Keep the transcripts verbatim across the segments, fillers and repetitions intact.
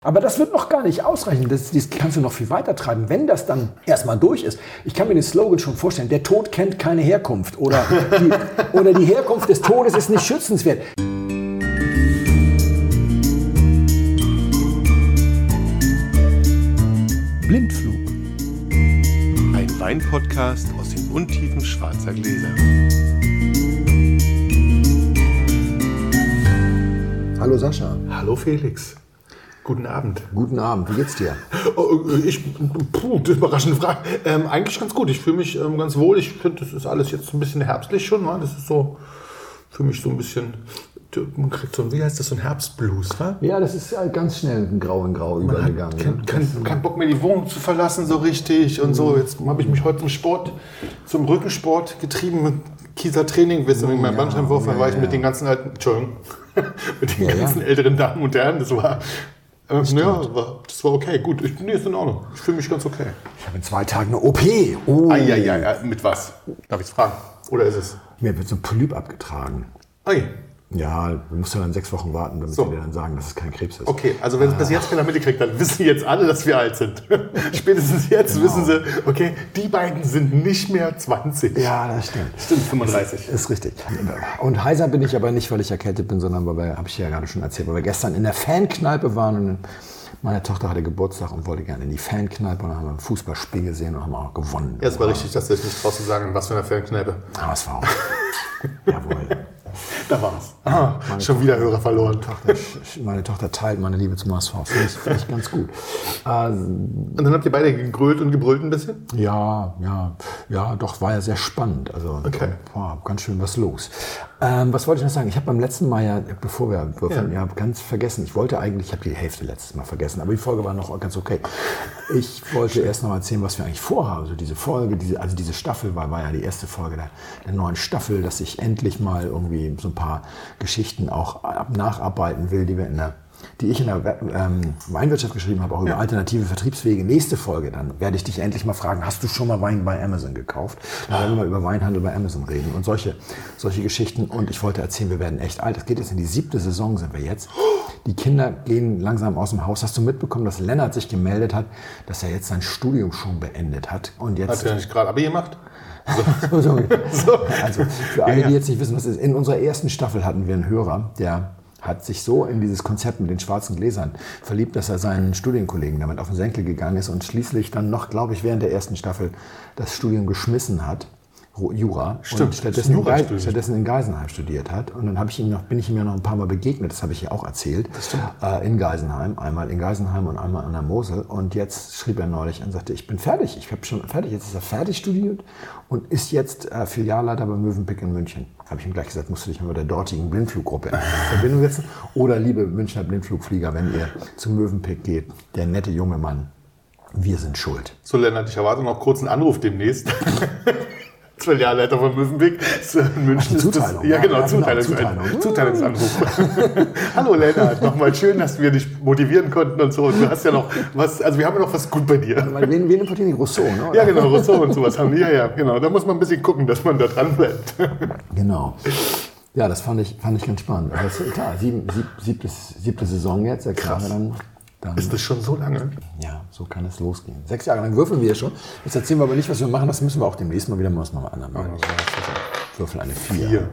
Aber das wird noch gar nicht ausreichen. Das, das kannst du noch viel weiter treiben, wenn das dann erstmal durch ist. Ich kann mir den Slogan schon vorstellen, der Tod kennt keine Herkunft. Oder die, oder die Herkunft des Todes ist nicht schützenswert. Blindflug. Ein Weinpodcast aus den Untiefen schwarzer Gläser. Hallo Sascha. Hallo Felix. Guten Abend. Guten Abend, wie geht's dir? Oh, ich, puh, überraschende Frage. Ähm, eigentlich ganz gut. Ich fühle mich ähm, ganz wohl. Ich finde, das ist alles jetzt ein bisschen herbstlich schon. Ne? Das ist so für mich so ein bisschen, man kriegt so, wie heißt das, so ein Herbstblues, wa? Ja, das ist halt ganz schnell in Grau in Grau man übergegangen. Hat kein, kein, kein Bock mehr, die Wohnung zu verlassen so richtig und so. Jetzt habe ich mich heute zum Sport, zum Rückensport getrieben mit Kieser Training. Weißt du, mit meinem Bandscheibenwurf, da war ich mit den ganzen alten, Entschuldigung, mit den ja, ganzen ja. älteren Damen und Herren. Das war... Das, ja, war, das war okay, gut. Ich, nee, ist in Ordnung. Ich fühle mich ganz okay. Ich habe in zwei Tagen eine O P. Oh. Ah, ja, ja, ja. Mit was? Darf ich es fragen? Oder ist es? Mir wird so ein Polyp abgetragen. Ei. Ja, du musst ja dann sechs Wochen warten, damit so. wir dir dann sagen, dass es kein Krebs ist. Okay, also wenn es bis jetzt keiner mitgekriegt hat, wissen jetzt alle, dass wir alt sind. Spätestens jetzt genau. Wissen sie, okay, die beiden sind nicht mehr zwanzig. Ja, das stimmt. Stimmt, fünfunddreißig. Ist, ist richtig. Und heiser bin ich aber nicht, weil ich erkältet bin, sondern weil wir, habe ich ja gerade schon erzählt, weil wir gestern in der Fankneipe waren und meine Tochter hatte Geburtstag und wollte gerne in die Fankneipe und dann haben wir ein Fußballspiel gesehen und haben auch gewonnen. Ja, es war richtig, dass du dich nicht traust zu sagen, was für eine Fankneipe. Aber es war auch. Jawohl. Da war's. Ah, schon wieder Hörer verloren. Tochter, meine Tochter teilt meine Liebe zum H S V. Finde ich, find ich ganz gut. Also, und dann habt ihr beide gegrölt und gebrüllt ein bisschen? Ja, ja, ja, doch, war ja sehr spannend. Also okay. Boah, ganz schön was los. Ähm, was wollte ich noch sagen? Ich habe beim letzten Mal ja, bevor wir würfeln, ja. ja, ganz vergessen. Ich wollte eigentlich, ich habe die Hälfte letztes Mal vergessen, aber die Folge war noch ganz okay. Ich wollte erst noch erzählen, was wir eigentlich vorhaben. Also diese Folge, diese, also diese Staffel war, war ja die erste Folge der, der neuen Staffel, dass ich endlich mal irgendwie so ein paar Geschichten auch nacharbeiten will, die wir in der, die ich in der ähm, Weinwirtschaft geschrieben habe, auch über ja. alternative Vertriebswege. Nächste Folge, dann werde ich dich endlich mal fragen, hast du schon mal Wein bei Amazon gekauft? Dann werden wir mal über Weinhandel bei Amazon reden und solche, solche Geschichten. Und ich wollte erzählen, wir werden echt alt. Es geht jetzt in die siebte Saison, sind wir jetzt. Die Kinder gehen langsam aus dem Haus. Hast du mitbekommen, dass Lennart sich gemeldet hat, dass er jetzt sein Studium schon beendet hat? Und jetzt hat er nicht gerade Abi gemacht? So. so, so. Also für alle, die jetzt nicht wissen, was ist, in unserer ersten Staffel hatten wir einen Hörer, der hat sich so in dieses Konzept mit den schwarzen Gläsern verliebt, dass er seinen Studienkollegen damit auf den Senkel gegangen ist und schließlich dann noch, glaube ich, während der ersten Staffel das Studium geschmissen hat, Jura, Stimmt, und stattdessen, in Ge- stattdessen in Geisenheim studiert hat. Und dann hab ich ihm noch, bin ich ihm ja noch ein paar Mal begegnet, das habe ich ja auch erzählt, äh, in Geisenheim, einmal in Geisenheim und einmal an der Mosel. Und jetzt schrieb er neulich und sagte, ich bin fertig, ich habe schon fertig, jetzt ist er fertig studiert und ist jetzt äh, Filialleiter bei Mövenpick in München. Habe ich ihm gleich gesagt, musst du dich mal mit der dortigen Blindfluggruppe in Verbindung setzen. Oder liebe Münchner Blindflugflieger, wenn ihr zu Mövenpick geht, der nette junge Mann, wir sind schuld. So Lennart, ich erwarte noch kurz einen Anruf demnächst. Filialleiter von Mövenpick. In München ist das. Ja, genau, ja, Zuteilungs- Zuteilung. Zuteilungsanruf. Hallo Lennart, nochmal schön, dass wir dich motivieren konnten und so. Und du hast ja noch was, also wir haben ja noch was gut bei dir. Wen, wen importieren die? Rousseau, ne? Oder? Ja, genau, Rousseau und sowas haben die. Ja, ja, genau. Da muss man ein bisschen gucken, dass man da dran bleibt. Genau. Ja, das fand ich, fand ich ganz spannend. Also klar, sieben, sieb, siebte, siebte Saison jetzt, sechs Jahre dann. Dann, ist das schon so lange? Ja, so kann es losgehen. Sechs Jahre lang würfeln wir ja schon. Jetzt erzählen wir aber nicht, was wir machen. Das müssen wir auch demnächst mal wieder mal was mal anderen machen. Würfel eine vier. Vier.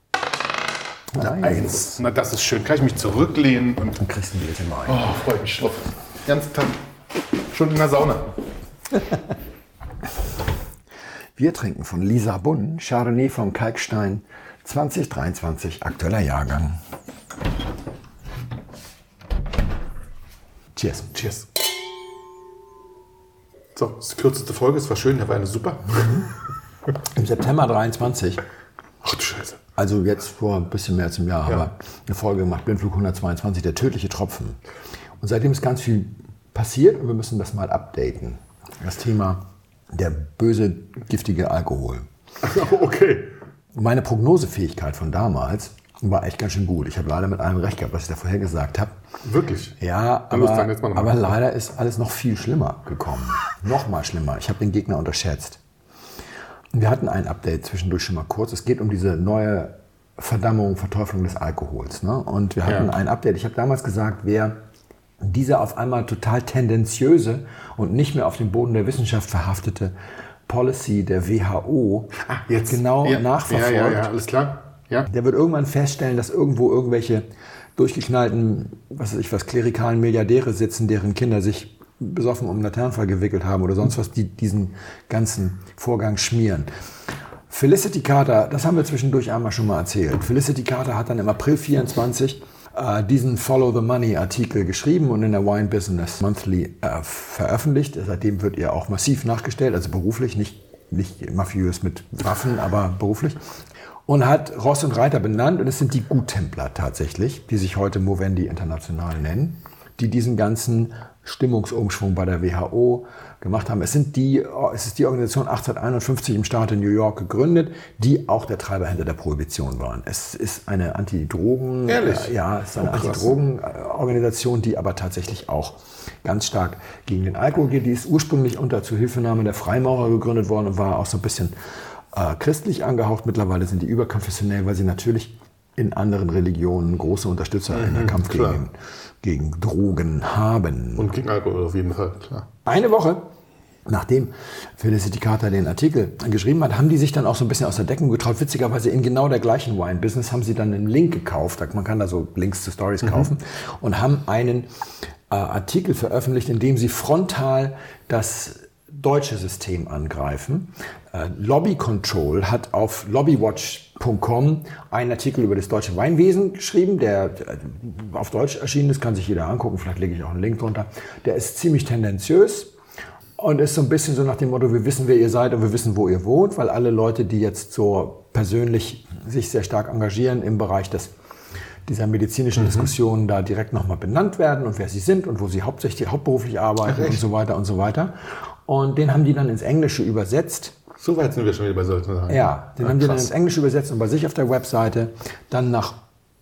Na, eine Eins. Na, das ist schön. Kann ich mich zurücklehnen und dann kriegst du ein Bild im Wein. Oh, freut mich drauf. Ganz Tag. Schon in der Sauna. Wir trinken von Lisa Bunn, Chardonnay vom Kalkstein, zwanzig dreiundzwanzig, aktueller Jahrgang. Cheers. Cheers. So, das ist die kürzeste Folge. Es war schön, der Wein ist super. Im September dreiundzwanzig. Ach du Scheiße. Also jetzt vor ein bisschen mehr als einem Jahr, ja. haben wir eine Folge gemacht, Blindflug hundertzweiundzwanzig, der tödliche Tropfen. Und seitdem ist ganz viel passiert und wir müssen das mal updaten. Das Thema der böse, giftige Alkohol. Okay. Meine Prognosefähigkeit von damals war echt ganz schön gut. Ich habe leider mit allem recht gehabt, was ich da vorher gesagt habe. Wirklich? Ja, aber, aber leider ist alles noch viel schlimmer gekommen. Noch mal schlimmer. Ich habe den Gegner unterschätzt. Und wir hatten ein Update zwischendurch schon mal kurz. Es geht um diese neue Verdammung, Verteuflung des Alkohols. Ne? Und wir hatten ja. ein Update. Ich habe damals gesagt, wer diese auf einmal total tendenziöse und nicht mehr auf dem Boden der Wissenschaft verhaftete Policy der W H O ah, jetzt. genau ja. nachverfolgt. Ja, ja, ja, alles klar. Ja. Der wird irgendwann feststellen, dass irgendwo irgendwelche durchgeknallten, was weiß ich was, klerikalen Milliardäre sitzen, deren Kinder sich besoffen um einen Laternenfall gewickelt haben oder sonst was, die diesen ganzen Vorgang schmieren. Felicity Carter, das haben wir zwischendurch einmal schon mal erzählt. Felicity Carter hat dann im April vierundzwanzig äh, diesen Follow the Money Artikel geschrieben und in der Wine Business Monthly äh, veröffentlicht. Seitdem wird ihr auch massiv nachgestellt, also beruflich, nicht, nicht mafiös mit Waffen, aber beruflich. Und hat Ross und Reiter benannt und es sind die Guttempler tatsächlich, die sich heute Movendi International nennen, die diesen ganzen Stimmungsumschwung bei der W H O gemacht haben. Es, sind die, es ist die Organisation achtzehnhunderteinundfünfzig im Staat in New York gegründet, die auch der Treiber hinter der Prohibition waren. Es ist eine Antidrogen, Ehrlich? Äh, ja, es ist eine oh, Antidrogenorganisation, die aber tatsächlich auch ganz stark gegen den Alkohol geht. Die ist ursprünglich unter Zuhilfenahme der Freimaurer gegründet worden und war auch so ein bisschen äh, christlich angehaucht. Mittlerweile sind die überkonfessionell, weil sie natürlich in anderen Religionen große Unterstützer mhm, in der Kampf gegen, gegen Drogen haben. Und gegen Alkohol auf jeden Fall, klar. Eine Woche nachdem Felicity Carter den Artikel geschrieben hat, haben die sich dann auch so ein bisschen aus der Deckung getraut. Witzigerweise in genau der gleichen Wine-Business haben sie dann einen Link gekauft. Man kann da so Links zu Stories kaufen. Mhm. Und haben einen äh, Artikel veröffentlicht, in dem sie frontal das deutsche System angreifen. Äh, Lobby Control hat auf lobbywatch punkt com einen Artikel über das deutsche Weinwesen geschrieben, der, der auf Deutsch erschienen ist, kann sich jeder angucken, vielleicht lege ich auch einen Link drunter. Der ist ziemlich tendenziös und ist so ein bisschen so nach dem Motto, wir wissen, wer ihr seid und wir wissen, wo ihr wohnt, weil alle Leute, die jetzt so persönlich sich sehr stark engagieren im Bereich des dieser medizinischen mhm. Diskussionen da direkt nochmal benannt werden und wer sie sind und wo sie hauptsächlich hauptberuflich arbeiten und so weiter und so weiter. Und den haben die dann ins Englische übersetzt. So weit sind wir schon wieder bei solchen Sachen. Ja, den ja, haben die dann krass. ins Englische übersetzt und bei sich auf der Webseite dann nach,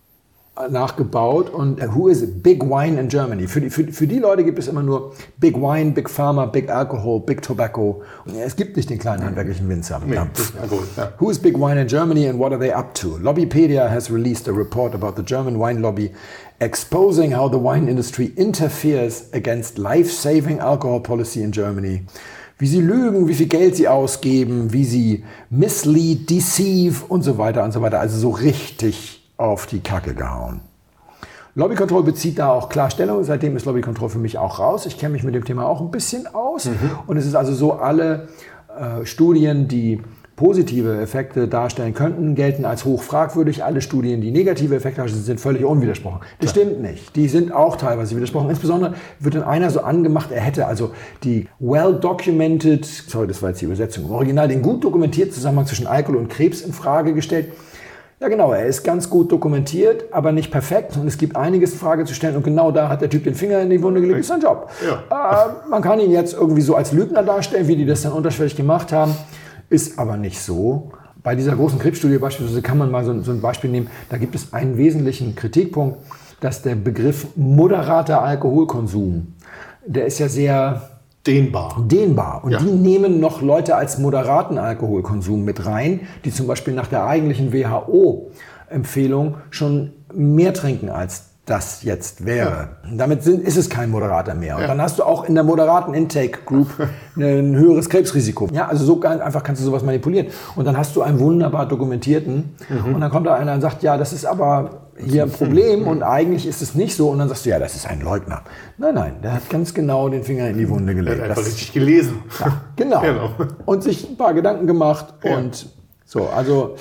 nachgebaut. Und who is Big Wine in Germany? Für die, für, für die Leute gibt es immer nur Big Wine, Big Pharma, Big Alcohol, Big Tobacco. Es gibt nicht den kleinen handwerklichen Winzer. Nee, das ist Alkohol, ja. Who is Big Wine in Germany and what are they up to? Lobbypedia has released a report about the German wine lobby exposing how the wine industry interferes against life-saving alcohol policy in Germany. Wie sie lügen, wie viel Geld sie ausgeben, wie sie mislead, deceive und so weiter und so weiter. Also so richtig auf die Kacke gehauen. Lobby Control bezieht da auch klar Stellung. Seitdem ist Lobby Control für mich auch raus. Ich kenne mich mit dem Thema auch ein bisschen aus. Mhm. Und es ist also so, alle äh, Studien, die positive Effekte darstellen könnten, gelten als hoch fragwürdig. Alle Studien, die negative Effekte haben, sind völlig unwidersprochen. Das Klar. stimmt nicht. Die sind auch teilweise widersprochen. Insbesondere wird dann einer so angemacht, er hätte also die well-documented, sorry, das war jetzt die Übersetzung, im Original, den gut dokumentierten Zusammenhang zwischen Alkohol und Krebs in Frage gestellt. Ja genau, er ist ganz gut dokumentiert, aber nicht perfekt und es gibt einiges in Frage zu stellen und genau da hat der Typ den Finger in die Wunde gelegt, ist sein Job. Ja. Äh, man kann ihn jetzt irgendwie so als Lügner darstellen, wie die das dann unterschwellig gemacht haben. Ist aber nicht so. Bei dieser großen Krebsstudie beispielsweise kann man mal so, so ein Beispiel nehmen. Da gibt es einen wesentlichen Kritikpunkt, dass der Begriff moderater Alkoholkonsum, der ist ja sehr dehnbar. dehnbar. Und ja. die nehmen noch Leute als moderaten Alkoholkonsum mit rein, die zum Beispiel nach der eigentlichen W H O-Empfehlung schon mehr trinken als das jetzt wäre. Ja. Damit sind, ist es kein Moderater mehr. Und ja. dann hast du auch in der moderaten Intake Group ein höheres Krebsrisiko. Ja, also so einfach kannst du sowas manipulieren. Und dann hast du einen wunderbar dokumentierten. Mhm. Und dann kommt da einer und sagt, ja, das ist aber hier ein Problem und eigentlich ist es nicht so. Und dann sagst du, ja, das ist ein Leugner. Nein, nein, der hat ganz genau den Finger in die Wunde gelegt. Der hat einfach das, richtig gelesen. Ja, genau. genau. Und sich ein paar Gedanken gemacht. Ja. Und so, also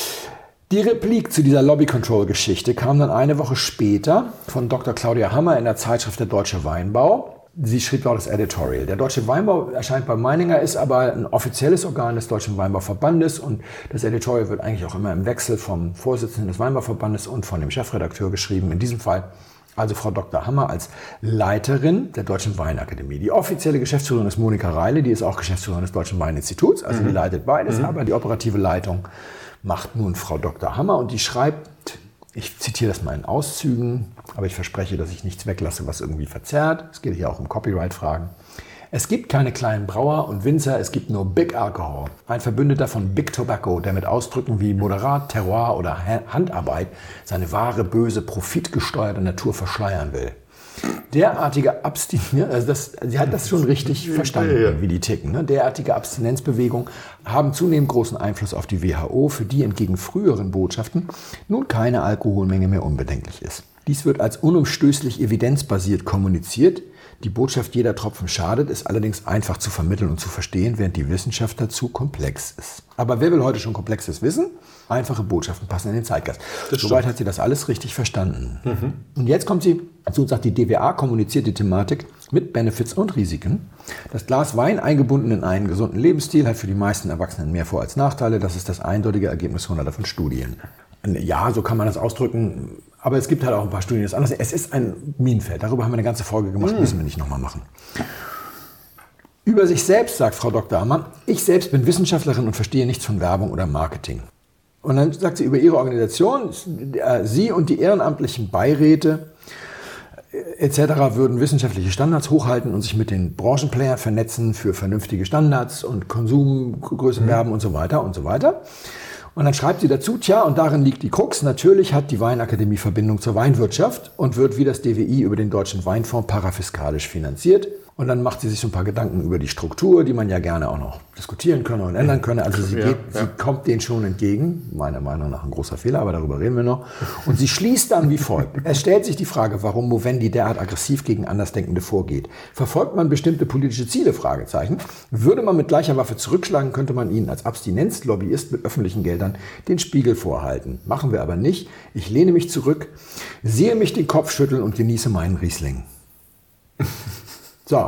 die Replik zu dieser Lobby-Control-Geschichte kam dann eine Woche später von Doktor Claudia Hammer in der Zeitschrift Der Deutsche Weinbau. Sie schrieb dort das Editorial. Der Deutsche Weinbau erscheint bei Meininger, ist aber ein offizielles Organ des Deutschen Weinbauverbandes und das Editorial wird eigentlich auch immer im Wechsel vom Vorsitzenden des Weinbauverbandes und von dem Chefredakteur geschrieben. In diesem Fall also Frau Doktor Hammer als Leiterin der Deutschen Weinakademie. Die offizielle Geschäftsführerin ist Monika Reile, die ist auch Geschäftsführerin des Deutschen Weininstituts, also mhm. die leitet beides, mhm. aber die operative Leitung macht nun Frau Doktor Hammer und die schreibt, ich zitiere das mal in Auszügen, aber ich verspreche, dass ich nichts weglasse, was irgendwie verzerrt. Es geht hier auch um Copyright-Fragen. Es gibt keine kleinen Brauer und Winzer, es gibt nur Big Alcohol. Ein Verbündeter von Big Tobacco, der mit Ausdrücken wie Moderat, Terroir oder Handarbeit seine wahre, böse, profitgesteuerte Natur verschleiern will. Derartige Abstinenz, also das, sie hat das schon richtig verstanden, ja, ja. wie die ticken. Ne? Derartige Abstinenzbewegungen haben zunehmend großen Einfluss auf die W H O, für die entgegen früheren Botschaften nun keine Alkoholmenge mehr unbedenklich ist. Dies wird als unumstößlich evidenzbasiert kommuniziert. Die Botschaft, jeder Tropfen schadet, ist allerdings einfach zu vermitteln und zu verstehen, während die Wissenschaft dazu komplex ist. Aber wer will heute schon komplexes Wissen? Einfache Botschaften passen in den Zeitgeist. Soweit hat sie das alles richtig verstanden. Mhm. Und jetzt kommt sie dazu und sagt, die D W A kommuniziert die Thematik mit Benefits und Risiken. Das Glas Wein, eingebunden in einen gesunden Lebensstil, hat für die meisten Erwachsenen mehr Vor- als Nachteile. Das ist das eindeutige Ergebnis hunderter von Studien. Ja, so kann man das ausdrücken. Aber es gibt halt auch ein paar Studien, das anders. Es ist ein Minenfeld. Darüber haben wir eine ganze Folge gemacht, müssen wir nicht nochmal machen. Über sich selbst sagt Frau Doktor Hammer, ich selbst bin Wissenschaftlerin und verstehe nichts von Werbung oder Marketing. Und dann sagt sie über ihre Organisation, sie und die ehrenamtlichen Beiräte et cetera würden wissenschaftliche Standards hochhalten und sich mit den Branchenplayern vernetzen für vernünftige Standards und Konsumgrößen werben mhm. und so weiter und so weiter. Und dann schreibt sie dazu, tja, und darin liegt die Krux, natürlich hat die Weinakademie Verbindung zur Weinwirtschaft und wird wie das D W I über den Deutschen Weinfonds parafiskalisch finanziert. Und dann macht sie sich so ein paar Gedanken über die Struktur, die man ja gerne auch noch diskutieren könne und ändern könne. Also sie, geht, ja, ja. sie kommt denen schon entgegen, meiner Meinung nach ein großer Fehler, aber darüber reden wir noch. Und sie schließt dann wie folgt. Es stellt sich die Frage, warum Movendi derart aggressiv gegen Andersdenkende vorgeht. Verfolgt man bestimmte politische Ziele? Fragezeichen. Würde man mit gleicher Waffe zurückschlagen, könnte man ihnen als Abstinenzlobbyist mit öffentlichen Geldern den Spiegel vorhalten. Machen wir aber nicht. Ich lehne mich zurück, sehe mich den Kopf schütteln und genieße meinen Riesling. So,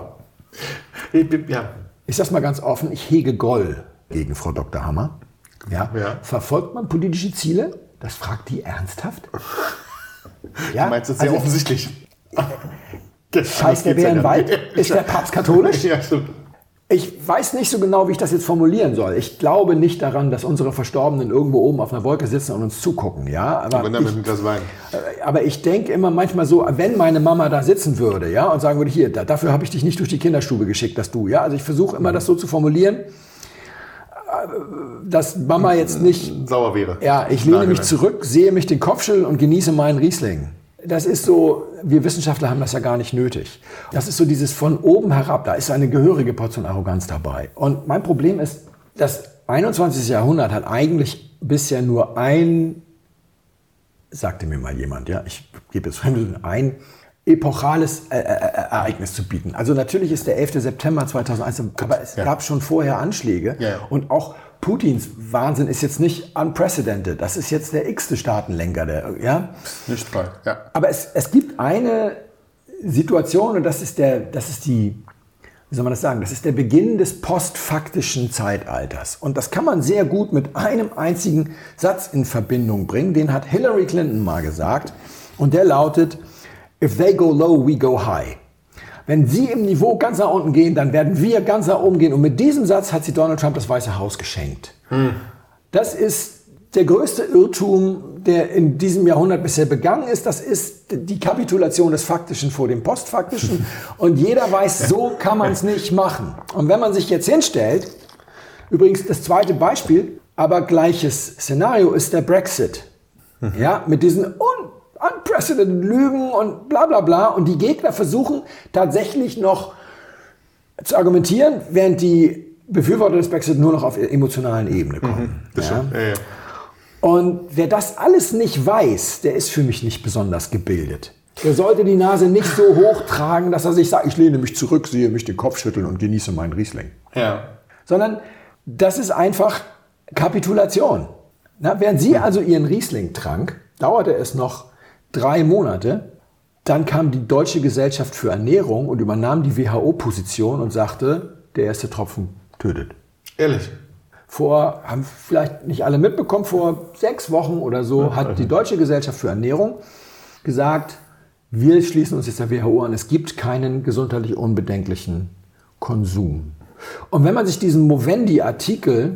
ja. Ich sag's mal ganz offen, ich hege Groll gegen Frau Doktor Hammer. Ja. Ja. Verfolgt man politische Ziele? Das fragt die ernsthaft? Ja? Du meinst das sehr also, offensichtlich. Scheiß der Bär in Wald? Ist der Papst katholisch? Ja, stimmt. Ich weiß nicht so genau, wie ich das jetzt formulieren soll. Ich glaube nicht daran, dass unsere Verstorbenen irgendwo oben auf einer Wolke sitzen und uns zugucken. Ja, aber wenn dann mit einem Glas Wein. Aber ich denke immer manchmal so, wenn meine Mama da sitzen würde, ja, und sagen würde, hier, da, dafür habe ich dich nicht durch die Kinderstube geschickt, dass du, ja. Also ich versuche immer, das so zu formulieren, dass Mama jetzt nicht sauer wäre. Ja, ich lehne mich zurück, sehe mich den Kopf schütteln und genieße meinen Riesling. Das ist so, wir Wissenschaftler haben das ja gar nicht nötig. Das ist so dieses von oben herab, da ist eine gehörige Portion Arroganz dabei. Und mein Problem ist, das einundzwanzigste Jahrhundert hat eigentlich bisher nur ein, sagte mir mal jemand, ja, ich gebe jetzt ein epochales äh, äh, Ereignis zu bieten. Also natürlich ist der elfte September zweitausendeins, aber es ja. gab schon vorher Anschläge ja, ja. und auch Putins Wahnsinn ist jetzt nicht unprecedented. Das ist jetzt der x-te Staatenlenker. Der, ja? Nicht frei, ja. Aber es, es gibt eine Situation, und das ist, der, das ist die, wie soll man das sagen, das ist der Beginn des postfaktischen Zeitalters. Und das kann man sehr gut mit einem einzigen Satz in Verbindung bringen. Den hat Hillary Clinton mal gesagt. Und der lautet, if they go low, we go high. Wenn Sie im Niveau ganz nach unten gehen, dann werden wir ganz nach oben gehen. Und mit diesem Satz hat sie Donald Trump das Weiße Haus geschenkt. Hm. Das ist der größte Irrtum, der in diesem Jahrhundert bisher begangen ist. Das ist die Kapitulation des Faktischen vor dem Postfaktischen. Und jeder weiß, so kann man es nicht machen. Und wenn man sich jetzt hinstellt, übrigens das zweite Beispiel, aber gleiches Szenario ist der Brexit. Mhm. Ja, mit diesen un unprecedented Lügen und bla bla bla. Und die Gegner versuchen tatsächlich noch zu argumentieren, während die Befürworter des Brexit nur noch auf der emotionalen Ebene kommen. Mhm, ja. Ja, ja. Und wer das alles nicht weiß, der ist für mich nicht besonders gebildet. Der sollte die Nase nicht so hoch tragen, dass er sich sagt, ich lehne mich zurück, sehe mich den Kopf schütteln und genieße meinen Riesling. Ja. Sondern das ist einfach Kapitulation. Na, während sie also ihren Riesling trank, dauerte es noch drei Monate. Dann kam die Deutsche Gesellschaft für Ernährung und übernahm die W H O-Position und sagte, der erste Tropfen tötet. Ehrlich? Vor, haben vielleicht nicht alle mitbekommen, vor sechs Wochen oder so hat die Deutsche Gesellschaft für Ernährung gesagt, wir schließen uns jetzt der W H O an, es gibt keinen gesundheitlich unbedenklichen Konsum. Und wenn man sich diesen Movendi-Artikel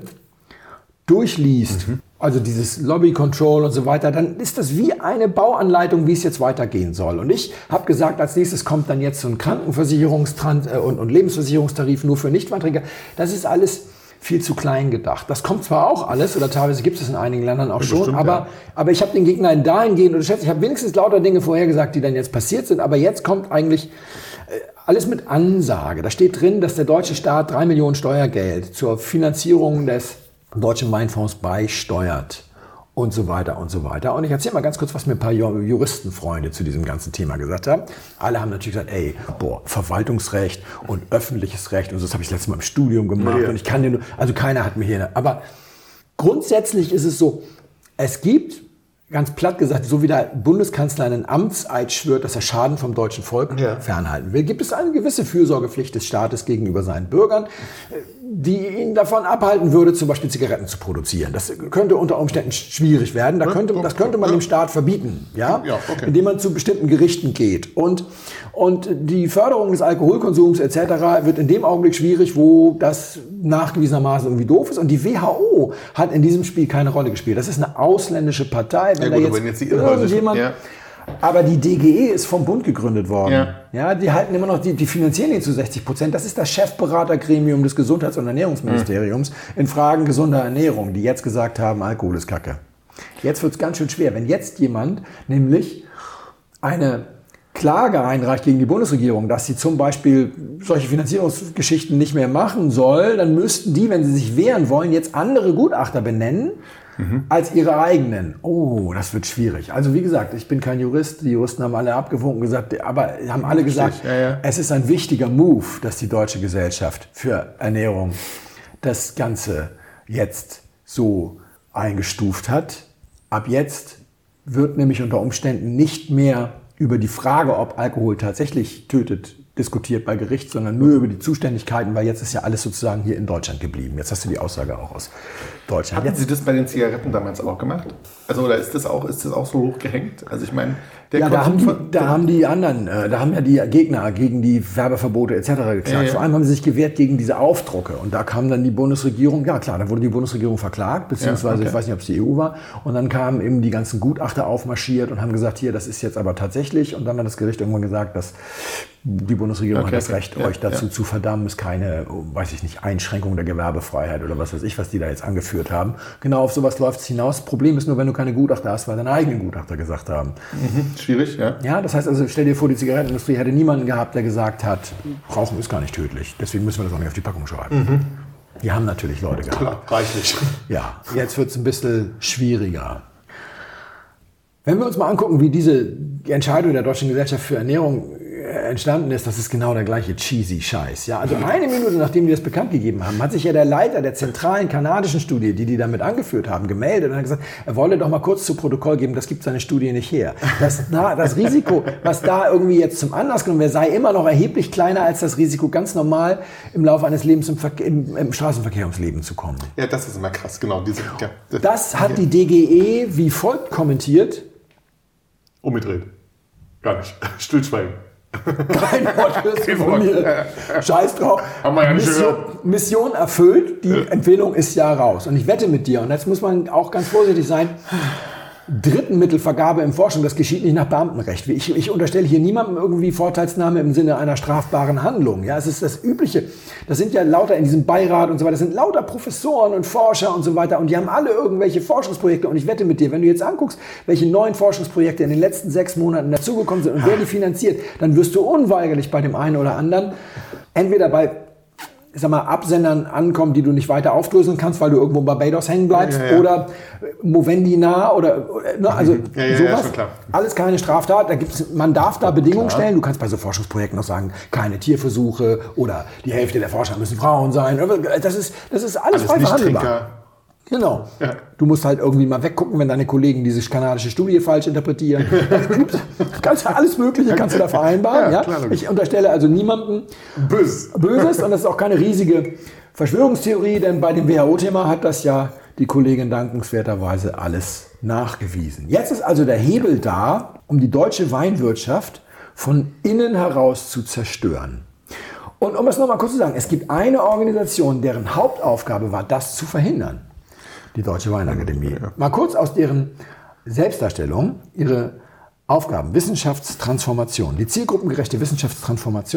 durchliest, mhm. also dieses Lobby Control und so weiter, dann ist das wie eine Bauanleitung, wie es jetzt weitergehen soll. Und ich habe gesagt, als nächstes kommt dann jetzt so ein Krankenversicherungstrans- und, und Lebensversicherungstarif nur für Nichtweintrinker. Das ist alles viel zu klein gedacht. Das kommt zwar auch alles, oder teilweise gibt es in einigen Ländern auch Ja, schon, bestimmt, aber, ja. aber ich habe den Gegner dahingehend unterschätzt. Ich habe wenigstens lauter Dinge vorhergesagt, die dann jetzt passiert sind, aber jetzt kommt eigentlich äh, alles mit Ansage. Da steht drin, dass der deutsche Staat drei Millionen Steuergeld zur Finanzierung des Deutschen Weinfonds beisteuert. Und so weiter und so weiter. Und ich erzähle mal ganz kurz, was mir ein paar Juristenfreunde zu diesem ganzen Thema gesagt haben. Alle haben natürlich gesagt, ey, boah, Verwaltungsrecht und öffentliches Recht und so, das habe ich letztes Mal im Studium gemacht. Ja. Und ich kann dir nur, also keiner hat mir hier, aber grundsätzlich ist es so, es gibt, ganz platt gesagt, so wie der Bundeskanzler einen Amtseid schwört, dass er Schaden vom deutschen Volk Ja. fernhalten will, gibt es eine gewisse Fürsorgepflicht des Staates gegenüber seinen Bürgern, die ihn davon abhalten würde, zum Beispiel Zigaretten zu produzieren. Das könnte unter Umständen schwierig werden. Da könnte, das könnte man dem Staat verbieten, ja? Ja, okay. Indem man zu bestimmten Gerichten geht. Und, und die Förderung des Alkoholkonsums et cetera wird in dem Augenblick schwierig, wo das nachgewiesenermaßen irgendwie doof ist. Und die W H O hat in diesem Spiel keine Rolle gespielt. Das ist eine ausländische Partei. Wenn Ja, da gut, jetzt, wenn jetzt die Inhalte irgendjemand... schon- ja. Aber die D G E ist vom Bund gegründet worden. Ja. Ja, die halten immer noch, die, die finanzieren ihn zu sechzig Prozent. Das ist das Chefberatergremium des Gesundheits- und Ernährungsministeriums in Fragen gesunder Ernährung, die jetzt gesagt haben, Alkohol ist Kacke. Jetzt wird es ganz schön schwer. Wenn jetzt jemand nämlich eine Klage einreicht gegen die Bundesregierung, dass sie zum Beispiel solche Finanzierungsgeschichten nicht mehr machen soll, dann müssten die, wenn sie sich wehren wollen, jetzt andere Gutachter benennen, Mhm. als ihre eigenen. Oh, das wird schwierig. Also wie gesagt, ich bin kein Jurist. Die Juristen haben alle abgewunken gesagt, aber haben alle gesagt, Ja, ja. es ist ein wichtiger Move, dass die deutsche Gesellschaft für Ernährung das Ganze jetzt so eingestuft hat. Ab jetzt wird nämlich unter Umständen nicht mehr über die Frage, ob Alkohol tatsächlich tötet, diskutiert bei Gericht, sondern nur über die Zuständigkeiten, weil jetzt ist ja alles sozusagen hier in Deutschland geblieben. Jetzt hast du die Aussage auch aus Deutschland. Hatten Jetzt, Sie das bei den Zigaretten damals auch gemacht? Also oder ist das auch, ist das auch so hoch gehängt? Also ich meine, der ja, da haben, Konsum die, von- da haben die anderen, äh, da haben ja die Gegner gegen die Werbeverbote et cetera geklagt. Ja, ja. Vor allem haben sie sich gewehrt gegen diese Aufdrucke. Und da kam dann die Bundesregierung, ja klar, da wurde die Bundesregierung verklagt, beziehungsweise, Ja, okay. ich weiß nicht, ob es die E U war. Und dann kamen eben die ganzen Gutachter aufmarschiert und haben gesagt, hier, das ist jetzt aber tatsächlich. Und dann hat das Gericht irgendwann gesagt, dass die Bundesregierung Okay, hat das okay. Recht, Ja, euch dazu ja. zu verdammen, ist keine, weiß ich nicht, Einschränkung der Gewerbefreiheit oder was weiß ich, was die da jetzt angeführt haben. Genau auf sowas läuft es hinaus. Problem ist nur, wenn du keine Gutachter hast, weil deine eigenen Gutachter gesagt haben. Mhm, schwierig, ja. Ja, das heißt also, stell dir vor, die Zigarettenindustrie hätte niemanden gehabt, der gesagt hat, Rauchen ist gar nicht tödlich. Deswegen müssen wir das auch nicht auf die Packung schreiben. Die haben natürlich Leute gehabt. Klar, reichlich. Ja, jetzt wird es ein bisschen schwieriger. Wenn wir uns mal angucken, wie diese Entscheidung der Deutschen Gesellschaft für Ernährung entstanden ist, das ist genau der gleiche cheesy Scheiß. Ja, also eine Minute nachdem die das bekannt gegeben haben, hat sich ja der Leiter der zentralen kanadischen Studie, die die damit angeführt haben, gemeldet und hat gesagt, er wolle doch mal kurz zu Protokoll geben, das gibt seine Studie nicht her. Das, na, das Risiko, was da irgendwie jetzt zum Anlass genommen wird, sei immer noch erheblich kleiner als das Risiko, ganz normal im Laufe eines Lebens im, Verke im, im Straßenverkehr ums Leben zu kommen. Ja, das ist immer krass, genau. Diese, ja, das, Das hat die D G E wie folgt kommentiert. umgedreht. Gar nicht. Stillschweigen. Kein Wort hörst du von mir. Scheiß drauf. Haben wir ja nicht Mission, gehört. Mission erfüllt, die Empfehlung ist ja raus. Und ich wette mit dir, und jetzt muss man auch ganz vorsichtig sein, Drittmittelvergabe in Forschung, das geschieht nicht nach Beamtenrecht. Ich, ich unterstelle hier niemandem irgendwie Vorteilsnahme im Sinne einer strafbaren Handlung. Ja, es ist das Übliche. Das sind ja lauter in diesem Beirat und so weiter, das sind lauter Professoren und Forscher und so weiter und die haben alle irgendwelche Forschungsprojekte und ich wette mit dir, wenn du jetzt anguckst, welche neuen Forschungsprojekte in den letzten sechs Monaten dazugekommen sind und wer die finanziert, dann wirst du unweigerlich bei dem einen oder anderen entweder bei ich sag mal, Absendern ankommen, die du nicht weiter aufdröseln kannst, weil du irgendwo in Barbados hängen bleibst, Ja, ja. oder Movendi nah oder, ne, also Ja, ja, ja, sowas. schon klar. Alles keine Straftat. Da gibt's, man darf da Bedingungen klar. stellen. Du kannst bei so Forschungsprojekten noch sagen, keine Tierversuche oder die Hälfte der Forscher müssen Frauen sein. Das ist, das ist alles, alles frei nicht verhandelbar. Trinker. Genau. Ja. Du musst halt irgendwie mal weggucken, wenn deine Kollegen diese kanadische Studie falsch interpretieren. kannst du alles Mögliche kannst du da vereinbaren. Ja, Ja, klar, logisch. ich unterstelle also niemandem Bös. Böses und das ist auch keine riesige Verschwörungstheorie, denn bei dem W H O-Thema hat das ja die Kollegin dankenswerterweise alles nachgewiesen. Jetzt ist also der Hebel da, um die deutsche Weinwirtschaft von innen heraus zu zerstören. Und um es nochmal kurz zu sagen, es gibt eine Organisation, deren Hauptaufgabe war, das zu verhindern. Die Deutsche Weinakademie. Mal kurz aus deren Selbstdarstellung, ihre Aufgaben, Wissenschaftstransformation, die zielgruppengerechte Wissenschaftstransformation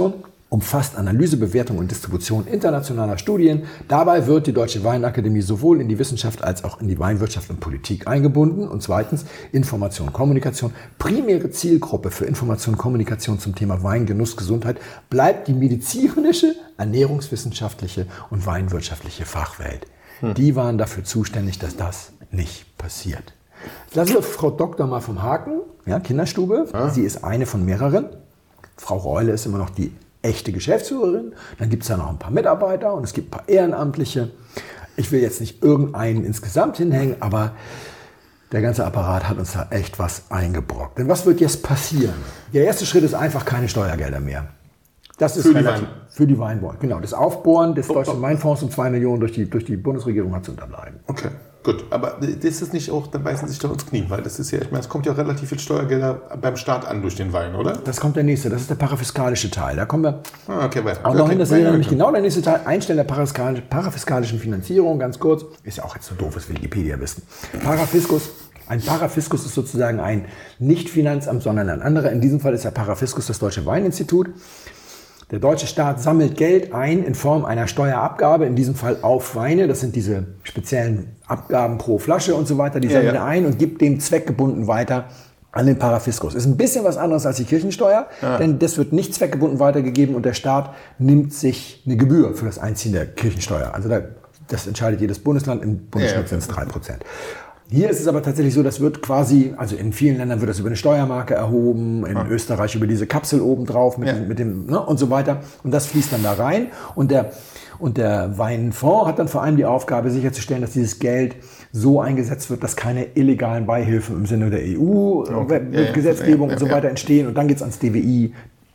umfasst Analyse, Bewertung und Distribution internationaler Studien. Dabei wird die Deutsche Weinakademie sowohl in die Wissenschaft als auch in die Weinwirtschaft und Politik eingebunden. Und zweitens Information und Kommunikation. Primäre Zielgruppe für Information und Kommunikation zum Thema Wein, Genuss, Gesundheit bleibt die medizinische, ernährungswissenschaftliche und weinwirtschaftliche Fachwelt. Hm. Die waren dafür zuständig, dass das nicht passiert. Lassen wir Frau Doktor mal vom Haken, ja, Kinderstube. Ah. Sie ist eine von mehreren. Frau Reule ist immer noch die echte Geschäftsführerin, dann gibt es da noch ein paar Mitarbeiter und es gibt ein paar Ehrenamtliche. Ich will jetzt nicht irgendeinen insgesamt hinhängen, aber der ganze Apparat hat uns da echt was eingebrockt. Denn was wird jetzt passieren? Der erste Schritt ist einfach keine Steuergelder mehr. Das ist für, die relativ, für die Weinbohr. Genau, das Aufbohren des Deutschen Weinfonds um zwei Millionen durch die, durch die Bundesregierung hat zu unterbleiben. Okay, gut. Aber das ist nicht auch, dann beißen sich doch ins Knie, weil das ist ja, ich meine, es kommt ja relativ viel Steuergelder beim Staat an durch den Wein, oder? Das kommt der nächste, das ist der parafiskalische Teil. Da kommen wir ah, okay, weiter. auch noch okay, hin, das ist ja nämlich genau der nächste Teil. Einstellen der parafiskalischen Finanzierung, ganz kurz. Ist ja auch jetzt so doof, das Wikipedia wissen. Parafiskus. Ein Parafiskus ist sozusagen ein Nicht-Finanzamt, sondern ein anderer. In diesem Fall ist der Parafiskus das Deutsche Weininstitut. Der deutsche Staat sammelt Geld ein in Form einer Steuerabgabe, in diesem Fall auf Weine. Das sind diese speziellen Abgaben pro Flasche und so weiter. Die ja, sammelt ja. er ein und gibt dem zweckgebunden weiter an den Parafiskus. Ist ein bisschen was anderes als die Kirchensteuer, ja. denn das wird nicht zweckgebunden weitergegeben und der Staat nimmt sich eine Gebühr für das Einziehen der Kirchensteuer. Also da, das entscheidet jedes Bundesland, im Bundesschnitt ja, ja. sind es drei Prozent. Hier ist es aber tatsächlich so, das wird quasi, also in vielen Ländern wird das über eine Steuermarke erhoben, in ja. Österreich über diese Kapsel oben drauf mit, ja. mit dem, ne, und so weiter. Und das fließt dann da rein. Und der, und der Weinfonds hat dann vor allem die Aufgabe, sicherzustellen, dass dieses Geld so eingesetzt wird, dass keine illegalen Beihilfen im Sinne der E U, okay. mit ja, Gesetzgebung ja, ja, und so weiter ja. entstehen. Und dann geht's ans D W I,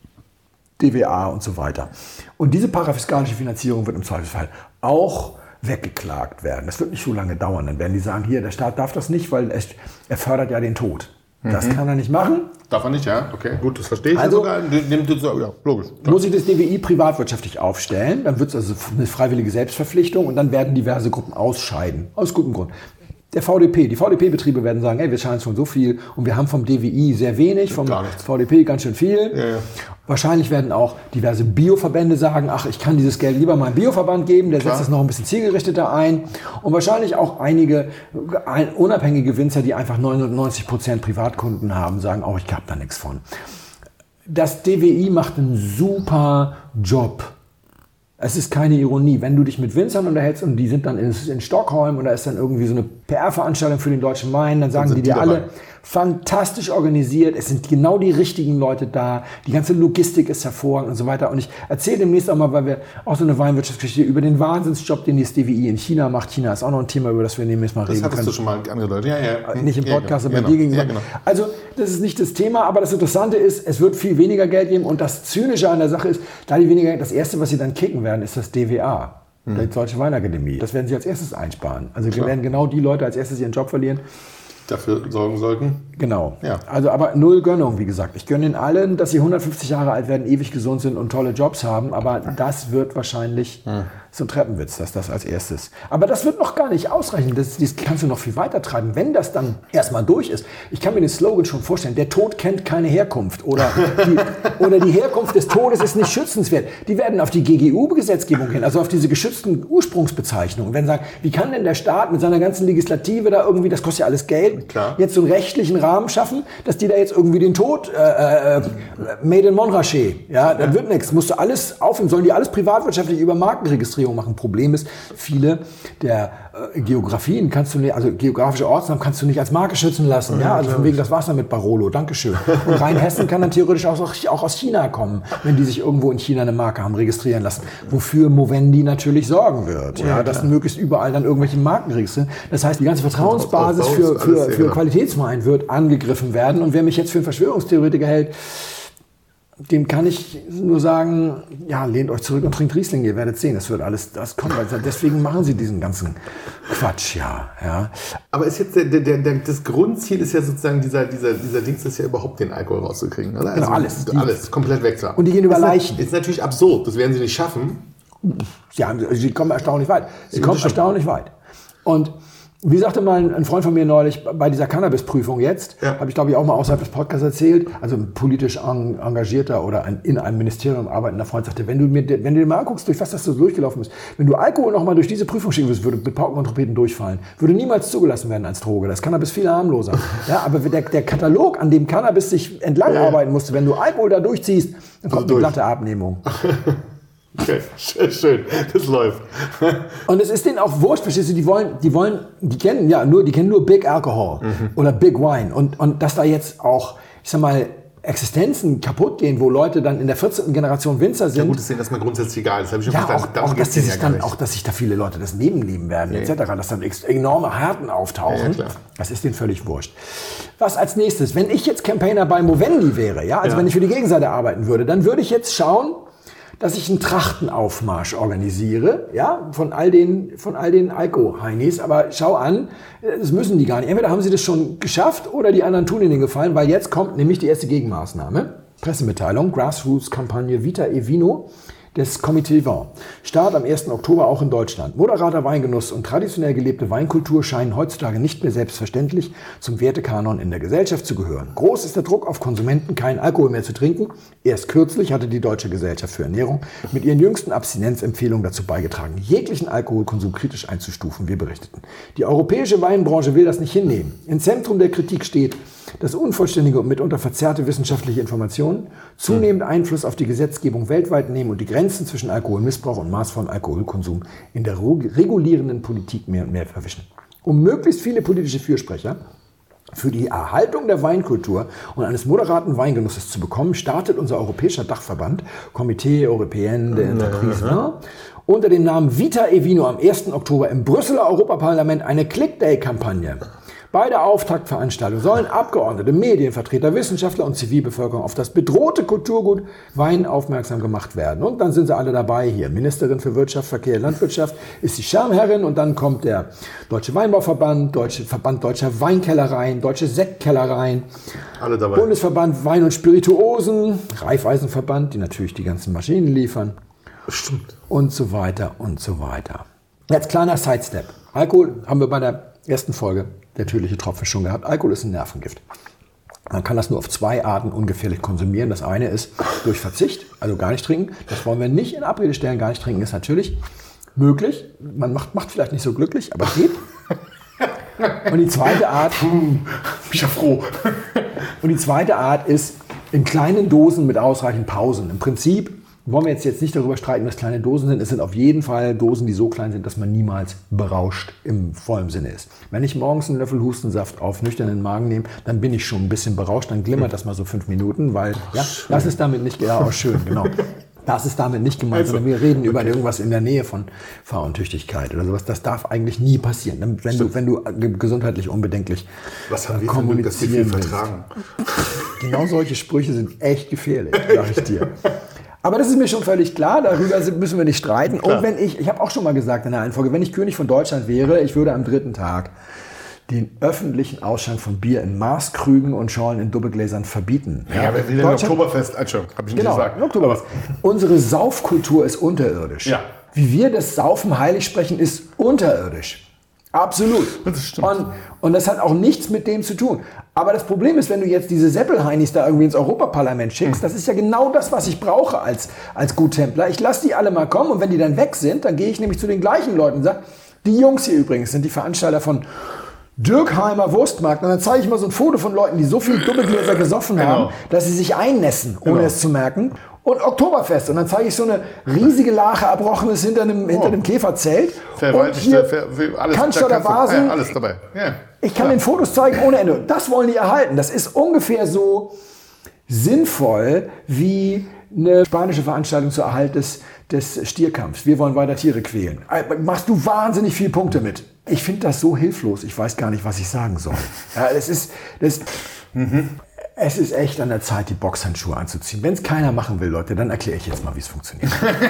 D W A und so weiter. Und diese parafiskalische Finanzierung wird im Zweifelsfall auch weggeklagt werden. Das wird nicht so lange dauern. Dann werden die sagen, hier, der Staat darf das nicht, weil es, er fördert ja den Tod. Das mhm. kann er nicht machen. Darf er nicht, ja? Okay, gut, das verstehe ich also, ja sogar. Ja, logisch. Klar. Muss ich das D W I privatwirtschaftlich aufstellen, dann wird es also eine freiwillige Selbstverpflichtung und dann werden diverse Gruppen ausscheiden. Aus gutem Grund. Der V D P, die V D P-Betriebe werden sagen, ey, wir zahlen schon so viel und wir haben vom D W I sehr wenig, vom V D P ganz schön viel. Ja, ja. Wahrscheinlich werden auch diverse Bioverbände sagen, ach, ich kann dieses Geld lieber meinem Bioverband geben, der Klar. setzt es noch ein bisschen zielgerichteter ein. Und wahrscheinlich auch einige unabhängige Winzer, die einfach neunundneunzig Prozent Privatkunden haben, sagen auch, ich habe da nichts von. Das D W I macht einen super Job. Es ist keine Ironie. Wenn du dich mit Winzern unterhältst und die sind dann in, in Stockholm und da ist dann irgendwie so eine P R-Veranstaltung für den deutschen Wein, dann sagen die dir alle, fantastisch organisiert, es sind genau die richtigen Leute da, die ganze Logistik ist hervorragend und so weiter. Und ich erzähle demnächst auch mal, weil wir auch so eine Weinwirtschaftsgeschichte über den Wahnsinnsjob, den das D W I in China macht. China ist auch noch ein Thema, über das wir demnächst mal das reden können. Das hattest du schon mal angedeutet. Ja, ja. Nicht im Podcast, ja, aber genau. dir gegenüber. Ja, genau. Also das ist nicht das Thema, aber das Interessante ist, es wird viel weniger Geld geben und das Zynische an der Sache ist, da die weniger, das Erste, was sie dann kicken werden, ist das D W A. Hm. Die Deutsche Weinakademie. Das werden sie als erstes einsparen. Also wir werden genau die Leute als erstes ihren Job verlieren, dafür sorgen sollten. Genau. Ja. Also aber null Gönnung, wie gesagt. Ich gönne ihnen allen, dass sie hundertfünfzig Jahre alt werden, ewig gesund sind und tolle Jobs haben, aber das wird wahrscheinlich hm. so ein Treppenwitz, dass das als erstes. Aber das wird noch gar nicht ausreichen. Das, das kannst du noch viel weiter treiben, wenn das dann erstmal durch ist. Ich kann mir den Slogan schon vorstellen, der Tod kennt keine Herkunft oder die, oder die Herkunft des Todes ist nicht schützenswert. Die werden auf die G G U-Gesetzgebung hin, also auf diese geschützten Ursprungsbezeichnungen. Wenn sagen, wie kann denn der Staat mit seiner ganzen Legislative da irgendwie, das kostet ja alles Geld, Klar. jetzt so einen rechtlichen Rahmen schaffen, dass die da jetzt irgendwie den Tod äh, äh, made in Montrachet, ja, dann ja. wird nichts. Musst du alles aufnehmen, sollen die alles privatwirtschaftlich über Markenregistrierung machen. Problem ist, viele der äh, Geografien kannst du nicht, also geografische Ortsnamen kannst du nicht als Marke schützen lassen, ja, ja also von wegen das Wasser mit Barolo, Dankeschön. Und Rheinhessen kann dann theoretisch auch, auch aus China kommen, wenn die sich irgendwo in China eine Marke haben registrieren lassen, wofür Movendi natürlich sorgen wird, ja, ja dass möglichst überall dann irgendwelche Marken registrieren. Das heißt, die ganze Vertrauensbasis für, für, für Qualitätswein wird angegriffen werden und wer mich jetzt für einen Verschwörungstheoretiker hält, dem kann ich nur sagen, ja, lehnt euch zurück und trinkt Riesling, ihr werdet sehen, das wird alles, das kommt, also deswegen machen sie diesen ganzen Quatsch, ja, ja. Aber ist jetzt der, der, der, das Grundziel ist ja sozusagen dieser, dieser, dieser Dings ist ja überhaupt den Alkohol rauszukriegen, oder? Also genau, alles. Die, alles, komplett weg. Und die gehen über Leichen. Ist natürlich absurd, das werden sie nicht schaffen. Ja, sie kommen erstaunlich weit. Sie kommen erstaunlich weit. Und Wie sagte mal ein Freund von mir neulich, bei dieser Cannabis-Prüfung jetzt, ja. habe ich glaube ich auch mal außerhalb des Podcasts erzählt, also ein politisch engagierter oder ein, in einem Ministerium arbeitender Freund sagte, wenn du, mir, wenn du dir mal anguckst, durch was das so durchgelaufen ist, wenn du Alkohol noch mal durch diese Prüfung schicken würdest, würde mit Pauken und Trompeten durchfallen, würde niemals zugelassen werden als Droge. Das Cannabis viel harmloser. Ja, aber der, der Katalog, an dem Cannabis sich entlang ja. arbeiten musste, wenn du Alkohol da durchziehst, dann kommt also die glatte Abnehmung. Okay, schön, das läuft. Und es ist denen auch wurscht, verstehst du, die wollen, die wollen, die kennen ja nur, die kennen nur Big Alcohol mhm. oder Big Wine. Und, und dass da jetzt auch, ich sag mal, Existenzen kaputt gehen, wo Leute dann in der vierzehnten Generation Winzer sind. Ja gut, das ist denen erstmal grundsätzlich egal. Das habe ich schon ja, verstanden. auch, auch, dass die sich dann, auch, dass sich da viele Leute das Leben nehmen werden, nee. et cetera, dass dann enorme Härten auftauchen. Ja, das ist denen völlig wurscht. Was als nächstes? Wenn ich jetzt Campaigner bei Movendi wäre, ja, also ja. wenn ich für die Gegenseite arbeiten würde, dann würde ich jetzt schauen, dass ich einen Trachtenaufmarsch organisiere, ja, von all den, von all den Alko-Heinis. Aber schau an, das müssen die gar nicht. Entweder haben sie das schon geschafft oder die anderen tun ihnen den Gefallen, weil jetzt kommt nämlich die erste Gegenmaßnahme. Pressemitteilung, Grassroots-Kampagne Vita e Vino des Comité Vin. Start am ersten Oktober auch in Deutschland. Moderater Weingenuss und traditionell gelebte Weinkultur scheinen heutzutage nicht mehr selbstverständlich zum Wertekanon in der Gesellschaft zu gehören. Groß ist der Druck auf Konsumenten, keinen Alkohol mehr zu trinken. Erst kürzlich hatte die Deutsche Gesellschaft für Ernährung mit ihren jüngsten Abstinenzempfehlungen dazu beigetragen, jeglichen Alkoholkonsum kritisch einzustufen, wir berichteten. Die europäische Weinbranche will das nicht hinnehmen. Im Zentrum der Kritik steht, dass unvollständige und mitunter verzerrte wissenschaftliche Informationen zunehmend Einfluss auf die Gesetzgebung weltweit nehmen und die Grenzen zwischen Alkoholmissbrauch und maßvollem Alkoholkonsum in der regulierenden Politik mehr und mehr verwischen. Um möglichst viele politische Fürsprecher für die Erhaltung der Weinkultur und eines moderaten Weingenusses zu bekommen, startet unser europäischer Dachverband, Comité Européen de Entreprises, ja. unter dem Namen Vita e Vino am ersten Oktober im Brüsseler Europaparlament eine Click-Day-Kampagne. Bei der Auftaktveranstaltung sollen Abgeordnete, Medienvertreter, Wissenschaftler und Zivilbevölkerung auf das bedrohte Kulturgut Wein aufmerksam gemacht werden. Und dann sind sie alle dabei hier. Ministerin für Wirtschaft, Verkehr, Landwirtschaft ist die Schirmherrin und dann kommt der Deutsche Weinbauverband, Deutsche Verband Deutscher Weinkellereien, Deutsche Sektkellereien, alle dabei. Bundesverband Wein und Spirituosen, Raiffeisenverband, die natürlich die ganzen Maschinen liefern. Stimmt. Und so weiter und so weiter. Jetzt kleiner Sidestep. Alkohol haben wir bei der ersten Folge der tödliche Tropfen schon gehabt. Alkohol ist ein Nervengift. Man kann das nur auf zwei Arten ungefährlich konsumieren. Das eine ist durch Verzicht, also gar nicht trinken. Das wollen wir nicht in Abrede stellen. Gar nicht trinken ist natürlich möglich. Man macht, macht vielleicht nicht so glücklich, aber geht. Und die zweite Art, bin ich ja froh. Und die zweite Art ist in kleinen Dosen mit ausreichend Pausen. Im Prinzip wollen wir jetzt, jetzt nicht darüber streiten, was kleine Dosen sind. Es sind auf jeden Fall Dosen, die so klein sind, dass man niemals berauscht im vollen Sinne ist. Wenn ich morgens einen Löffel Hustensaft auf nüchternen Magen nehme, dann bin ich schon ein bisschen berauscht. Dann glimmert das mal so fünf Minuten, weil ja, das ist damit nicht, ja, auch schön, genau. Das ist damit nicht gemeint, sondern wir reden über irgendwas in der Nähe von Fahruntüchtigkeit oder sowas. Das darf eigentlich nie passieren, wenn du, wenn du gesundheitlich unbedenklich was haben wir kommunizieren willst. Vertragen? Genau solche Sprüche sind echt gefährlich, sag ich dir. Aber das ist mir schon völlig klar, darüber müssen wir nicht streiten. Klar. Und wenn ich, ich habe auch schon mal gesagt in der einen Folge, wenn ich König von Deutschland wäre, ich würde am dritten Tag den öffentlichen Ausschank von Bier in Maßkrügen und Schorlen in Doppelgläsern verbieten. Ja, ja, wer will denn Oktoberfest? Also, habe ich nicht genau, gesagt. Oktoberfest. Unsere Saufkultur ist unterirdisch. Ja. Wie wir das Saufen heilig sprechen, ist unterirdisch. Absolut. Das stimmt. Und, und das hat auch nichts mit dem zu tun. Aber das Problem ist, wenn du jetzt diese Seppelheinis da irgendwie ins Europaparlament schickst, das ist ja genau das, was ich brauche als, als Guttempler. Ich lasse die alle mal kommen und wenn die dann weg sind, dann gehe ich nämlich zu den gleichen Leuten und sage, die Jungs hier übrigens sind die Veranstalter von Dürkheimer Wurstmarkt. Und dann zeige ich mal so ein Foto von Leuten, die so viel Doppelgläser gesoffen genau. haben, dass sie sich einnässen, ohne genau. es zu merken. Und Oktoberfest. Und dann zeige ich so eine riesige Lache Erbrochenes hinter einem, oh. hinter einem Käferzelt. Und hier ver, ver, alles, Cannstatter Vasen. Ja, alles dabei. Ja. Ich kann ja. den Fotos zeigen ohne Ende. Das wollen die erhalten. Das ist ungefähr so sinnvoll wie eine spanische Veranstaltung zur Erhalt des, des Stierkampfs. Wir wollen weiter Tiere quälen. Machst du wahnsinnig viele Punkte mit. Ich finde das so hilflos. Ich weiß gar nicht, was ich sagen soll. Ja, das ist... Das, mhm. Es ist echt an der Zeit, die Boxhandschuhe anzuziehen. Wenn es keiner machen will, Leute, dann erkläre ich jetzt mal, wie es funktioniert.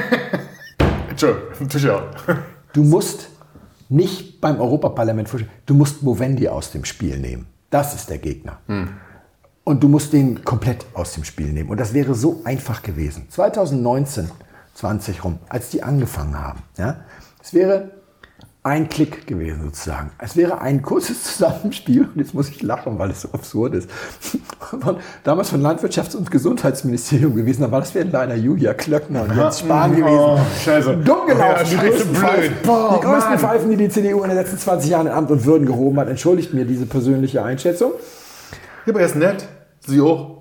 Entschuldigung. Du musst nicht beim Europaparlament, du musst Movendi aus dem Spiel nehmen. Das ist der Gegner. Hm. Und du musst den komplett aus dem Spiel nehmen. Und das wäre so einfach gewesen. zwanzig neunzehn, zwanzig rum, als die angefangen haben. Ja, es wäre ein Klick gewesen sozusagen. Es wäre ein kurzes Zusammenspiel, und jetzt muss ich lachen, weil es so absurd ist, von, damals von Landwirtschafts- und Gesundheitsministerium gewesen, da war das wären leider Julia Klöckner und Jens Spahn gewesen. Oh, scheiße. Dumm gelaufen. Ja, die scheiße, größten, blöd. Pfeifen, Boah, die größten Mann. Pfeifen, die die C D U in den letzten zwanzig Jahren in Amt und Würden gehoben hat. Entschuldigt mir diese persönliche Einschätzung. Ja, aber er ist nett. Sie auch.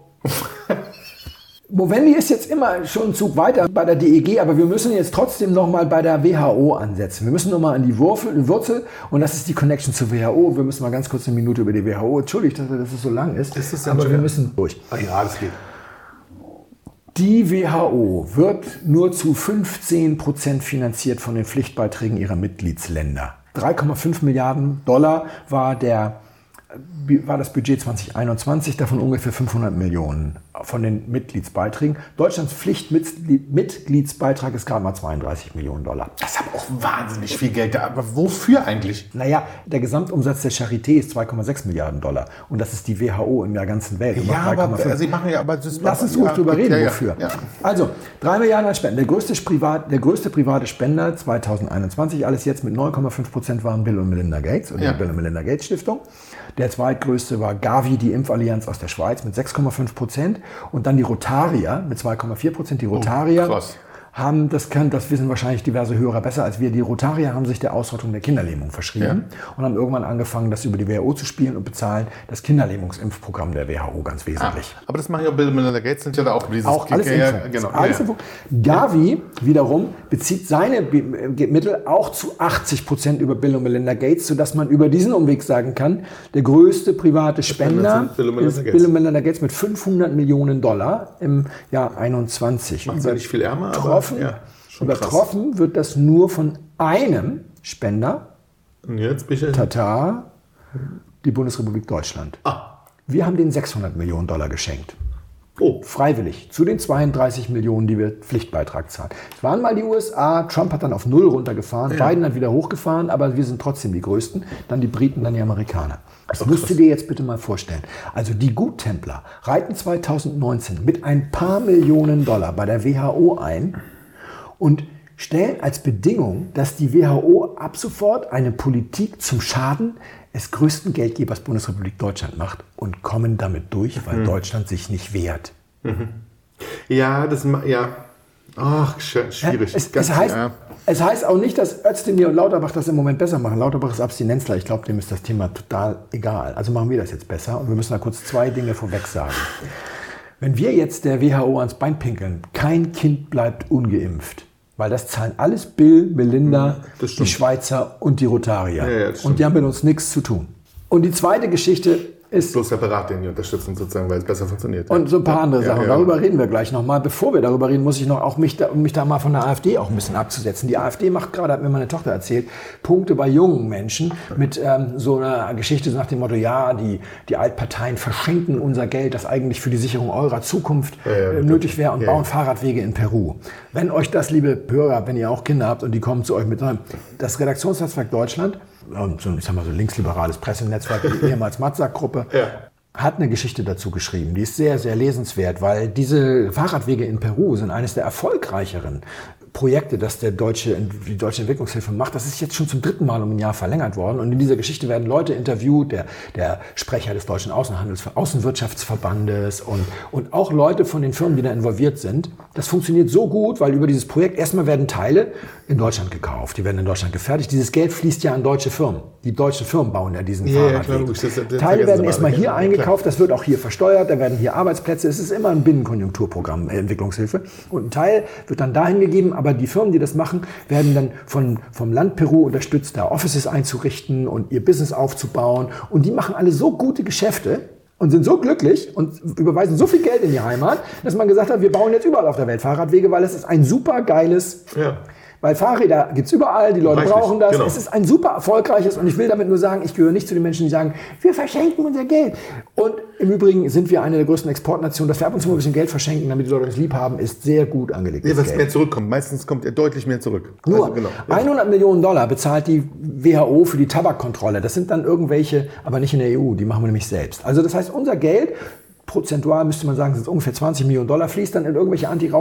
Movendi ist jetzt immer schon einen Zug weiter bei der D E G, aber wir müssen jetzt trotzdem nochmal bei der W H O ansetzen. Wir müssen nochmal an die Wurzel, Wurzel und das ist die Connection zur W H O. Wir müssen mal ganz kurz eine Minute über die W H O. Entschuldigt, dass es so lang ist, ist das aber schwer? wir müssen durch. Ach ja, das geht. Die W H O wird nur zu fünfzehn Prozent finanziert von den Pflichtbeiträgen ihrer Mitgliedsländer. drei Komma fünf Milliarden Dollar war der war das Budget zwanzig einundzwanzig, davon ungefähr fünfhundert Millionen von den Mitgliedsbeiträgen. Deutschlands Pflichtmitgliedsbeitrag ist gerade mal zweiunddreißig Millionen Dollar. Das ist aber auch wahnsinnig viel Geld. Aber wofür eigentlich? Naja, der Gesamtumsatz der Charité ist zwei Komma sechs Milliarden Dollar. Und das ist die W H O in der ganzen Welt. Ja, aber Sie machen ja, aber das Lass uns ruhig ja, drüber reden, ja, ja, wofür. Ja. Also, drei Milliarden als Spenden. Der größte, Privat, der größte private Spender zwanzig einundzwanzig, alles jetzt mit neun Komma fünf Prozent waren Bill und Melinda Gates oder Ja. die Bill und Melinda Gates Stiftung. Der zweitgrößte war Gavi, die Impfallianz aus der Schweiz mit sechs Komma fünf Prozent. Und dann die Rotarier mit zwei Komma vier Prozent. Die Rotarier Oh, krass. haben, das, kann, das wissen wahrscheinlich diverse Hörer besser als wir, die Rotarier haben sich der Ausrottung der Kinderlähmung verschrieben Ja. und haben irgendwann angefangen, das über die W H O zu spielen und bezahlen das Kinderlähmungsimpfprogramm der W H O ganz wesentlich. Ah, aber das machen ja Bill und Melinda Gates, sind ja da auch dieses Auch alles ja, Impfung. genau. Alles ja. Impfung. Gavi wiederum bezieht seine Be- Mittel auch zu achtzig Prozent über Bill und Melinda Gates, sodass man über diesen Umweg sagen kann, der größte private Spender Bill und Melinda ist Gates. Bill und Melinda Gates mit fünfhundert Millionen Dollar im Jahr einundzwanzig. Macht sie nicht viel ärmer, aber Übertroffen, ja, schon übertroffen wird das nur von einem Spender, Und jetzt bin ich Tata, die Bundesrepublik Deutschland. Ah. Wir haben denen sechshundert Millionen Dollar geschenkt. Oh. Freiwillig. Zu den zweiunddreißig Millionen, die wir Pflichtbeitrag zahlen. Es waren mal die U S A, Trump hat dann auf Null runtergefahren, Ja. Biden hat wieder hochgefahren, aber wir sind trotzdem die Größten. Dann die Briten, dann die Amerikaner. Das Ach, musst du krass. dir jetzt bitte mal vorstellen. Also die Guttempler reiten zweitausendneunzehn mit ein paar Millionen Dollar bei der W H O ein und stellen als Bedingung, dass die W H O ab sofort eine Politik zum Schaden des größten Geldgebers Bundesrepublik Deutschland macht und kommen damit durch, weil Mhm. Deutschland sich nicht wehrt. Ja, das ma- ja. Ach, sch- schwierig. Es, Ganz- es, heißt, ja. es heißt auch nicht, dass Özdemir und Lauterbach das im Moment besser machen. Lauterbach ist Abstinenzler. Ich glaube, dem ist das Thema total egal. Also machen wir das jetzt besser. Und wir müssen da kurz zwei Dinge vorweg sagen. Wenn wir jetzt der W H O ans Bein pinkeln, kein Kind bleibt ungeimpft. Weil das zahlen alles Bill, Melinda, Das die stimmt. Schweizer und die Rotarier. Ja, ja, das stimmt. Und die haben mit uns nichts zu tun. Und die zweite Geschichte ist... Bloß separat den die unterstützen sozusagen, weil es besser funktioniert. Und so ein paar andere Ja, Sachen. ja. Darüber reden wir gleich nochmal. Bevor wir darüber reden, muss ich noch auch mich da, um mich da mal von der AfD auch ein bisschen abzusetzen. Die AfD macht gerade, hat mir meine Tochter erzählt, Punkte bei jungen Menschen mit ähm, so einer Geschichte so nach dem Motto, ja, die, die Altparteien verschenken unser Geld, das eigentlich für die Sicherung eurer Zukunft Ja, ja, äh, nötig wäre und ja, bauen ja. Fahrradwege in Peru. Wenn euch das, liebe Bürger, wenn ihr auch Kinder habt und die kommen zu euch mit, das Redaktionsnetzwerk Deutschland, und so, ich sag mal so linksliberales Pressenetzwerk, die ehemals Matzak-Gruppe, Ja. hat eine Geschichte dazu geschrieben. Die ist sehr, sehr lesenswert, weil diese Fahrradwege in Peru sind eines der erfolgreicheren Projekte, das der deutsche, die deutsche Entwicklungshilfe macht. Das ist jetzt schon zum dritten Mal um ein Jahr verlängert worden. Und in dieser Geschichte werden Leute interviewt, der, der Sprecher des Deutschen Außenhandels, Außenwirtschaftsverbandes und, und auch Leute von den Firmen, die da involviert sind. Das funktioniert so gut, weil über dieses Projekt erstmal werden Teile in Deutschland gekauft. Die werden in Deutschland gefertigt. Dieses Geld fließt ja an deutsche Firmen. Die deutschen Firmen bauen ja diesen Ja, ja, Fahrradweg. klar, logisch. Das- das Teile vergessen werden Sie erstmal mal. hier Ja, eingekauft. Das wird auch hier versteuert, da werden hier Arbeitsplätze. Es ist immer ein Binnenkonjunkturprogramm, äh, Entwicklungshilfe. Und ein Teil wird dann dahin gegeben, aber die Firmen, die das machen, werden dann von, vom Land Peru unterstützt, da Offices einzurichten und ihr Business aufzubauen. Und die machen alle so gute Geschäfte und sind so glücklich und überweisen so viel Geld in die Heimat, dass man gesagt hat, wir bauen jetzt überall auf der Welt Fahrradwege, weil es ist ein super geiles... Ja. Weil Fahrräder gibt es überall, die Leute Reichlich, brauchen das. genau. Es ist ein super erfolgreiches und ich will damit nur sagen, ich gehöre nicht zu den Menschen, die sagen, wir verschenken unser Geld. Und im Übrigen sind wir eine der größten Exportnationen. Dass wir ab und zu mal ein bisschen Geld verschenken, damit die Leute uns lieb haben, ist sehr gut angelegt. Ja, was mehr zurückkommt. Meistens kommt er deutlich mehr zurück. Nur Also, genau. Ja. hundert Millionen Dollar bezahlt die W H O für die Tabakkontrolle. Das sind dann irgendwelche, aber nicht in der E U, die machen wir nämlich selbst. Also das heißt, unser Geld, prozentual müsste man sagen, sind ungefähr zwanzig Millionen Dollar, fließt dann in irgendwelche Anti-Raucher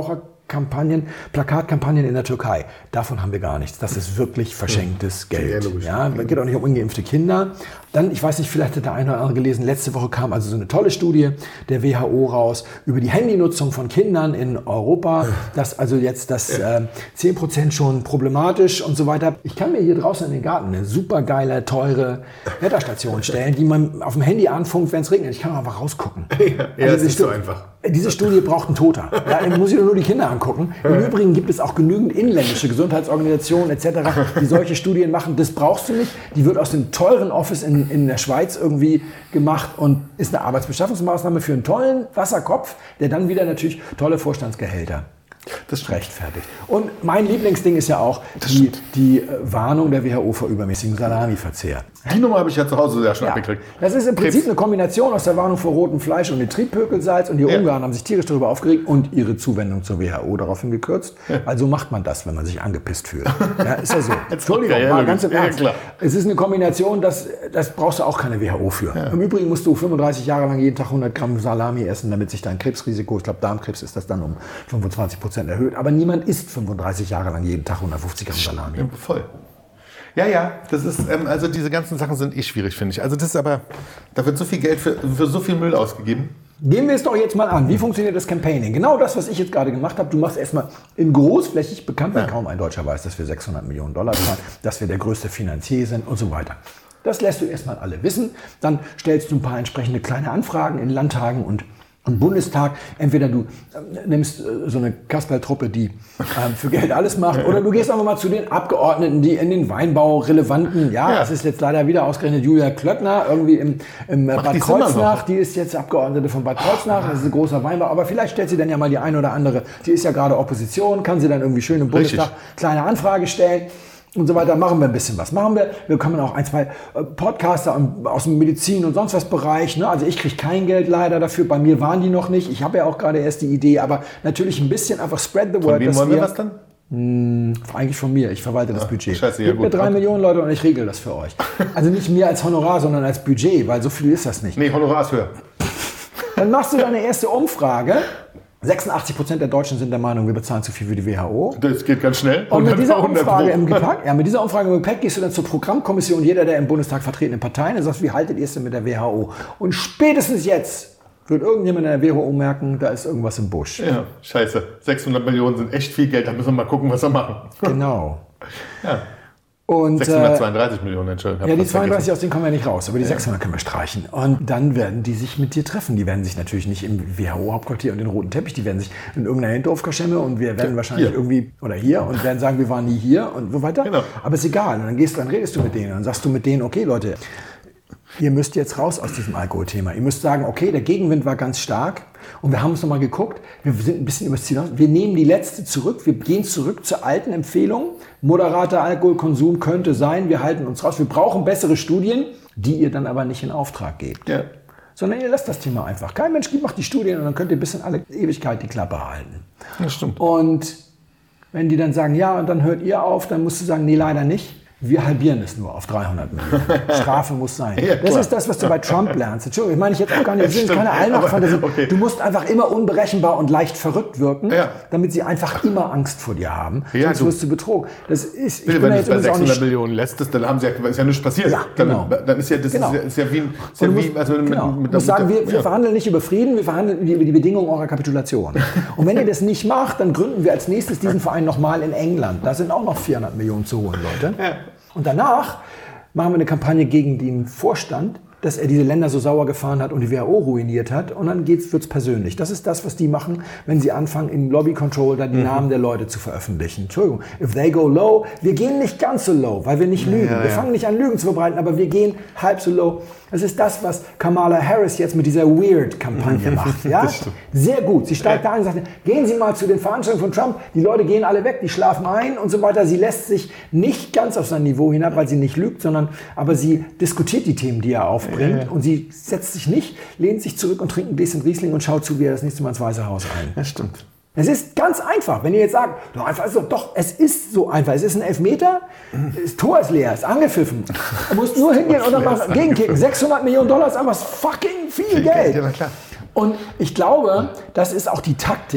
Kampagnen, Plakatkampagnen in der Türkei. Davon haben wir gar nichts. Das ist wirklich verschenktes ja. Geld. Ja, es geht auch nicht um ungeimpfte Kinder. Dann, ich weiß nicht, vielleicht hat der eine oder andere gelesen, letzte Woche kam also so eine tolle Studie der W H O raus über die Handynutzung von Kindern in Europa, dass also jetzt das äh, zehn Prozent schon problematisch und so weiter. Ich kann mir hier draußen in den Garten eine super geile, teure Wetterstation stellen, die man auf dem Handy anfunkt, wenn es regnet. Ich kann einfach rausgucken. Ja, ja also das ist so einfach. Diese Studie braucht einen Toter. Ja, dann muss ich nur die Kinder angucken. Im Übrigen gibt es auch genügend inländische Gesundheitsorganisationen et cetera, die solche Studien machen. Das brauchst du nicht. Die wird aus dem teuren Office in, in der Schweiz irgendwie gemacht und ist eine Arbeitsbeschaffungsmaßnahme für einen tollen Wasserkopf, der dann wieder natürlich tolle Vorstandsgehälter das rechtfertigt. Und mein Lieblingsding ist ja auch die, die Warnung der W H O vor übermäßigem Salamiverzehr. Die Nummer habe ich ja zu Hause sehr schon ja. abgekriegt. Das ist im Prinzip Krebs. Eine Kombination aus der Warnung vor rotem Fleisch und Nitritpökelsalz. Und die ja. Ungarn haben sich tierisch darüber aufgeregt und ihre Zuwendung zur W H O daraufhin gekürzt. Ja. Also macht man das, wenn man sich angepisst fühlt. Ja, ist ja so. Entschuldigung, okay, ja, mal ganz im Ernst. Ja, es ist eine Kombination, das, das brauchst du auch keine W H O für. Ja. Im Übrigen musst du fünfunddreißig Jahre lang jeden Tag hundert Gramm Salami essen, damit sich dein Krebsrisiko, ich glaube Darmkrebs ist das dann um fünfundzwanzig Prozent erhöht. Aber niemand isst fünfunddreißig Jahre lang jeden Tag hundertfünfzig Gramm Salami. Ja, voll. Ja, ja, das ist, ähm, also diese ganzen Sachen sind eh schwierig, finde ich. Also das ist aber, da wird so viel Geld für, für so viel Müll ausgegeben. Gehen wir es doch jetzt mal an. Wie funktioniert das Campaigning? Genau das, was ich jetzt gerade gemacht habe. Du machst erstmal in großflächig bekannt, weil ja. kaum ein Deutscher weiß, dass wir sechshundert Millionen Dollar zahlen, dass wir der größte Finanzier sind und so weiter. Das lässt du erstmal alle wissen. Dann stellst du ein paar entsprechende kleine Anfragen in Landtagen und im Bundestag. Entweder du äh, nimmst äh, so eine Kasperl-Truppe, die äh, für Geld alles macht, oder du gehst einfach mal zu den Abgeordneten, die in den Weinbau relevanten, ja, es ja. ist jetzt leider wieder ausgerechnet Julia Klöckner, irgendwie im, im äh, Bad Kreuznach, die ist jetzt Abgeordnete von Bad Kreuznach, das ist ein großer Weinbau, aber vielleicht stellt sie dann ja mal die eine oder andere, die ist ja gerade Opposition, kann sie dann irgendwie schön im Bundestag Richtig. Kleine Anfrage stellen. Und so weiter, machen wir ein bisschen was. Machen wir, wir kommen auch ein, zwei Podcaster aus dem Medizin- und sonst was Bereich. Ne? Also ich kriege kein Geld leider dafür, bei mir waren die noch nicht. Ich habe ja auch gerade erst die Idee, aber natürlich ein bisschen einfach spread the word. Von wem wollen wir was dann? Mh, eigentlich von mir, ich verwalte das ja, Budget. Scheiße, ja, Gebt mir drei Millionen Leute und ich regel das für euch. Also nicht mir als Honorar, sondern als Budget, weil so viel ist das nicht. Nee, Honorar ist höher. Dann machst du deine erste Umfrage. sechsundachtzig Prozent der Deutschen sind der Meinung, wir bezahlen zu viel für die W H O. Das geht ganz schnell. Und mit dieser Umfrage im Gepäck, ja, mit dieser Umfrage im Gepäck gehst du dann zur Programmkommission jeder der im Bundestag vertretenen Parteien und sagst, wie haltet ihr es denn mit der W H O? Und spätestens jetzt wird irgendjemand in der W H O merken, da ist irgendwas im Busch. Ja, scheiße. sechshundert Millionen sind echt viel Geld, da müssen wir mal gucken, was wir machen. Genau. Ja. Und, sechshundertzweiunddreißig äh, Millionen, Entschuldigung. Ja, die zweiunddreißig, aus denen kommen wir nicht raus, aber die ja. sechshundert können wir streichen. Und dann werden die sich mit dir treffen. Die werden sich natürlich nicht im W H O-Hauptquartier und den roten Teppich, die werden sich in irgendeiner Hinterhofkaschemme und wir werden ja, wahrscheinlich hier. irgendwie, oder hier, und werden sagen, wir waren nie hier und so weiter. Genau. Aber ist egal. Und dann gehst du, dann redest du mit denen und dann sagst du mit denen, okay Leute, ihr müsst jetzt raus aus diesem Alkoholthema. Ihr müsst sagen, okay, der Gegenwind war ganz stark und wir haben uns nochmal geguckt, wir sind ein bisschen übers Ziel raus. Wir nehmen die letzte zurück, wir gehen zurück zur alten Empfehlung. Moderater Alkoholkonsum könnte sein, wir halten uns raus. Wir brauchen bessere Studien, die ihr dann aber nicht in Auftrag gebt. Ja. Sondern ihr lasst das Thema einfach. Kein Mensch macht die Studien und dann könnt ihr bis in alle Ewigkeit die Klappe halten. Das stimmt. Und wenn die dann sagen, ja, und dann hört ihr auf, dann musst du sagen, nee, leider nicht. Wir halbieren es nur auf dreihundert Millionen. Strafe muss sein. Ja, das ist das, was du bei Trump lernst. Entschuldigung, ich meine ich jetzt auch gar nicht. Das ist keine Allmachtsfantasie. Okay. Du musst einfach immer unberechenbar und leicht verrückt wirken, ja. damit sie einfach immer Angst vor dir haben. Ja, sonst du. wirst du betrogen. Das ist, ich bin wenn du es bei sechshundert Millionen lässt, dann haben sie ja, ist ja nichts passiert. Ja, genau. Dann, dann ist ja, das genau. ist, ja, ist ja wie, ist ja musst, wie also mit, genau. mit, mit, du musst sagen, wir, wir ja. verhandeln nicht über Frieden, wir verhandeln über die Bedingungen eurer Kapitulation. Und wenn ihr das nicht macht, dann gründen wir als nächstes diesen Verein nochmal in England. Da sind auch noch vierhundert Millionen zu holen, Leute. Ja. Und danach machen wir eine Kampagne gegen den Vorstand, dass er diese Länder so sauer gefahren hat und die W H O ruiniert hat. Und dann wird es persönlich. Das ist das, was die machen, wenn sie anfangen, im Lobby Control da die mhm. Namen der Leute zu veröffentlichen. Entschuldigung, if they go low, wir gehen nicht ganz so low, weil wir nicht lügen. Ja, ja. Wir fangen nicht an, Lügen zu verbreiten, aber wir gehen halb so low. Das ist das, was Kamala Harris jetzt mit dieser Weird-Kampagne macht. Ja? Sehr gut. Sie steigt da ein und sagt, gehen Sie mal zu den Veranstaltungen von Trump. Die Leute gehen alle weg, die schlafen ein und so weiter. Sie lässt sich nicht ganz auf sein Niveau hinab, weil sie nicht lügt, sondern aber sie diskutiert die Themen, die er aufbringt. Ja, ja. Und sie setzt sich nicht, lehnt sich zurück und trinkt ein Gläschen Riesling und schaut zu, wie er das nächste Mal ins Weiße Haus ein. Das stimmt. Es ist ganz einfach. Wenn ihr jetzt sagt, doch, einfach ist doch, doch, es ist so einfach. Es ist ein Elfmeter, das Tor ist leer, ist angepfiffen. Du musst nur hingehen und dann mal gegenkicken. sechshundert Millionen Dollar ist einfach fucking viel, viel Geld. Geld. Ja, klar. Und ich glaube, das ist auch die Taktik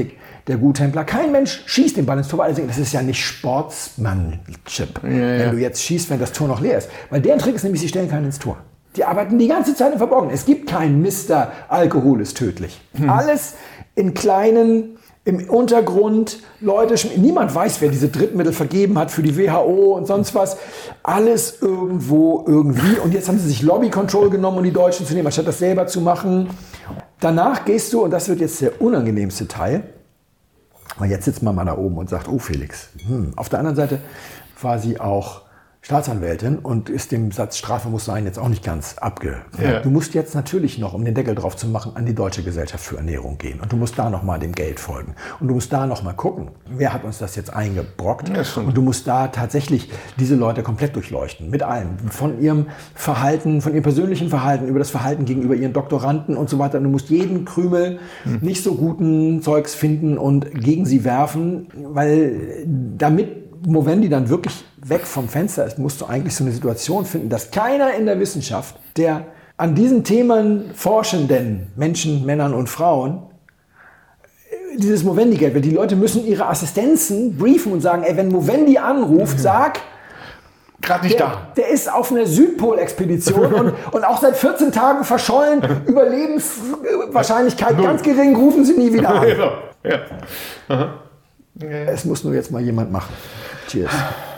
der Guttempler. Kein Mensch schießt den Ball ins Tor, weil das ist ja nicht Sportsmanship, ja, ja. wenn du jetzt schießt, wenn das Tor noch leer ist. Weil deren Trick ist nämlich, sie stellen keinen ins Tor. Die arbeiten die ganze Zeit im Verborgenen. Es gibt kein Mister Alkohol ist tödlich. Hm. Alles in kleinen, im Untergrund, Leute, niemand weiß, wer diese Drittmittel vergeben hat für die W H O und sonst was. Alles irgendwo, irgendwie. Und jetzt haben sie sich Lobby-Control genommen, um die Deutschen zu nehmen, anstatt das selber zu machen. Danach gehst du, und das wird jetzt der unangenehmste Teil, weil jetzt sitzt man mal da oben und sagt, oh Felix. Hm. Auf der anderen Seite war sie auch Staatsanwältin und ist dem Satz Strafe muss sein jetzt auch nicht ganz abge. Ja. Du musst jetzt natürlich noch, um den Deckel drauf zu machen, an die Deutsche Gesellschaft für Ernährung gehen. Und du musst da nochmal dem Geld folgen. Und du musst da nochmal gucken, wer hat uns das jetzt eingebrockt. Ja, und du musst da tatsächlich diese Leute komplett durchleuchten. Mit allem. Von ihrem Verhalten, von ihrem persönlichen Verhalten, über das Verhalten gegenüber ihren Doktoranden und so weiter. Und du musst jeden Krümel hm. nicht so guten Zeugs finden und gegen sie werfen, weil damit Movendi dann wirklich weg vom Fenster ist, musst du eigentlich so eine Situation finden, dass keiner in der Wissenschaft, der an diesen Themen forschenden Menschen, Männern und Frauen, dieses Movendi-Geld, weil die Leute müssen ihre Assistenzen briefen und sagen, ey, wenn Movendi anruft, sag, gerade nicht der, da. Der ist auf einer Südpol-Expedition und, und auch seit vierzehn Tagen verschollen, Überlebenswahrscheinlichkeit ganz gering, rufen sie nie wieder an. Ja. Ja. Aha. Okay. Es muss nur jetzt mal jemand machen. Cheers.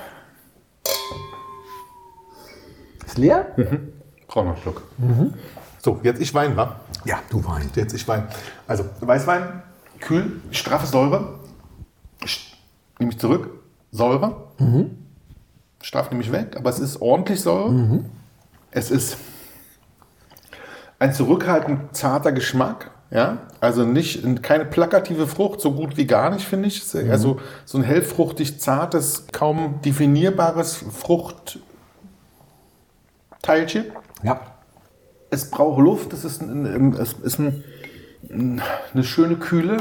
Ist leer? Mhm. Brauch noch einen Schluck. Mhm. So, jetzt ich Wein, wa? Ja, du Wein. Jetzt ich Wein. Also, Weißwein, kühl, straffe Säure. Nehme ich zurück. Säure. Mhm. Straff nehme ich weg, aber es ist ordentlich Säure. Mhm. Es ist ein zurückhaltend zarter Geschmack. Ja, also nicht, keine plakative Frucht, so gut wie gar nicht, finde ich. Mhm. Also so ein hellfruchtig, zartes, kaum definierbares Fruchtteilchen. Ja. Es braucht Luft, es ist, ein, es ist ein, eine schöne Kühle.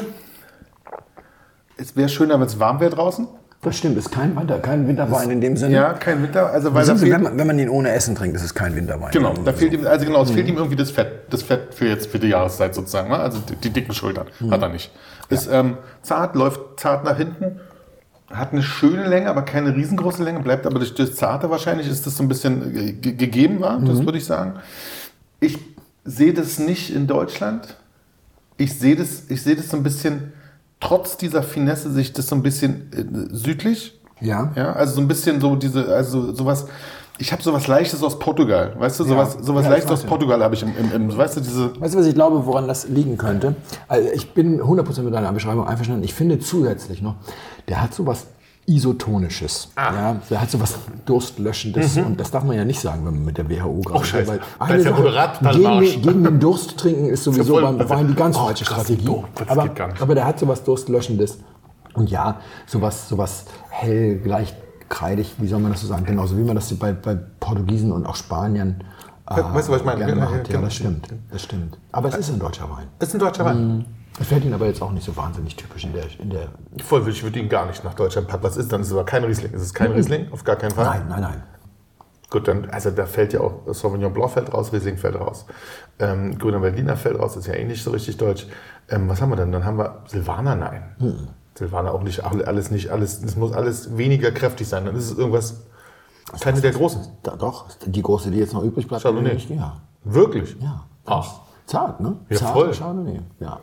Es wäre schöner, wenn es warm wäre draußen. Das stimmt, ist kein Winter, kein Winterwein in dem Sinne. Ja, kein Winter. Also weil Sie, wenn, man, wenn man ihn ohne Essen trinkt, ist es kein Winterwein. Genau, da fehlt ihm, also genau, es mhm. fehlt ihm irgendwie das Fett, das Fett für jetzt für die Jahreszeit sozusagen, ne? Also die, die dicken Schultern mhm. hat er nicht. Ist ja. ähm, zart, läuft zart nach hinten, hat eine schöne Länge, aber keine riesengroße Länge, bleibt aber durch das Zarte wahrscheinlich ist das so ein bisschen ge- gegeben war, mhm. das würde ich sagen. Ich sehe das nicht in Deutschland. Ich sehe das, ich sehe das so ein bisschen. Trotz dieser Finesse sich das so ein bisschen äh, südlich. Ja. Ja. Also so ein bisschen so diese, also sowas. Ich habe sowas Leichtes aus Portugal, weißt du, sowas, ja. sowas ja, Leichtes aus Portugal habe ich im, im, im, weißt du, diese. Weißt du, was ich glaube, woran das liegen könnte? Also ich bin hundert Prozent mit deiner Beschreibung einverstanden. Ich finde zusätzlich noch, der hat sowas Isotonisches. Ah. Ja, der hat sowas Durstlöschendes. Mhm. Und das darf man ja nicht sagen, wenn man mit der W H O gerade. Oh, scheiße. Weil eine Sache, gegen, den, gegen den Durst trinken ist sowieso ja beim Wein die ganz falsche oh, Strategie. Oh, aber, geht gar nicht. aber der hat sowas Durstlöschendes. Und ja, sowas, sowas hell, leicht kreidig, wie soll man das so sagen? Genauso wie man das bei, bei Portugiesen und auch Spaniern äh, weißt du, was ich meine? Gerne macht. Ja, das stimmt. Das stimmt. Aber es ist ein deutscher Wein. Es ist ein deutscher Wein. Mhm. Es fällt Ihnen aber jetzt auch nicht so wahnsinnig typisch in der... In der Voll, ich würde ihn gar nicht nach Deutschland packen. Was ist dann? Ist es aber kein Riesling. Ist es kein mhm. Riesling? Auf gar keinen Fall? Nein, nein, nein. Gut, dann, also da fällt ja auch Sauvignon Blanc fällt raus, Riesling fällt raus. Ähm, Grüner Berliner fällt raus, ist ja eh nicht so richtig deutsch. Ähm, was haben wir denn? Dann haben wir Silvaner, nein. Mhm. Silvaner auch nicht, alles nicht, alles, es muss alles weniger kräftig sein. Dann ist es irgendwas, was keine der großen. Da, doch, die große, die jetzt noch übrig bleibt. Chardonnay? Nicht, ja. Wirklich? Ja. Ach. Zart, ne? Ja, Zart voll. Chardonnay, ja.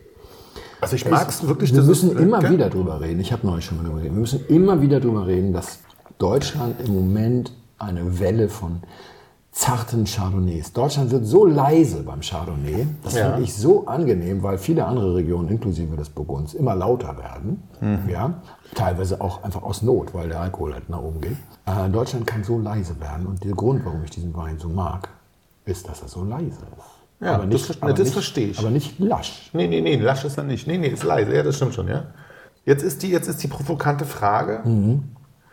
Also ich mag es wirklich. Wir müssen ist, immer äh, wieder drüber reden. Ich habe neulich schon mal drüber geredet. Wir müssen immer wieder drüber reden, dass Deutschland im Moment eine Welle von zarten Chardonnays. Deutschland wird so leise beim Chardonnay. Das ja. finde ich so angenehm, weil viele andere Regionen, inklusive des Burgunds, immer lauter werden. Mhm. Ja? Teilweise auch einfach aus Not, weil der Alkohol halt nach oben geht. Äh, Deutschland kann so leise werden. Und der Grund, warum ich diesen Wein so mag, ist, dass er so leise ist. Ja, aber nicht, das, aber das nicht, verstehe ich. Aber nicht lasch. Nee, nee, nee, lasch ist er nicht. Nee, nee, ist leise. Ja, das stimmt schon, ja. Jetzt ist die, jetzt ist die provokante Frage. Mhm.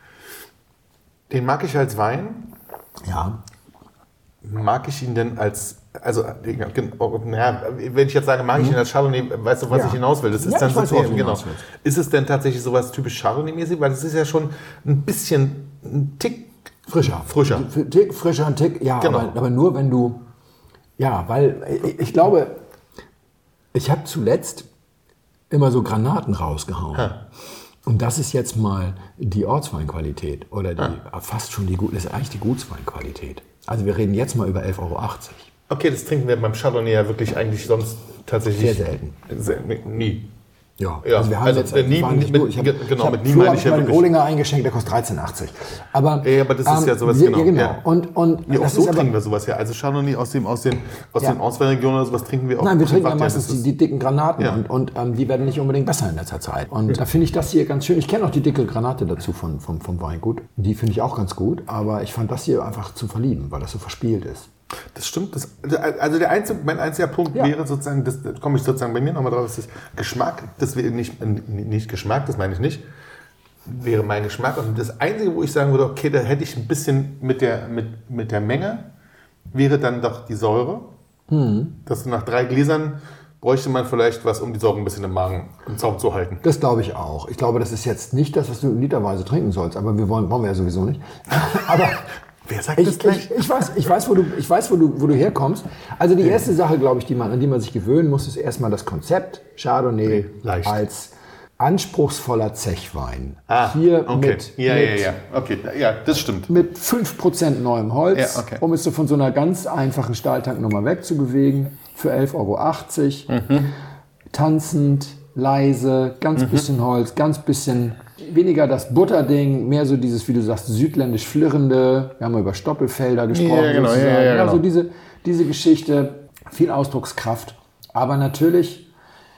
Den mag ich als Wein. Ja. Mag ich ihn denn als, also, ja, wenn ich jetzt sage, mag ich ihn als Chardonnay, weißt du, was ja. ich hinaus will? Das ist ja, dann ich weiß, so, genau. Ist es denn tatsächlich sowas typisch Chardonnay-mäßig? Weil das ist ja schon ein bisschen, ein Tick frischer. Frischer. Ein Tick frischer, ein Tick, ja, genau. aber, aber nur wenn du, ja, weil ich glaube, ich habe zuletzt immer so Granaten rausgehauen. Ha. Und das ist jetzt mal die Ortsweinqualität oder die, ah. fast schon die, das ist eigentlich die Gutsweinqualität. Also wir reden jetzt mal über elf Euro achtzig. Okay, das trinken wir beim Chardonnay ja wirklich eigentlich sonst tatsächlich... Sehr selten. Sehr, nie. Ja, ja, also wir haben also jetzt nie, nicht mit, gut. Ich hab, genau, ich mit hab, nie Flo meine hab ich ja mal den wirklich... Rohlinger eingeschenkt, der kostet dreizehn achtzig. Aber, ja, aber das ist ähm, ja sowas, wir, genau. Ja, genau. Ja. Und, und ja, auch das so ist aber, trinken wir sowas ja. Also Chardonnay aus, dem, aus den, aus ja. den Ortsweinregionen oder sowas trinken wir auch. Nein, wir trinken ja privat, meistens ja, die, die dicken Granaten ja. und, und ähm, die werden nicht unbedingt besser in letzter Zeit. Und ja. da finde ich das hier ganz schön. Ich kenne auch die dicke Granate dazu von, vom, vom Weingut. Die finde ich auch ganz gut, aber ich fand das hier einfach zu verlieben, weil das so verspielt ist. Das stimmt. Das, also der einzige, mein einziger Punkt ja. wäre sozusagen, das, da komme ich sozusagen bei mir nochmal drauf, ist das Geschmack. Das wäre nicht, nicht Geschmack, das meine ich nicht, wäre mein Geschmack. Und das Einzige, wo ich sagen würde, okay, da hätte ich ein bisschen mit der, mit, mit der Menge, wäre dann doch die Säure. Mhm. Dass nach drei Gläsern bräuchte man vielleicht was, um die Säure ein bisschen im Magen im Zaum zu halten. Das glaube ich auch. Ich glaube, das ist jetzt nicht das, was du literweise trinken sollst, aber wir wollen, wollen wir ja sowieso nicht. Aber... Wer sagt ich, das gleich? Ich, ich weiß, ich weiß, wo du, ich weiß wo, du, wo du herkommst. Also die erste Sache, glaube ich, die man, an die man sich gewöhnen muss, ist erstmal das Konzept Chardonnay Leicht. als anspruchsvoller Zechwein. Ah, Hier okay. mit, ja, mit, ja, ja, okay. Ja, das stimmt. Mit fünf Prozent neuem Holz, ja, okay. um es so von so einer ganz einfachen Stahltanknummer wegzubewegen, für elf Euro achtzig. Mhm. Tanzend, leise, ganz mhm. bisschen Holz, ganz bisschen... Weniger das Butterding, mehr so dieses, wie du sagst, südländisch flirrende. Wir haben mal über Stoppelfelder gesprochen. Ja, genau, ja, ja, genau. Also diese, diese Geschichte, viel Ausdruckskraft, aber natürlich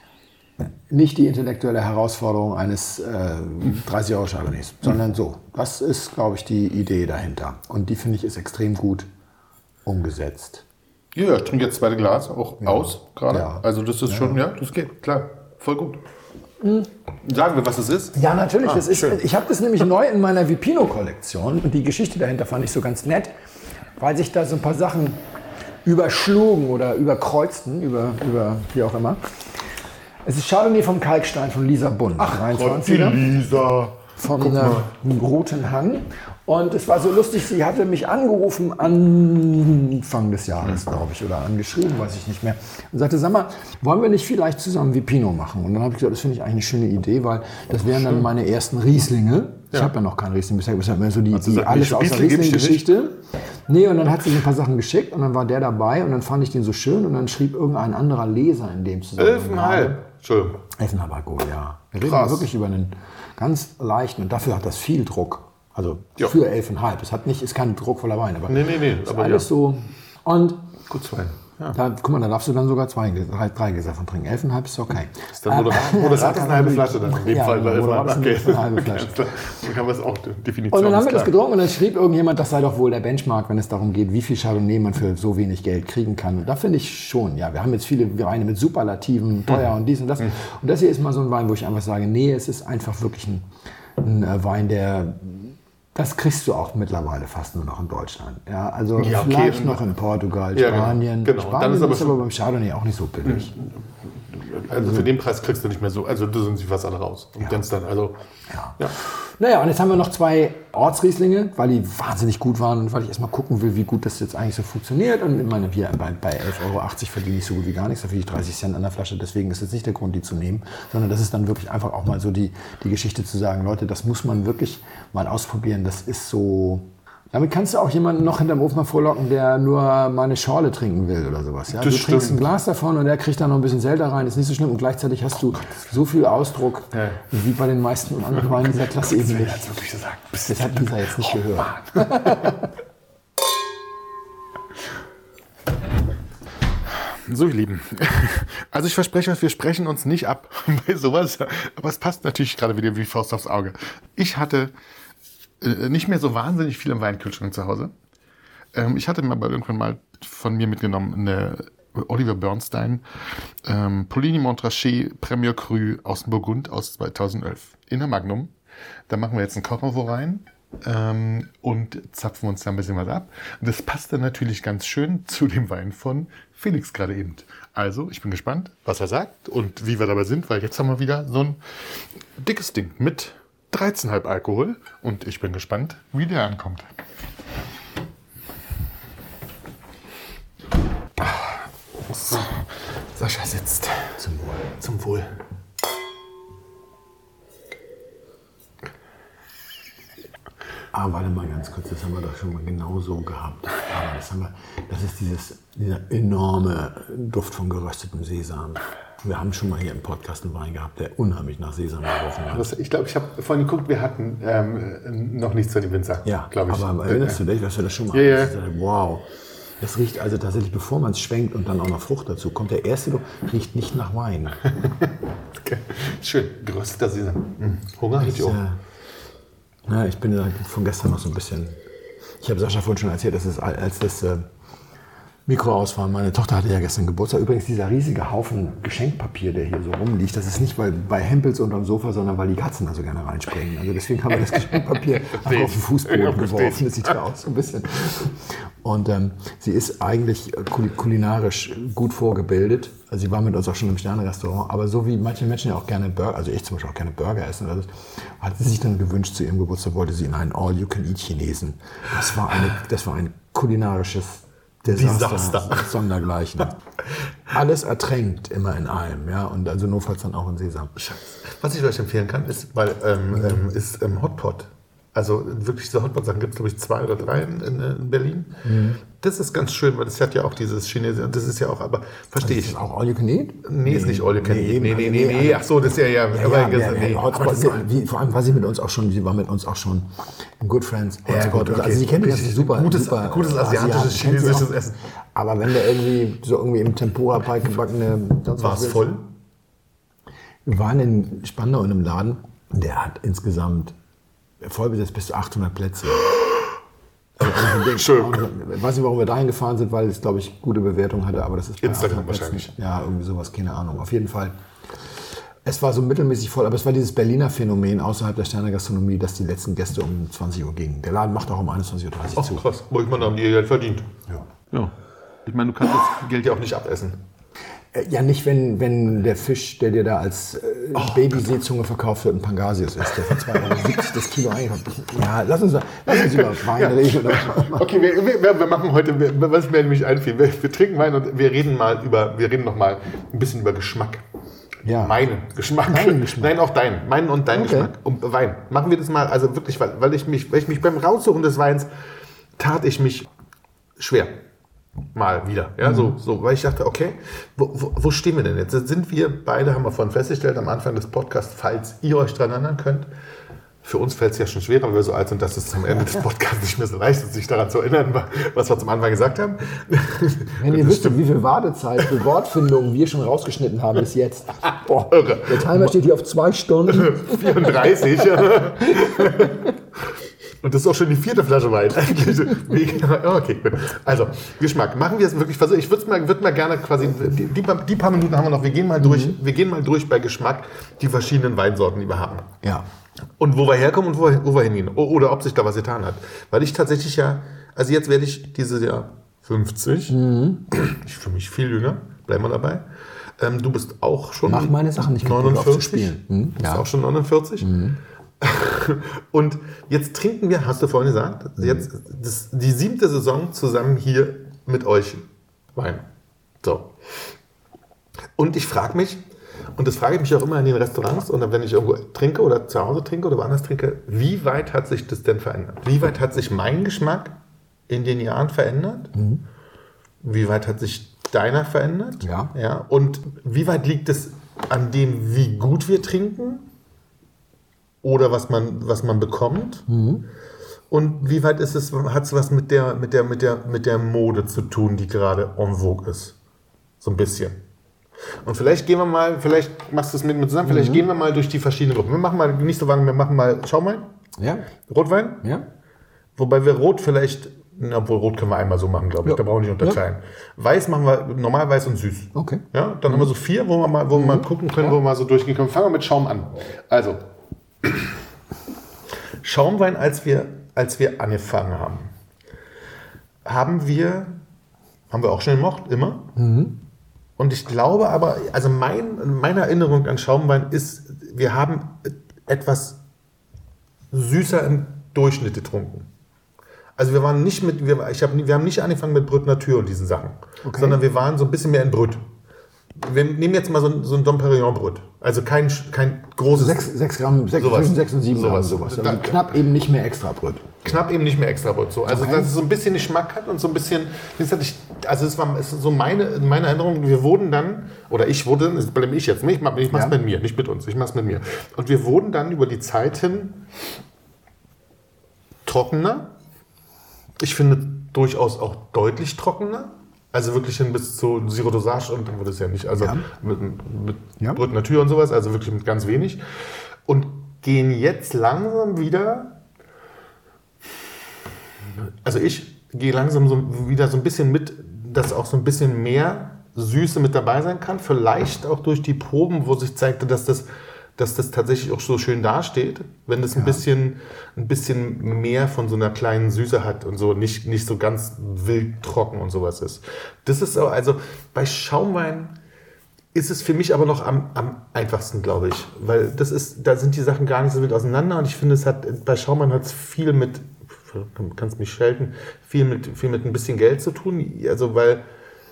nicht die intellektuelle Herausforderung eines äh, dreißig Euro Chardonnays, sondern so. Das ist, glaube ich, die Idee dahinter. Und die, finde ich, ist extrem gut umgesetzt. Ja, ich trinke jetzt das zweite Glas auch ja. aus gerade. Ja. Also das ist ja. schon, ja, das geht, klar, voll gut. Mhm. Sagen wir, was es ist? Ja, natürlich. Ah, das ist, ich habe das nämlich neu in meiner Vipino-Kollektion und die Geschichte dahinter fand ich so ganz nett, weil sich da so ein paar Sachen überschlugen oder überkreuzten, über, über wie auch immer. Es ist Chardonnay vom Kalkstein von Lisa Bund. Ach, dreiundzwanziger. Lisa. Von einem roten Hang. Und es war so lustig, sie hatte mich angerufen Anfang des Jahres, glaube ich, oder angeschrieben, weiß ich nicht mehr. Und sagte, sag mal, wollen wir nicht vielleicht zusammen Vipino machen? Und dann habe ich gesagt, das finde ich eigentlich eine schöne Idee, weil das wären dann meine ersten Rieslinge. Ich ja. habe ja noch keinen Riesling bisher, bisher mehr so die, die gesagt, alles außer Riesling-Geschichte. Nee, und dann hat sie ein paar Sachen geschickt und dann war der dabei und dann fand ich den so schön und dann schrieb irgendein anderer Leser in dem Zusammenhang. Elfenhalb. Entschuldigung. Elfenhalb gut, ja. Wir reden wirklich über einen ganz leichten und dafür hat das viel Druck. Also ja. für elfenhalb. Es hat nicht, ist kein druckvoller Wein, aber nee, nee, nee, ist aber alles ja. so. Und Gutswein. Ja. Da, guck mal, da darfst du dann sogar zwei, drei, drei Gläser von trinken. Elfenhalb ist okay. Ist dann Moderat, Moderat ist eine halbe Flasche dann in dem ja, Fall. Weil Moderat okay. ist eine halbe Flasche. Dann kann man es auch definitiv. Und dann haben wir das getrunken und dann schrieb irgendjemand, das sei doch wohl der Benchmark, wenn es darum geht, wie viel Chardonnay man für so wenig Geld kriegen kann. Und da finde ich schon, ja, wir haben jetzt viele Weine mit Superlativen, teuer mhm. und dies und das. Mhm. Und das hier ist mal so ein Wein, wo ich einfach sage, nee, es ist einfach wirklich ein, ein Wein, der... Das kriegst du auch mittlerweile fast nur noch in Deutschland. Ja, also ja, okay. vielleicht noch in Portugal, Spanien. Ja, genau. Spanien dann ist aber, ist aber beim Chardonnay auch nicht so billig. Also für den Preis kriegst du nicht mehr so, also da sind sie fast alle raus. Und ja. dann, also, ja. Ja. Naja, und jetzt haben wir noch zwei Ortsrieslinge, weil die wahnsinnig gut waren und weil ich erstmal gucken will, wie gut das jetzt eigentlich so funktioniert. Und ich meine, hier bei, bei elf Euro achtzig verdiene ich so gut wie gar nichts, da verdiene ich dreißig Cent an der Flasche. Deswegen ist jetzt nicht der Grund, die zu nehmen, sondern das ist dann wirklich einfach auch mal so die, die Geschichte zu sagen, Leute, das muss man wirklich mal ausprobieren. Das ist so... Damit kannst du auch jemanden noch hinterm Ofen mal vorlocken, der nur mal eine Schorle trinken will oder sowas. Ja? Du stimmt. trinkst ein Glas davon und der kriegt da noch ein bisschen Zelda rein, ist nicht so schlimm. Und gleichzeitig hast du so viel Ausdruck, ja. wie bei den meisten anderen Weinen dieser Klasse eben nicht. Das hat Lisa jetzt nicht oh, gehört. So, ihr Lieben, also ich verspreche euch, wir sprechen uns nicht ab bei sowas, aber es passt natürlich gerade wieder wie Faust aufs Auge. Ich hatte nicht mehr so wahnsinnig viel im Weinkühlschrank zu Hause. Ähm, ich hatte mir aber irgendwann mal von mir mitgenommen eine Oliver Bernstein ähm, Polini Montrachet Premier Cru aus dem Burgund aus zweitausendelf in der Magnum. Da machen wir jetzt einen Cordon rein ähm, und zapfen uns da ein bisschen was ab. Und das passt dann natürlich ganz schön zu dem Wein von Felix gerade eben. Also, ich bin gespannt, was er sagt und wie wir dabei sind, weil jetzt haben wir wieder so ein dickes Ding mit dreizehn Komma fünf Alkohol und ich bin gespannt, wie der ankommt. So, Sascha sitzt. Zum Wohl. Zum Wohl. Ah, warte mal ganz kurz, das haben wir doch schon mal genau so gehabt. Aber das, haben wir, das ist dieses, dieser enorme Duft von geröstetem Sesam. Wir haben schon mal hier im Podcast einen Wein gehabt, der unheimlich nach Sesam gerochen hat. Also ich glaube, ich habe vorhin geguckt, wir hatten ähm, noch nichts von dem Winzer. Ja, glaube ich. Aber erinnerst du dich, dass wir das schon mal ja, ja. hatten? Wow. Das riecht also tatsächlich, bevor man es schwenkt und dann auch noch Frucht dazu, kommt der erste Duft, riecht nicht nach Wein. Okay. Schön, gerösteter Sesam. Mhm. Hunger hätte ich auch. Ja, ich bin von gestern noch so ein bisschen. Ich habe Sascha vorhin schon erzählt, dass es, als das äh, Mikro aus war, meine Tochter hatte ja gestern Geburtstag. Übrigens dieser riesige Haufen Geschenkpapier, der hier so rumliegt, das ist nicht weil bei Hempels unterm Sofa, sondern weil die Katzen da so gerne reinspringen. Also deswegen haben wir das Geschenkpapier einfach auf den Fußboden ja, geworfen. Das sieht ja aus so ein bisschen. Und ähm, sie ist eigentlich kulinarisch gut vorgebildet. Also sie war mit uns auch schon im Sterne-Restaurant, aber so wie manche Menschen ja auch gerne Burger, also ich zum Beispiel auch gerne Burger essen, also hat sie sich dann gewünscht, zu ihrem Geburtstag wollte sie in einen All-You-Can-Eat-Chinesen. Das war eine, das war ein kulinarisches Desaster, Desaster. Sondergleichen. Alles ertränkt immer in allem, ja, und also notfalls dann auch in Sesam. Was ich euch empfehlen kann, ist, weil, ähm, mhm. ähm, ist ähm, Hotpot. Also wirklich diese Hotpot-Sachen gibt es, glaube ich, zwei oder drei in, in Berlin. Mhm. Das ist ganz schön, weil das hat ja auch dieses Chinesische, das ist ja auch, aber verstehe ich. Ist das auch All You Can Eat? Nee, nee, ist nicht All You Can Eat. Nee, nee, nee, nee, nee. Ach so, das ist ja ja. ja, aber, ja, ja, nee, ja Hotspot, so, wie, vor allem war sie mit uns auch schon, sie war mit uns auch schon in Good Friends. Ja, gut, okay. Also sie kennt das super. Gutes, super, gutes asiatisches, chinesisches Essen. Aber wenn der irgendwie so irgendwie im Tempura-Pie gebackene. War es voll? Wir waren in Spandau in einem Laden, der hat insgesamt vollbesetzt bis zu achthundert Plätze. Also Schön. Ich weiß nicht, warum wir dahin gefahren sind, weil es, glaube ich, gute Bewertung hatte, aber das ist bei Instagram wahrscheinlich. Ja, irgendwie sowas, keine Ahnung. Auf jeden Fall. Es war so mittelmäßig voll, aber es war dieses Berliner Phänomen außerhalb der Sterne-Gastronomie, dass die letzten Gäste um zwanzig Uhr gingen. Der Laden macht auch um einundzwanzig Uhr dreißig Uhr zu. Ach krass, wo ich meine, haben die ihr Geld verdient. Ja. Ja. Ich meine, du kannst das Geld ja auch nicht abessen. Ja, nicht, wenn, wenn der Fisch, der dir da als äh, oh, Babyseezunge verkauft wird, ein Pangasius ist, der für zwei Euro siebzig das Kilo einkauft. Ja, lass uns, lass uns über Wein ja. reden. Okay, wir, wir, wir machen heute, wir, was mir nämlich einfiel, wir, wir trinken Wein und wir reden mal über, wir reden noch mal ein bisschen über Geschmack. Ja. Meinen Geschmack. Meinen Geschmack. Nein, auch deinen. Meinen und deinen okay. Geschmack. Um Wein. Machen wir das mal, also wirklich, weil, weil, ich mich, weil ich mich beim Raussuchen des Weins tat ich mich schwer. Mal wieder. Ja, mhm. so, so, weil ich dachte, okay, wo, wo, wo stehen wir denn jetzt? Sind wir beide, haben wir vorhin festgestellt, am Anfang des Podcasts, falls ihr euch dran erinnern könnt, für uns fällt es ja schon schwerer, weil wir so alt sind, dass es zum Ende des Podcasts nicht mehr so leicht ist, sich daran zu erinnern, was wir zum Anfang gesagt haben. Wenn ihr wüsstet, wie viel Wartezeit für Wortfindungen wir schon rausgeschnitten haben bis jetzt. Boah, irre. Der Timer steht hier auf zwei Stunden. vierunddreißig. Und das ist auch schon die vierte Flasche Wein. Okay, gut. Also, Geschmack. Machen wir es wirklich, versuch, ich würde mal, würd mal gerne quasi, die, die, die paar Minuten haben wir noch, wir gehen mal durch, mhm. wir gehen mal durch bei Geschmack die verschiedenen Weinsorten, die wir haben. Ja. Und wo wir herkommen und wo, wo wir hingehen. Oder ob sich da was getan hat. Weil ich tatsächlich ja, also jetzt werde ich dieses Jahr fünfzig. Mhm. Ich fühle mich viel jünger, bleiben wir dabei. Ähm, du bist auch schon Mach meine Sachen nicht neunundvierzig. Zu spielen. Mhm. Du bist ja. auch schon neunundvierzig. Mhm. Und jetzt trinken wir, hast du vorhin gesagt, jetzt das, die siebte Saison zusammen hier mit euch Wein. So. Und ich frage mich, und das frage ich mich auch immer in den Restaurants oder wenn ich irgendwo trinke oder zu Hause trinke oder woanders trinke, wie weit hat sich das denn verändert? Wie weit hat sich mein Geschmack in den Jahren verändert? Mhm. Wie weit hat sich deiner verändert? Ja. Ja. Und wie weit liegt es an dem, wie gut wir trinken? Oder was man, was man bekommt. Mhm. Und wie weit ist es, hat es was mit der, mit, der, mit, der, mit der Mode zu tun, die gerade en vogue ist? So ein bisschen. Und vielleicht gehen wir mal, vielleicht machst du es mit mir zusammen, vielleicht mhm. gehen wir mal durch die verschiedenen Gruppen. Wir machen mal, nicht so lange, wir machen mal Schaumwein. Ja. Rotwein. Ja. Wobei wir Rot vielleicht, obwohl Rot können wir einmal so machen, glaube ich, ja. Da brauchen wir nicht unterteilen. Ja. Weiß machen wir normal, weiß und süß. Okay. Ja, dann mhm. haben wir so vier, wo wir mal, wo mhm. wir mal gucken können, ja. wo wir mal so durchgehen können. Fangen wir mit Schaum an. Also, Schaumwein, als wir, als wir angefangen haben, haben wir, haben wir auch schon gemocht, immer. Mhm. Und ich glaube aber, also mein, meine Erinnerung an Schaumwein ist, wir haben etwas süßer im Durchschnitt getrunken. Also wir waren nicht mit, wir, ich hab, wir haben nicht angefangen mit Brut Natur und diesen Sachen, okay. sondern wir waren so ein bisschen mehr in Brut. wir nehmen jetzt mal so ein, so ein Dom Perignon Brut. Also kein, kein großes... sechs Gramm, sechs, zwischen sechs und sieben Gramm, sowas. Also dann, knapp eben nicht mehr extra Brot. Knapp eben nicht mehr extra Brot. So. Also, okay. Dass es so ein bisschen Geschmack hat und so ein bisschen... Also, es war es ist so meine, meine Erinnerung, wir wurden dann, oder ich wurde, das blende ich jetzt nicht, ich mach's ja. mit mir, nicht mit uns, ich mach's mit mir. Und wir wurden dann über die Zeit hin trockener. Ich finde durchaus auch deutlich trockener. Also wirklich hin bis zu Zero Dosage und dann wurde es ja nicht, also ja. mit, mit ja. Brut Natur und sowas, also wirklich mit ganz wenig. Und gehen jetzt langsam wieder, also ich gehe langsam so wieder so ein bisschen mit, dass auch so ein bisschen mehr Süße mit dabei sein kann. Vielleicht auch durch die Proben, wo sich zeigte, dass das, dass das tatsächlich auch so schön dasteht, wenn das ein, ja. bisschen, ein bisschen mehr von so einer kleinen Süße hat und so nicht, nicht so ganz wild trocken und sowas ist. Das ist also bei Schaumwein ist es für mich aber noch am, am einfachsten, glaube ich, weil das ist, da sind die Sachen gar nicht so wild auseinander und ich finde, es hat bei Schaumwein hat es viel mit, kannst mich schelten, viel mit, viel mit ein bisschen Geld zu tun, also weil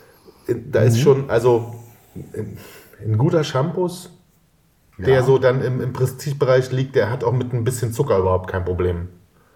da ist mhm. schon, also ein, ein guter Shampoos, der ja. so dann im, im Prestigebereich liegt, der hat auch mit ein bisschen Zucker überhaupt kein Problem.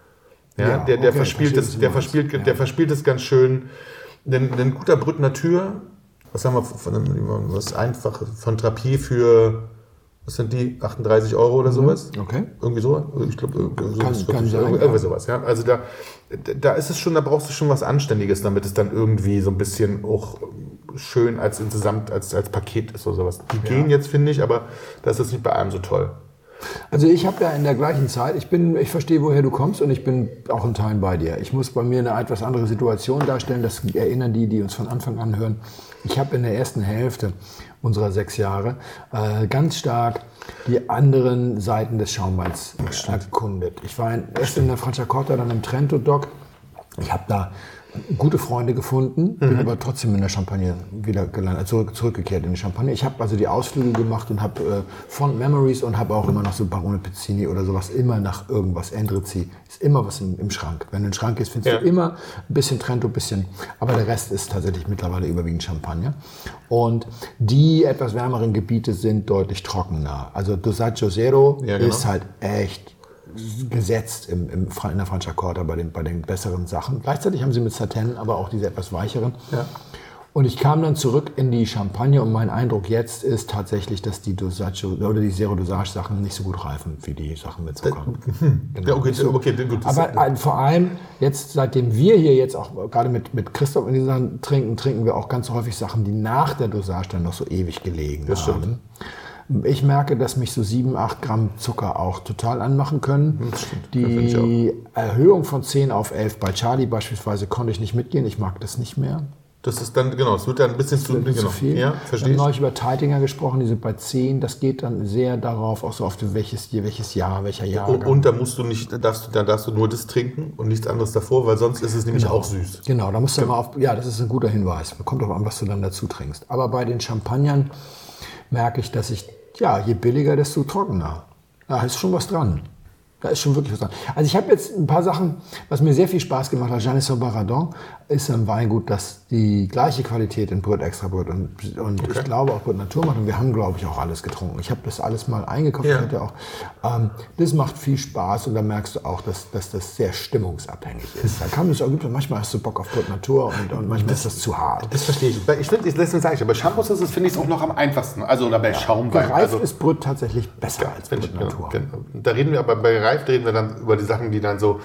Ja, ja der, der, okay, verspielt es, der, verspielt, ja. der verspielt es ganz schön. Denn ein guter Brut Natur, was haben wir von, was einfach von Trapier für, was sind die, achtunddreißig Euro oder sowas? Okay. Irgendwie so, ich glaube, irgendwie, kann, sowas, kann sein, irgendwie ja. sowas. Ja. Also da, da ist es schon, da brauchst du schon was Anständiges, damit es dann irgendwie so ein bisschen auch schön als insgesamt als, als Paket ist oder sowas. Die ja. gehen jetzt, finde ich, aber das ist nicht bei einem so toll. Also ich habe ja in der gleichen Zeit, ich bin, ich verstehe, woher du kommst und ich bin auch in Teilen bei dir. Ich muss bei mir eine etwas andere Situation darstellen, das erinnern die, die uns von Anfang an hören. Ich habe in der ersten Hälfte unserer sechs Jahre äh, ganz stark die anderen Seiten des Schaumweins erkundet. Ich war in, erst in der Franciacorta, dann im Trento Doc. Ich habe da gute Freunde gefunden, bin mhm. aber trotzdem in der Champagne wieder gelandet, zurück, zurückgekehrt in die Champagne. Ich habe also die Ausflüge gemacht und habe äh, Fond Memories und habe auch immer noch so Barone Pizzini oder sowas, immer nach irgendwas. Endrizzi ist immer was im, im Schrank. Wenn du in den Schrank gehst, findest ja. du immer ein bisschen Trento, ein bisschen, aber der Rest ist tatsächlich mittlerweile überwiegend Champagner. Und die etwas wärmeren Gebiete sind deutlich trockener. Also Dosage Zero ja, genau. ist halt echt gesetzt im, im, in der Franciacorta bei den, bei den besseren Sachen. Gleichzeitig haben sie mit Sartène aber auch diese etwas weicheren. Ja. Und ich kam dann zurück in die Champagne und mein Eindruck jetzt ist tatsächlich, dass die Dosage oder die Zero-Dosage-Sachen nicht so gut reifen wie die Sachen mit Zucker. Genau. Ja, okay, okay, gut. Aber äh, vor allem jetzt, seitdem wir hier jetzt auch gerade mit, mit Christoph in diesen Sachen trinken, trinken wir auch ganz häufig Sachen, die nach der Dosage dann noch so ewig gelegen das haben. Stimmt. Ich merke, dass mich so sieben, acht Gramm Zucker auch total anmachen können. Das stimmt. Die Erhöhung von zehn auf elf bei Charlie beispielsweise konnte ich nicht mitgehen. Ich mag das nicht mehr. Das ist dann, genau, es wird dann ein bisschen zu, genau. zu viel. Ja, verstehe ich. Wir haben neulich über Teitinger gesprochen, die sind bei zehn. Das geht dann sehr darauf, auch so auf die, welches, welches Jahr, welcher Jahr. Und, und da musst du nicht, darfst du, dann darfst du nur das trinken und nichts anderes davor, weil sonst ist es nämlich genau. auch süß. Genau, da musst du genau. mal auf, ja, das ist ein guter Hinweis. Kommt drauf an, was du dann dazu trinkst. Aber bei den Champagnern merke ich, dass ich ja, je billiger, desto trockener. Da ist schon was dran. Da ist schon wirklich was dran. Also ich habe jetzt ein paar Sachen, was mir sehr viel Spaß gemacht hat. Jeanne Saint-Baradon ist ein Weingut, das die gleiche Qualität in Brut, Extra Brut und, und okay. ich glaube auch Brut Natur macht. Und wir haben, glaube ich, auch alles getrunken. Ich habe das alles mal eingekauft. Ja. Hatte auch, ähm, das macht viel Spaß und da merkst du auch, dass, dass das sehr stimmungsabhängig ist. Da kann es auch, manchmal hast du Bock auf Brut Natur und, und manchmal das, ist das zu hart. Das verstehe ich. Ich finde, deswegen sage ich, bei Shampoos ist es, finde ich, auch noch am einfachsten. Also oder bei ja. Schaumwein. Gereift also, ist Brut tatsächlich besser ja, als Brut ich, Natur. Genau, genau. Da reden wir aber bei Gereift reden wir dann über die Sachen, die dann so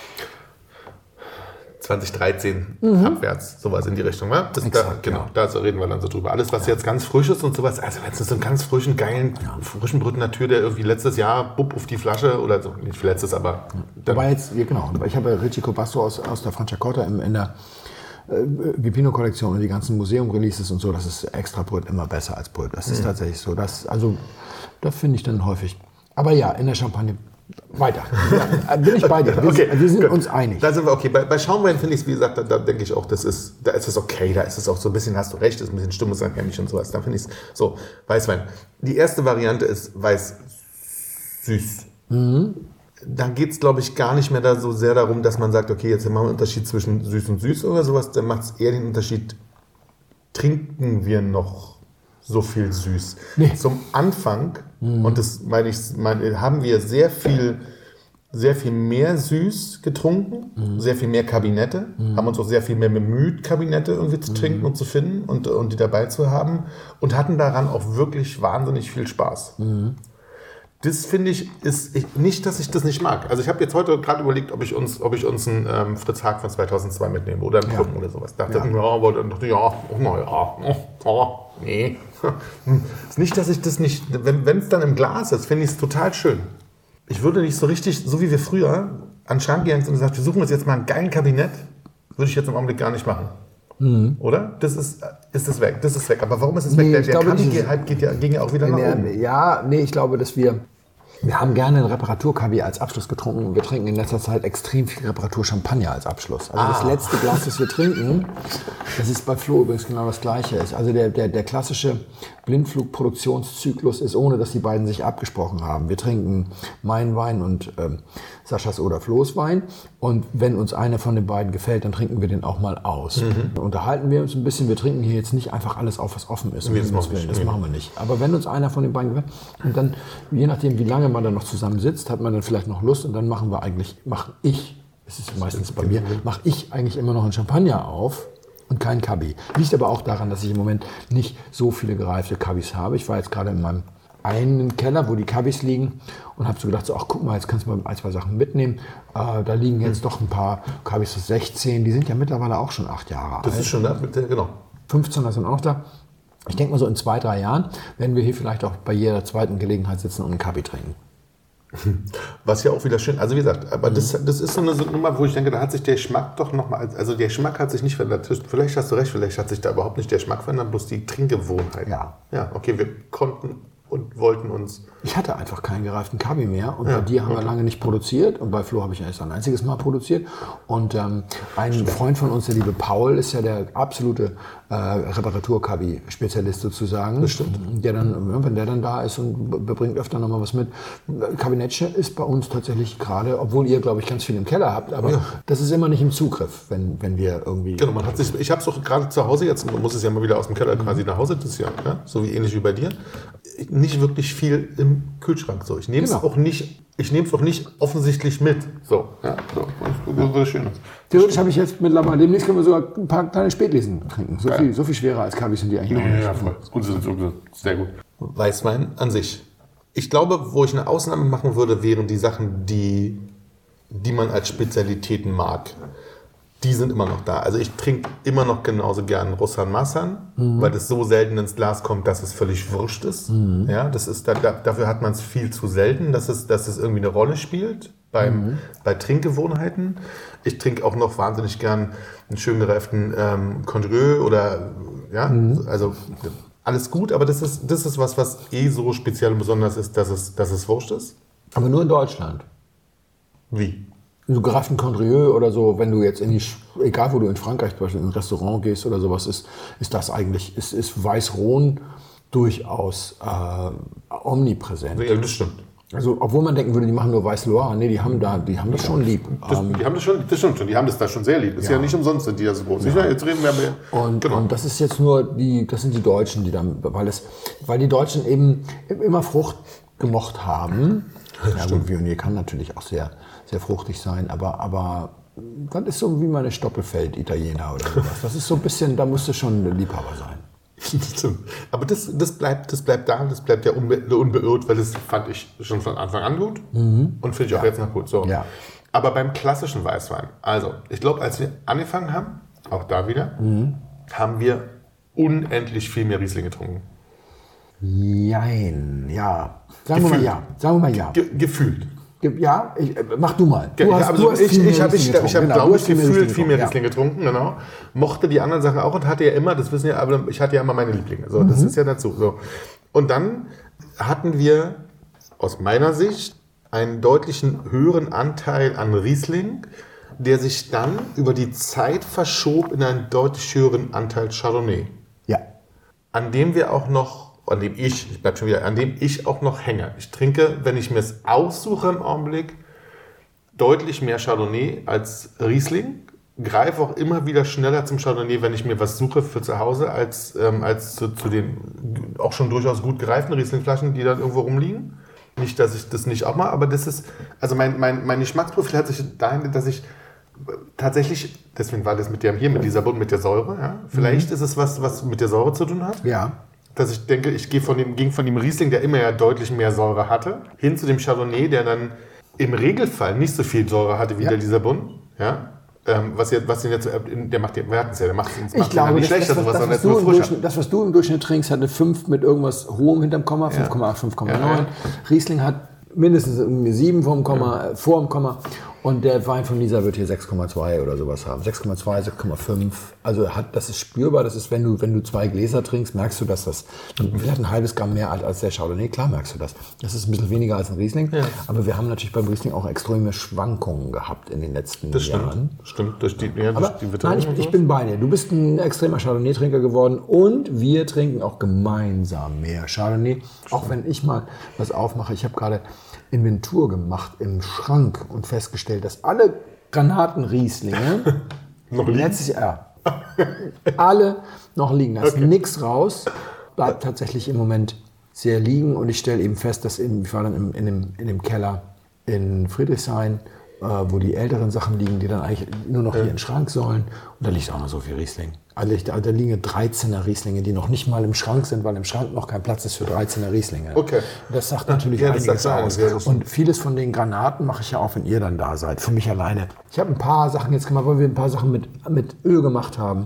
zwanzig dreizehn mhm. abwärts, sowas in die Richtung. Ne? Das, Exakt, da, genau, ja. da so reden wir dann so drüber. Alles, was ja. jetzt ganz frisch ist und sowas, also wenn es so einen ganz frischen, geilen, ja. frischen Brut Natur, der irgendwie letztes Jahr bupp auf die Flasche oder so, nicht letztes, aber... Aber jetzt, ja, genau, ich habe ja Ricci Cobasso aus, aus der Franciacorta in, in der äh, Vipino-Kollektion und die ganzen Museum-Releases und so, das ist Extra Brut immer besser als Brut. Das ist mhm. tatsächlich so. Das, also, da finde ich dann häufig... Aber ja, in der Champagne... Weiter. Ja, bin ich bei dir. Wir, okay, wir sind gut. uns einig. Da sind wir okay. Bei, bei Schaumwein finde ich es, wie gesagt, da, da denke ich auch, das ist, da ist es okay. Da ist es auch so ein bisschen, hast du recht, ist ein bisschen stimmungsabhängig und sowas. Da finde ich es so. Weißwein. Die erste Variante ist weiß süß. Mhm. Da geht es, glaube ich, gar nicht mehr da so sehr darum, dass man sagt, okay, jetzt machen wir einen Unterschied zwischen süß und süß oder sowas. Dann macht es eher den Unterschied, trinken wir noch so viel süß. Nee. Zum Anfang, mhm. und das meine ich, meine, haben wir sehr viel, sehr viel mehr süß getrunken, mhm. sehr viel mehr Kabinette, mhm. haben uns auch sehr viel mehr bemüht, Kabinette irgendwie zu trinken mhm. und zu finden und, und die dabei zu haben und hatten daran auch wirklich wahnsinnig viel Spaß. Mhm. Das finde ich, ist ich, nicht, dass ich das nicht mag. Also ich habe jetzt heute gerade überlegt, ob ich uns, ob ich uns einen ähm, Fritz Haag von zweitausendzwei mitnehme oder einen Klumpen ja. oder sowas. Dachte, ja, ja aber dann dachte ich, ja, oh, na ja, oh, oh, nee. Ist nicht, dass ich das nicht, wenn es dann im Glas ist, finde ich es total schön. Ich würde nicht so richtig, so wie wir früher an den Schrank gehen und gesagt, wir suchen uns jetzt mal ein geiles Kabinett, würde ich jetzt im Augenblick gar nicht machen. Mhm. Oder? Das ist, ist das weg. Das ist weg. Aber warum ist es weg? Nee, der der Kabi-Hype geht ja, ging ja auch wieder nach der, oben. Ja, nee, ich glaube, dass wir, wir haben gerne einen Reparatur-Kabi als Abschluss getrunken. Wir trinken in letzter Zeit extrem viel Reparatur-Champagner als Abschluss. Also ah. das letzte Glas, das wir trinken, das ist bei Flo übrigens genau das Gleiche. Also der, der, der klassische Blindflug-Produktionszyklus ist, ohne dass die beiden sich abgesprochen haben. Wir trinken meinen Wein und ähm, Saschas oder Flo's Wein. Und wenn uns einer von den beiden gefällt, dann trinken wir den auch mal aus. Mhm. Unterhalten wir uns ein bisschen. Wir trinken hier jetzt nicht einfach alles auf, was offen ist. Nee, das, das, das machen wir nicht. Aber wenn uns einer von den beiden gefällt, und dann, je nachdem, wie lange man dann noch zusammen sitzt, hat man dann vielleicht noch Lust. Und dann machen wir eigentlich, mache ich, es ist meistens bei mir, mache ich eigentlich immer noch einen Champagner auf. Und kein Kabi. Liegt aber auch daran, dass ich im Moment nicht so viele gereifte Kabis habe. Ich war jetzt gerade in meinem einen Keller, wo die Kabis liegen und habe so gedacht, so, ach guck mal, jetzt kannst du mal ein, zwei Sachen mitnehmen. Äh, da liegen jetzt doch ein paar Kabis aus sechzehn, die sind ja mittlerweile auch schon acht Jahre alt. Das ist schon da, genau. fünfzehn sind auch noch da. Ich denke mal so in zwei, drei Jahren werden wir hier vielleicht auch bei jeder zweiten Gelegenheit sitzen und einen Kabi trinken. Was ja auch wieder schön, also wie gesagt, aber mhm. das, das ist so eine Nummer, wo ich denke, da hat sich der Geschmack doch nochmal, also der Geschmack hat sich nicht verändert. Vielleicht hast du recht, vielleicht hat sich da überhaupt nicht der Geschmack verändert, bloß die Trinkgewohnheit. Ja. Ja, okay, wir konnten und wollten uns... Ich hatte einfach keinen gereiften Kabi mehr und ja, bei dir haben okay. wir lange nicht produziert und bei Flo habe ich erst ein einziges Mal produziert und ähm, ein Stimmt. Freund von uns, der liebe Paul, ist ja der absolute äh, Reparatur-Kabi-Spezialist sozusagen. Das stimmt. Der dann, wenn der dann da ist und bringt öfter noch mal was mit. Kabinettchen ist bei uns tatsächlich gerade, obwohl ihr, glaube ich, ganz viel im Keller habt, aber ja. das ist immer nicht im Zugriff, wenn, wenn wir irgendwie... Genau, man hat sich, ich habe es auch gerade zu Hause, jetzt man muss es ja mal wieder aus dem Keller quasi nach Hause, das ist ja, ja so wie ähnlich wie bei dir. Nicht wirklich viel im Kühlschrank so. Ich nehme es genau. auch nicht, ich nehme es auch nicht offensichtlich mit. So, ja, so, das ist schön. Theoretisch habe ich jetzt mittlerweile, demnächst können wir sogar ein paar kleine Spätlesen trinken. So, viel, so viel schwerer als Kabis sind die eigentlich ja, auch nicht. Ja, voll. Gut, sehr gut. Weißwein an sich. Ich glaube, wo ich eine Ausnahme machen würde, wären die Sachen, die, die man als Spezialitäten mag. Die sind immer noch da. Also ich trinke immer noch genauso gern Russan Massan, mhm. weil das so selten ins Glas kommt, dass es völlig wurscht ist. Mhm. Ja, das ist da, dafür hat man es viel zu selten, dass es, dass es irgendwie eine Rolle spielt beim, mhm. bei Trinkgewohnheiten. Ich trinke auch noch wahnsinnig gern einen schön gereiften ähm, Condrieu oder ja, mhm. also alles gut, aber das ist, das ist was, was eh so speziell und besonders ist, dass es, dass es wurscht ist. Aber nur in Deutschland. Wie? So gereiften Condrieu oder so, wenn du jetzt in die, egal wo du in Frankreich zum Beispiel in ein Restaurant gehst oder sowas, ist, ist das eigentlich, ist, ist Weißrhône durchaus äh, omnipräsent. Ja, das stimmt. Also, obwohl man denken würde, die machen nur Weiß-Loire, nee, die haben da, die haben das schon lieb. Das, die haben das schon, das stimmt schon, die haben das da schon sehr lieb. Das ist ja, ja nicht umsonst, sind die da so groß. Ja. Jetzt reden wir mehr. Und, genau. und das ist jetzt nur die, das sind die Deutschen, die dann, weil es, weil die Deutschen eben immer Frucht gemocht haben. Ja, gut, Viognier kann natürlich auch sehr, sehr fruchtig sein, aber, aber das ist so wie meine Stoppelfeld-Italiener oder sowas. Das ist so ein bisschen, da musst du schon ein Liebhaber sein. Aber das, das, bleibt, das bleibt da, das bleibt ja unbe, unbeirrt, weil das fand ich schon von Anfang an gut mhm. und finde ich auch ja. jetzt noch gut. So. Ja. Aber beim klassischen Weißwein, also ich glaube, als wir angefangen haben, auch da wieder, mhm. haben wir unendlich viel mehr Riesling getrunken. Jein, ja. Sagen wir mal ja. Sagen wir mal ja. Ge gefühlt. Ja, ich, mach du mal. Du ja, hast, also du hast ich ich habe, ich, ich hab, genau, glaube ich, gefühlt viel mehr ja. Riesling getrunken. Genau. Mochte die anderen Sachen auch und hatte ja immer, das wissen ja, aber ich hatte ja immer meine Lieblinge. So, mhm. Das ist ja dazu. So. Und dann hatten wir aus meiner Sicht einen deutlichen höheren Anteil an Riesling, der sich dann über die Zeit verschob in einen deutlich höheren Anteil Chardonnay. Ja. An dem wir auch noch an dem ich, ich bleib schon wieder, an dem ich auch noch hänge. Ich trinke, wenn ich mir es aussuche im Augenblick, deutlich mehr Chardonnay als Riesling, greife auch immer wieder schneller zum Chardonnay, wenn ich mir was suche für zu Hause, als, ähm, als zu, zu den auch schon durchaus gut gereiften Rieslingflaschen, die dann irgendwo rumliegen. Nicht, dass ich das nicht auch mal, aber das ist, also mein, mein, mein Geschmacksprofil hat sich dahin, dass ich tatsächlich, deswegen war das mit dem hier, mit dieser Bunt, mit der Säure, ja, vielleicht mhm. ist es was, was mit der Säure zu tun hat. Ja. Dass ich denke, ich gehe von dem, ging von dem Riesling, der immer ja deutlich mehr Säure hatte, hin zu dem Chardonnay, der dann im Regelfall nicht so viel Säure hatte wie ja. der Lissabon. Ja? Ähm, was, jetzt, was den jetzt, der macht, wir hatten es ja, der macht es ich glaube, ja nicht das, schlechter, das, was, das, was du im das, was du im Durchschnitt trinkst, hat eine fünf mit irgendwas hohem hinterm Komma, fünf Komma acht, fünf Komma neun. Ja, ja. Riesling hat mindestens eine sieben vor dem Komma, ja. vor dem Komma. Und der Wein von Lisa wird hier sechs Komma zwei oder sowas haben. sechs Komma zwei, sechs Komma fünf. Also hat, das ist spürbar. Das ist, wenn du, wenn du zwei Gläser trinkst, merkst du, dass das vielleicht ein halbes Gramm mehr als der Chardonnay. Klar merkst du das. Das ist ein bisschen weniger als ein Riesling. Ja. Aber wir haben natürlich beim Riesling auch extreme Schwankungen gehabt in den letzten das Jahren. Das stimmt. Durch die, ja, durch Aber, die nein, ich, ich bin bei dir. Du bist ein extremer Chardonnay-Trinker geworden und wir trinken auch gemeinsam mehr Chardonnay. Auch wenn ich mal was aufmache. Ich habe gerade Inventur gemacht im Schrank und festgestellt, dass alle Granatenrieslinge noch liegen? Letztes Jahr alle noch liegen. Da ist okay. nichts raus. Bleibt tatsächlich im Moment sehr liegen und ich stelle eben fest, dass in, ich war dann in, in, dem, in dem Keller in Friedrichshain, äh, wo die älteren Sachen liegen, die dann eigentlich nur noch ja. hier in den Schrank sollen. Und da liegt auch noch so viel Riesling. Also da, da liegen dreizehner Rieslinge, die noch nicht mal im Schrank sind, weil im Schrank noch kein Platz ist für dreizehner Rieslinge. Okay. Das sagt natürlich ja, einiges aus. Ja, und vieles von den Granaten mache ich ja auch, wenn ihr dann da seid, für mich alleine. Ich habe ein paar Sachen jetzt gemacht, weil wir ein paar Sachen mit, mit Öl gemacht haben.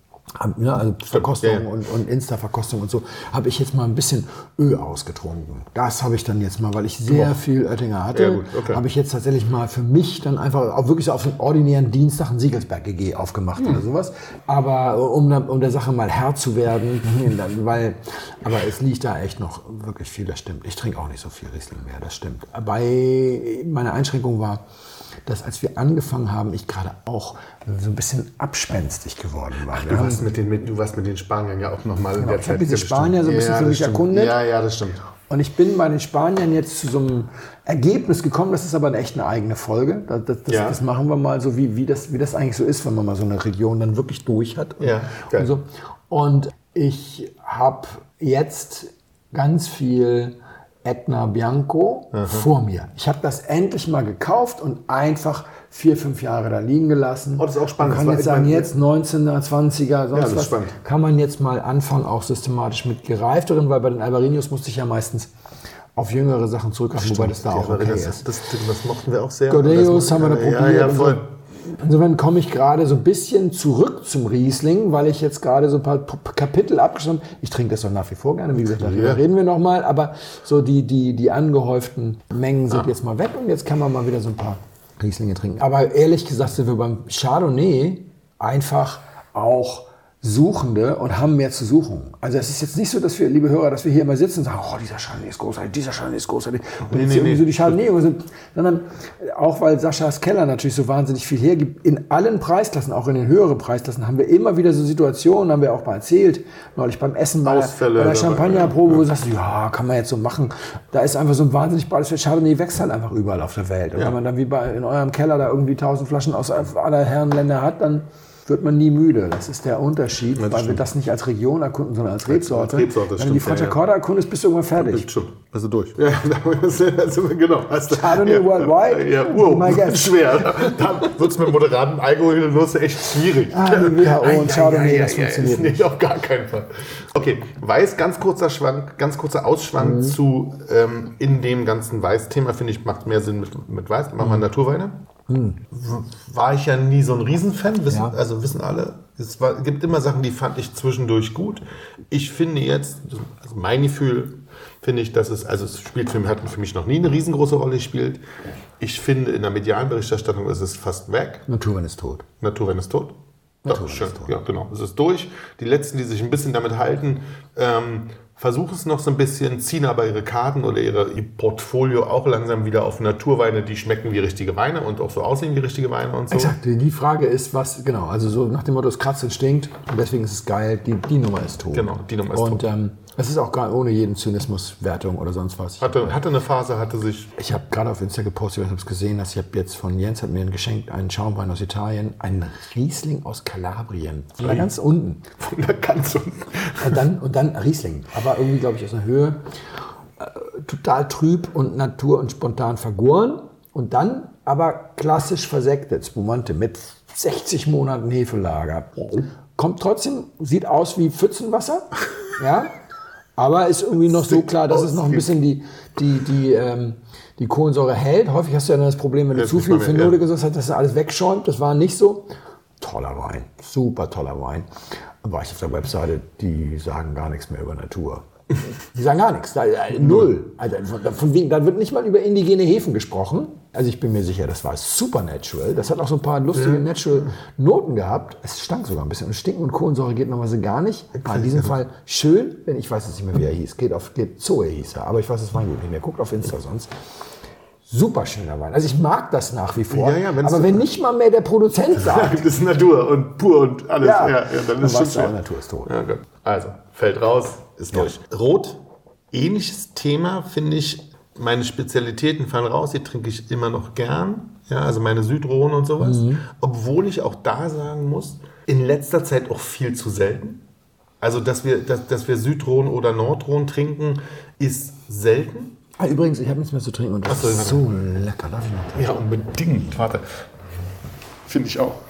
Ja, also Verkostung ja, ja. und, und Insta-Verkostung und so, habe ich jetzt mal ein bisschen Öl ausgetrunken. Das habe ich dann jetzt mal, weil ich sehr oh. viel Oettinger hatte, ja, okay. habe ich jetzt tatsächlich mal für mich dann einfach auch wirklich so auf den ordinären Dienstag ein Siegelsberg G G aufgemacht mhm. oder sowas. Aber um, um der Sache mal Herr zu werden, weil, aber es liegt da echt noch wirklich viel, das stimmt. Ich trinke auch nicht so viel Riesling mehr, das stimmt. Bei meine Einschränkung war, dass als wir angefangen haben, ich gerade auch so ein bisschen abspenstig geworden war. Ach, du, warst mit den, mit, du warst mit den Spaniern ja auch nochmal in genau, der ich Zeit. Ich habe diese Spanier so ein bisschen ja, für mich stimmt. erkundet. Ja, ja, das stimmt. Und ich bin bei den Spaniern jetzt zu so einem Ergebnis gekommen, das ist aber echt eine eigene Folge. Das, das, das, ja. das machen wir mal so, wie, wie, das, wie das eigentlich so ist, wenn man mal so eine Region dann wirklich durch hat. Und, ja, geil. und, so. Und ich habe jetzt ganz viel Etna Bianco Aha. vor mir. Ich habe das endlich mal gekauft und einfach vier, fünf Jahre da liegen gelassen. Oh, das ist auch spannend. Man kann jetzt sagen, jetzt neunzehner, zwanziger, sonst ja, das was, ist spannend. kann man jetzt mal anfangen, auch systematisch mit gereifteren, weil bei den Albarinos musste ich ja meistens auf jüngere Sachen zurückgreifen, wobei das da auch okay das, ist. Das, das, das mochten wir auch sehr. Godellos haben wir da probiert. Ja, ja, voll. Insofern komme ich gerade so ein bisschen zurück zum Riesling, weil ich jetzt gerade so ein paar Kapitel abgeschlossen habe. Ich trinke das doch nach wie vor gerne, wie gesagt, darüber ja. reden wir nochmal, aber so die, die, die angehäuften Mengen sind ah. jetzt mal weg und jetzt kann man mal wieder so ein paar Rieslinge trinken. Aber ehrlich gesagt sind wir beim Chardonnay einfach auch Suchende und haben mehr zu suchen. Also es ist jetzt nicht so, dass wir, liebe Hörer, dass wir hier immer sitzen und sagen, oh, dieser Chardonnay ist großartig, dieser Chardonnay ist großartig. Und nee, jetzt nee, irgendwie nee. so die Chardonnay sind, sondern auch weil Saschas Keller natürlich so wahnsinnig viel hergibt, in allen Preisklassen, auch in den höheren Preisklassen, haben wir immer wieder so Situationen, haben wir auch mal erzählt, neulich beim Essen bei, Ausfälle, bei der Champagnerprobe, wo du sagst, ja, kann man jetzt so machen. Da ist einfach so ein wahnsinnig breites Feld. Chardonnay wächst halt einfach überall auf der Welt. Und ja. wenn man dann wie bei, in eurem Keller da irgendwie tausend Flaschen aus aller Herren Länder hat, dann wird man nie müde. Das ist der Unterschied, das weil stimmt. wir das nicht als Region erkunden, sondern als Rebsorte. Als Rebsorte wenn du die Franciacorta ja, ja. erkundest, bist du irgendwann fertig. Das stimmt. Also durch. Ja, also, genau. Chardonnay ja, worldwide? Ja, wow, my guess. Schwer. Dann wird es mit moderatem Alkoholgenuss echt schwierig. Ah, die W H O und Chardonnay, das ja, funktioniert ja, nicht. Auf gar keinen Fall. Okay, Weiß, ganz kurzer Schwank, ganz kurzer Ausschwank mhm. zu ähm, in dem ganzen Weiß-Thema, finde ich, macht mehr Sinn mit, mit Weiß. Machen wir mhm. Naturweine. Hm. War ich ja nie so ein Riesenfan, wissen, ja. also wissen alle. Es war, gibt immer Sachen, die fand ich zwischendurch gut. Ich finde jetzt, also mein Gefühl, finde ich, dass es, also es spielt für mich, hat für mich noch nie eine riesengroße Rolle gespielt. Ich finde, in der medialen Berichterstattung ist es fast weg. Naturwein ist tot. Naturwein ist tot. Naturwein Doch, schön. ist tot. Ja, genau. Es ist durch. Die letzten, die sich ein bisschen damit halten, ähm, versuchen es noch so ein bisschen, ziehen aber ihre Karten oder ihre, ihr Portfolio auch langsam wieder auf Naturweine, die schmecken wie richtige Weine und auch so aussehen wie richtige Weine und so. Exakt, die Frage ist, was, genau, also so nach dem Motto, es kratzt und stinkt und deswegen ist es geil, die, die Nummer ist tot. Genau, die Nummer ist und, tot. Ähm, Das ist auch gar ohne jeden Zynismuswertung oder sonst was. Hatte, hatte eine Phase, hatte sich... Ich habe gerade auf Insta gepostet, ich habe es gesehen, dass ich habe jetzt von Jens hat mir ein geschenkt, einen Schaumwein aus Italien, einen Riesling aus Kalabrien. Von da ganz unten. Von da ganz unten. Und dann, und dann Riesling, aber irgendwie, glaube ich, aus einer Höhe. Äh, total trüb und natur- und spontan vergoren. Und dann aber klassisch versektet, Spumante, mit sechzig Monaten Hefelager. Kommt trotzdem, sieht aus wie Pfützenwasser, ja, aber ist irgendwie noch so klar, dass es noch ein bisschen die, die, die, ähm, die Kohlensäure hält. Häufig hast du ja dann das Problem, wenn du zu viel Phenole gesetzt hast, dass er alles wegschäumt. Das war nicht so. Toller Wein, super toller Wein. Dann war ich auf der Webseite, die sagen gar nichts mehr über Natur. Die sagen gar nichts, da, äh, null. Also, von wegen, da wird nicht mal über indigene Hefen gesprochen. Also ich bin mir sicher, das war super natural. Das hat auch so ein paar lustige ja. natural Noten gehabt. Es stank sogar ein bisschen. Und Stinken und Kohlensäure geht normalerweise gar nicht. War in diesem Fall schön, wenn ich weiß jetzt nicht mehr, wie er hieß. Geht auf geht Zoe hieß er, aber ich weiß das Weingut nicht mehr. Guckt auf Insta sonst. Super schöner Wein. Also ich mag das nach wie vor. Ja, ja, aber wenn nicht mal mehr der Produzent sagt. Das ist Natur und pur und alles. Ja, ja, ja dann ist es schon Natur ist tot. Ja, gut. Also, fällt raus, ist durch. Ja. Rot, ähnliches Thema, finde ich. Meine Spezialitäten fallen raus, die trinke ich immer noch gern. Ja, also meine Südrhone und sowas. Mhm. Obwohl ich auch da sagen muss, in letzter Zeit auch viel zu selten. Also, dass wir, dass, dass wir Südrhone oder Nordrhone trinken, ist selten. Ah, übrigens, ich habe nichts mehr zu trinken und das so, ist so lecker. Darf ich noch? Ja, unbedingt. Warte. Finde ich auch.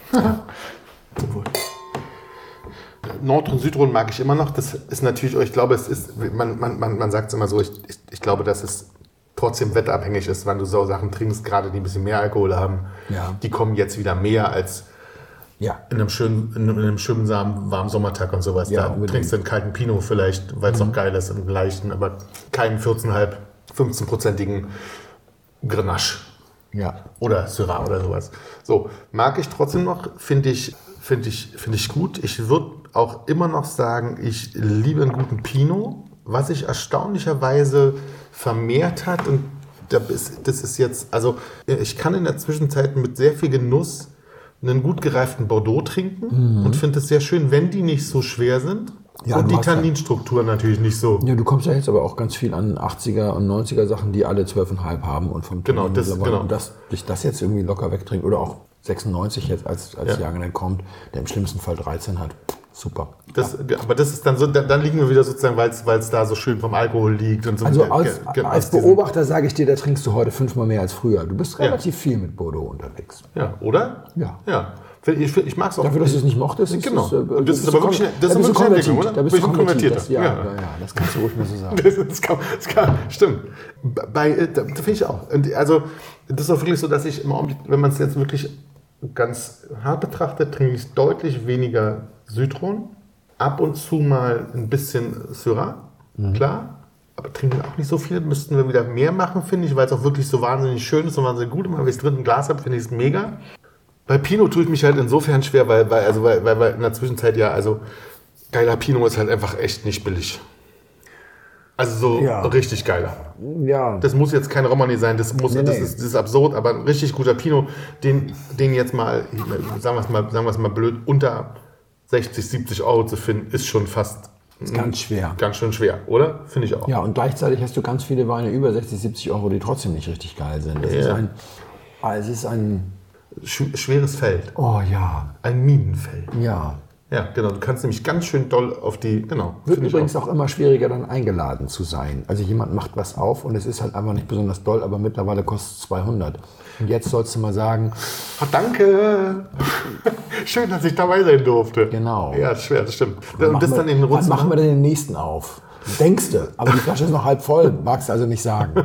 Nord- und Südrhone mag ich immer noch. Das ist natürlich, ich glaube, es ist, man, man, man, man sagt es immer so, ich, ich, ich glaube, dass es trotzdem wetterabhängig ist, wenn du so Sachen trinkst, gerade die ein bisschen mehr Alkohol haben. Ja. Die kommen jetzt wieder mehr als ja. in einem schönen, in einem schönen warmen Sommertag und sowas. Ja, da unbedingt. Trinkst du einen kalten Pinot vielleicht, weil es mhm. noch geil ist, einen leichten, aber keinen vierzehn Komma fünf, fünfzehn-prozentigen Grenache. Ja. Oder Syrah oder sowas. So, mag ich trotzdem noch, finde ich, finde ich, finde ich gut. Ich würde auch immer noch sagen, ich liebe einen guten Pinot. Was sich erstaunlicherweise vermehrt hat, und das ist jetzt, also ich kann in der Zwischenzeit mit sehr viel Genuss einen gut gereiften Bordeaux trinken mhm. und finde es sehr schön, wenn die nicht so schwer sind. Ja, und die Tanninstruktur ja. natürlich nicht so. Ja, du kommst ja jetzt aber auch ganz viel an achtziger und neunziger Sachen, die alle zwölf Komma fünf haben und vom genau, das, genau. Und das, dich das jetzt irgendwie locker wegtrinken oder auch sechsundneunzig jetzt als, als ja. Jahrgang kommt, der im schlimmsten Fall dreizehn hat. Super. Das, ja. Aber das ist dann so, dann liegen wir wieder sozusagen, weil es da so schön vom Alkohol liegt. Und so. Also als, ge, ge, als Beobachter sage ich dir, da trinkst du heute fünfmal mehr als früher. Du bist relativ ja. viel mit Bordeaux unterwegs. Ja, oder? Ja. ja. Ich, ich mag es auch. Dafür, dass du es nicht mochtest. Ist genau. Das, äh, das, das ist aber wirklich das ist eine Entwicklung, oder? Da bist du konvertiert. Das, ja, ja. Ja, ja, das kannst du ruhig mal so sagen. das, das, kann, das kann, stimmt. Bei, das finde ich auch. Also, das ist auch wirklich so, dass ich im Augenblick, wenn man es jetzt wirklich ganz hart betrachtet, trinke ich deutlich weniger Südrhone. Ab und zu mal ein bisschen Syrah, mhm. klar. Aber trinken auch nicht so viel. Müssten wir wieder mehr machen, finde ich, weil es auch wirklich so wahnsinnig schön ist und wahnsinnig gut. Immer wenn ich es drin im Glas habe, finde ich es mega. Bei Pinot tue ich mich halt insofern schwer, weil, weil, also, weil, weil, weil in der Zwischenzeit ja, also geiler Pinot ist halt einfach echt nicht billig. Also so ja. richtig geiler. Ja. Das muss jetzt kein Romani sein, das, muss, nee, das, nee. Ist, das ist absurd, aber ein richtig guter Pinot, den, den jetzt mal, sagen wir es mal, sagen wir es mal blöd, unter sechzig, siebzig Euro zu finden, ist schon fast ist ganz schwer. Ganz schön schwer, oder? Finde ich auch. Ja, und gleichzeitig hast du ganz viele Weine über sechzig, siebzig Euro, die trotzdem nicht richtig geil sind. Das ja. ist ein, es ist ein schweres Feld. Oh ja. Ein Minenfeld. Ja. Ja, genau. Du kannst nämlich ganz schön doll auf die, genau. Wird übrigens auch. auch immer schwieriger, dann eingeladen zu sein. Also jemand macht was auf und es ist halt einfach nicht besonders doll, aber mittlerweile kostet es zweihundert. Und jetzt sollst du mal sagen, oh, danke. Schön, dass ich dabei sein durfte. Genau. Ja, ist schwer, das stimmt. Und das wir, dann in den wann machen wir denn den nächsten auf? Denkst du, aber die Flasche ist noch halb voll, magst du also nicht sagen.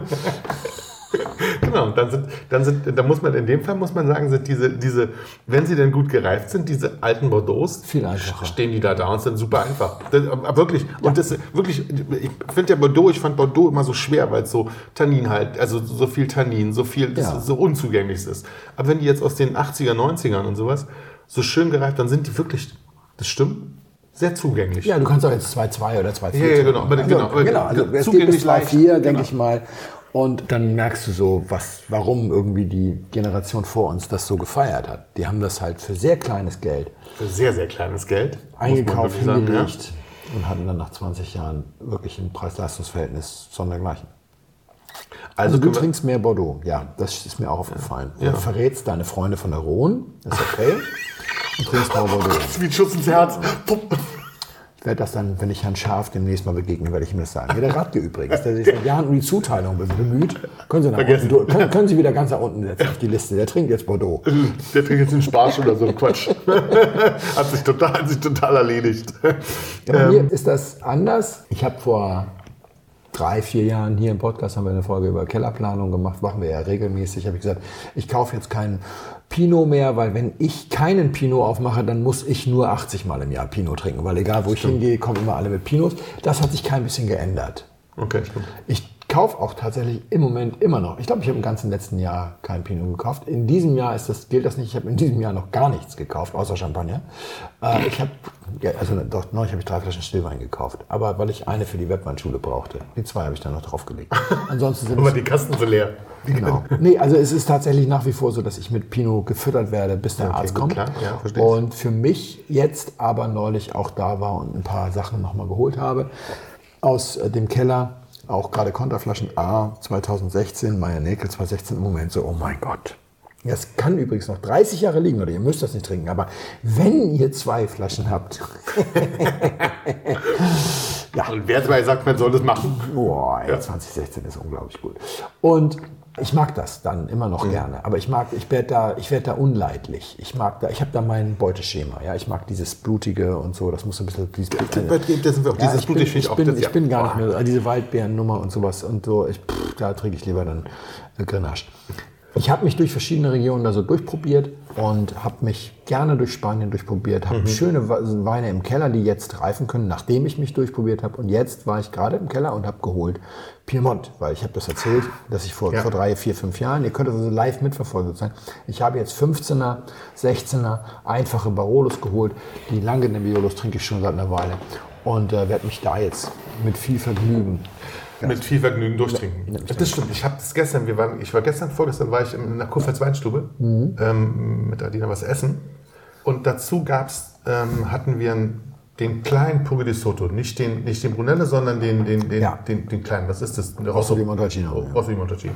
Genau, dann sind, dann sind, da muss man in dem Fall muss man sagen, sind diese, diese, wenn sie denn gut gereift sind, diese alten Bordeaux, viel einfacher. Stehen die da da und sind super einfach. Das, wirklich, ja. Und das wirklich, ich finde ja Bordeaux, ich fand Bordeaux immer so schwer, weil es so Tannin halt, also so viel Tannin, so viel, das ja. so unzugänglich ist. Aber wenn die jetzt aus den achtziger, neunzigern und sowas so schön gereift, dann sind die wirklich, das stimmt, sehr zugänglich. Ja, du kannst auch jetzt zwei Komma zwei oder zwei Komma vier. Ja, ja, genau, aber, also, genau, aber genau, also es zugänglich geht bis zwei Komma vier, denke genau. ich mal. Und dann merkst du so, was, warum irgendwie die Generation vor uns das so gefeiert hat. Die haben das halt für sehr kleines Geld. Für sehr, sehr kleines Geld. Eingekauft, hingelegt. und hatten dann nach zwanzig Jahren wirklich ein Preis-Leistungs-Verhältnis sondergleichen. Also, Also du trinkst mehr Bordeaux, ja, das ist mir auch aufgefallen. Ja. Du verrätst deine Freunde von der Rhone, ist okay, und trinkst mehr Bordeaux. Das ist wie ein Schuss ins Herz. Ich werde das dann, wenn ich Herrn Scharf demnächst mal begegne, werde ich ihm das sagen. Ja, der Radke übrigens, der sich seit Jahren um die Zuteilung bemüht, können Sie, nach unten, können, können Sie wieder ganz nach unten setzen auf die Liste. Der trinkt jetzt Bordeaux. Der trinkt jetzt einen Sparsch oder so, Quatsch. hat, sich total, hat sich total erledigt. Ja, bei mir ist das anders. Ich habe vor drei, vier Jahren hier im Podcast haben wir eine Folge über Kellerplanung gemacht, machen wir ja regelmäßig. Habe ich gesagt, ich kaufe jetzt keinen Pinot mehr, weil wenn ich keinen Pinot aufmache, dann muss ich nur achtzig Mal im Jahr Pinot trinken, weil egal wo ich hingehe, kommen immer alle mit Pinots. Das hat sich kein bisschen geändert. Okay, stimmt. Ich kaufe auch tatsächlich im Moment immer noch. Ich glaube, ich habe im ganzen letzten Jahr kein Pinot gekauft. In diesem Jahr ist das, gilt das nicht. Ich habe in diesem Jahr noch gar nichts gekauft, außer Champagner. Äh, ich habe, ja, also doch, neulich habe ich drei Flaschen Stillwein gekauft. Aber weil ich eine für die Webweinschule brauchte. Die zwei habe ich dann noch draufgelegt. Ansonsten sind aber die Kasten sind leer. Genau. Nee, also es ist tatsächlich nach wie vor so, dass ich mit Pinot gefüttert werde, bis der okay, Arzt gut, kommt. Klar. Ja, verstehe ich. Und für mich jetzt aber neulich auch da war und ein paar Sachen nochmal geholt habe aus äh, dem Keller. Auch gerade Konterflaschen A zwanzig sechzehn, Meier-Näkel zwanzig sechzehn, im Moment so, oh mein Gott. Das kann übrigens noch dreißig Jahre liegen, oder ihr müsst das nicht trinken, aber wenn ihr zwei Flaschen habt. Ja. Und wer dabei sagt, man soll das machen? Boah, ey, ja. zwanzig sechzehn ist unglaublich gut. Und ich mag das dann immer noch mhm. gerne, aber ich mag, ich werde da, ich werde da unleidlich. Ich mag da, ich habe da mein Beuteschema, ja, ich mag dieses blutige und so, das muss ein bisschen. Dieses, das sind wir auch ja, dieses ich bin, blutige ich, auch, bin, das, ich ja. bin gar nicht mehr diese Waldbeerennummer und sowas und so. Ich, pff, da trinke ich lieber dann äh, Grenache. Ich habe mich durch verschiedene Regionen da so durchprobiert und habe mich gerne durch Spanien durchprobiert, habe mhm. schöne Weine im Keller, die jetzt reifen können, nachdem ich mich durchprobiert habe. Und jetzt war ich gerade im Keller und habe geholt Piemont, weil ich habe das erzählt, dass ich vor, ja. vor drei, vier, fünf Jahren, ihr könnt das also live mitverfolgen sozusagen, ich habe jetzt fünfzehner, sechzehner einfache Barolos geholt. Die langen Nebbiolos trinke ich schon seit einer Weile und äh, werde mich da jetzt mit viel Vergnügen Mit viel Vergnügen durchtrinken. Ja, das stimmt. Ich habe das gestern, wir waren, ich war gestern, vorgestern war ich in der Kurpfalz Weinstube mhm. ähm, mit Adina was essen. Und dazu gab's, ähm, hatten wir einen, den kleinen Pugge di Sotto. Nicht den, nicht den Brunello, sondern den, den, den, ja. den, den kleinen. Was ist das? Rosso di Montalcino. Rosso di Montalcino.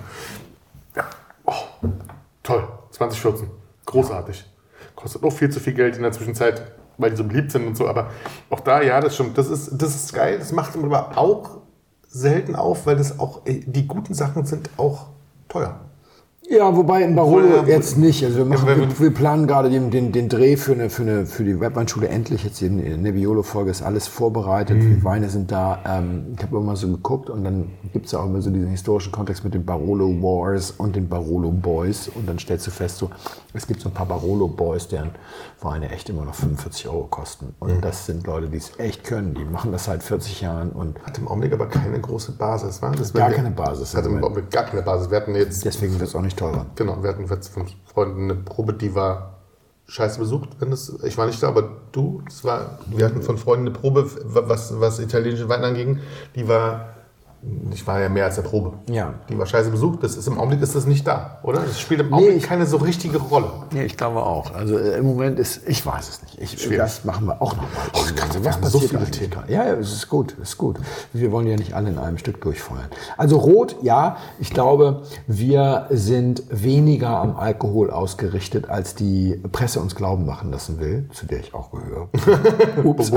Ja. Oh, toll. zwanzig vierzehn. Großartig. Kostet auch viel zu viel Geld in der Zwischenzeit, weil die so beliebt sind und so. Aber auch da, ja, das stimmt. Das ist, das ist geil. Das macht aber auch selten auf, weil das auch, die guten Sachen sind auch teuer. Ja, wobei in Barolo jetzt nicht. Also wir, machen, ja, wir, wir planen gerade den, den, den Dreh für, eine, für, eine, für die Webweinschule endlich. Jetzt die Nebbiolo-Folge ist alles vorbereitet. Mhm. Die Weine sind da. Ähm, ich habe immer mal so geguckt und dann gibt es ja auch immer so diesen historischen Kontext mit den Barolo Wars und den Barolo Boys. Und dann stellst du fest, so, es gibt so ein paar Barolo Boys, deren Weine echt immer noch fünfundvierzig Euro kosten. Und mhm. das sind Leute, die es echt können. Die machen das seit vierzig Jahren. Und hat im Augenblick aber keine große Basis. War? Das gar keine Basis. Hat im Augenblick gar keine Basis. Wir hatten jetzt Deswegen wird es auch nicht teurer. Genau, wir hatten von Freunden eine Probe, die war scheiße besucht. Wenn das, ich war nicht da, aber du, das war, wir hatten von Freunden eine Probe, was, was italienische Wein anging, die war, ich war ja mehr als eine Probe. Ja. Die war scheiße besucht. Das ist, im Augenblick ist das nicht da, oder? Das spielt im Augenblick nee, keine so richtige Rolle. Nee, ich glaube auch. Also äh, im Moment ist, ich weiß es nicht. Ich, Schwierig. Das machen wir auch nochmal. Oh, also, was passiert so viele Themen? Ja, ja, es ist gut, es ist gut. Wir wollen ja nicht alle in einem Stück durchfeuern. Also Rot, ja, ich glaube, wir sind weniger am Alkohol ausgerichtet, als die Presse uns glauben machen lassen will, zu der ich auch gehöre. Ups.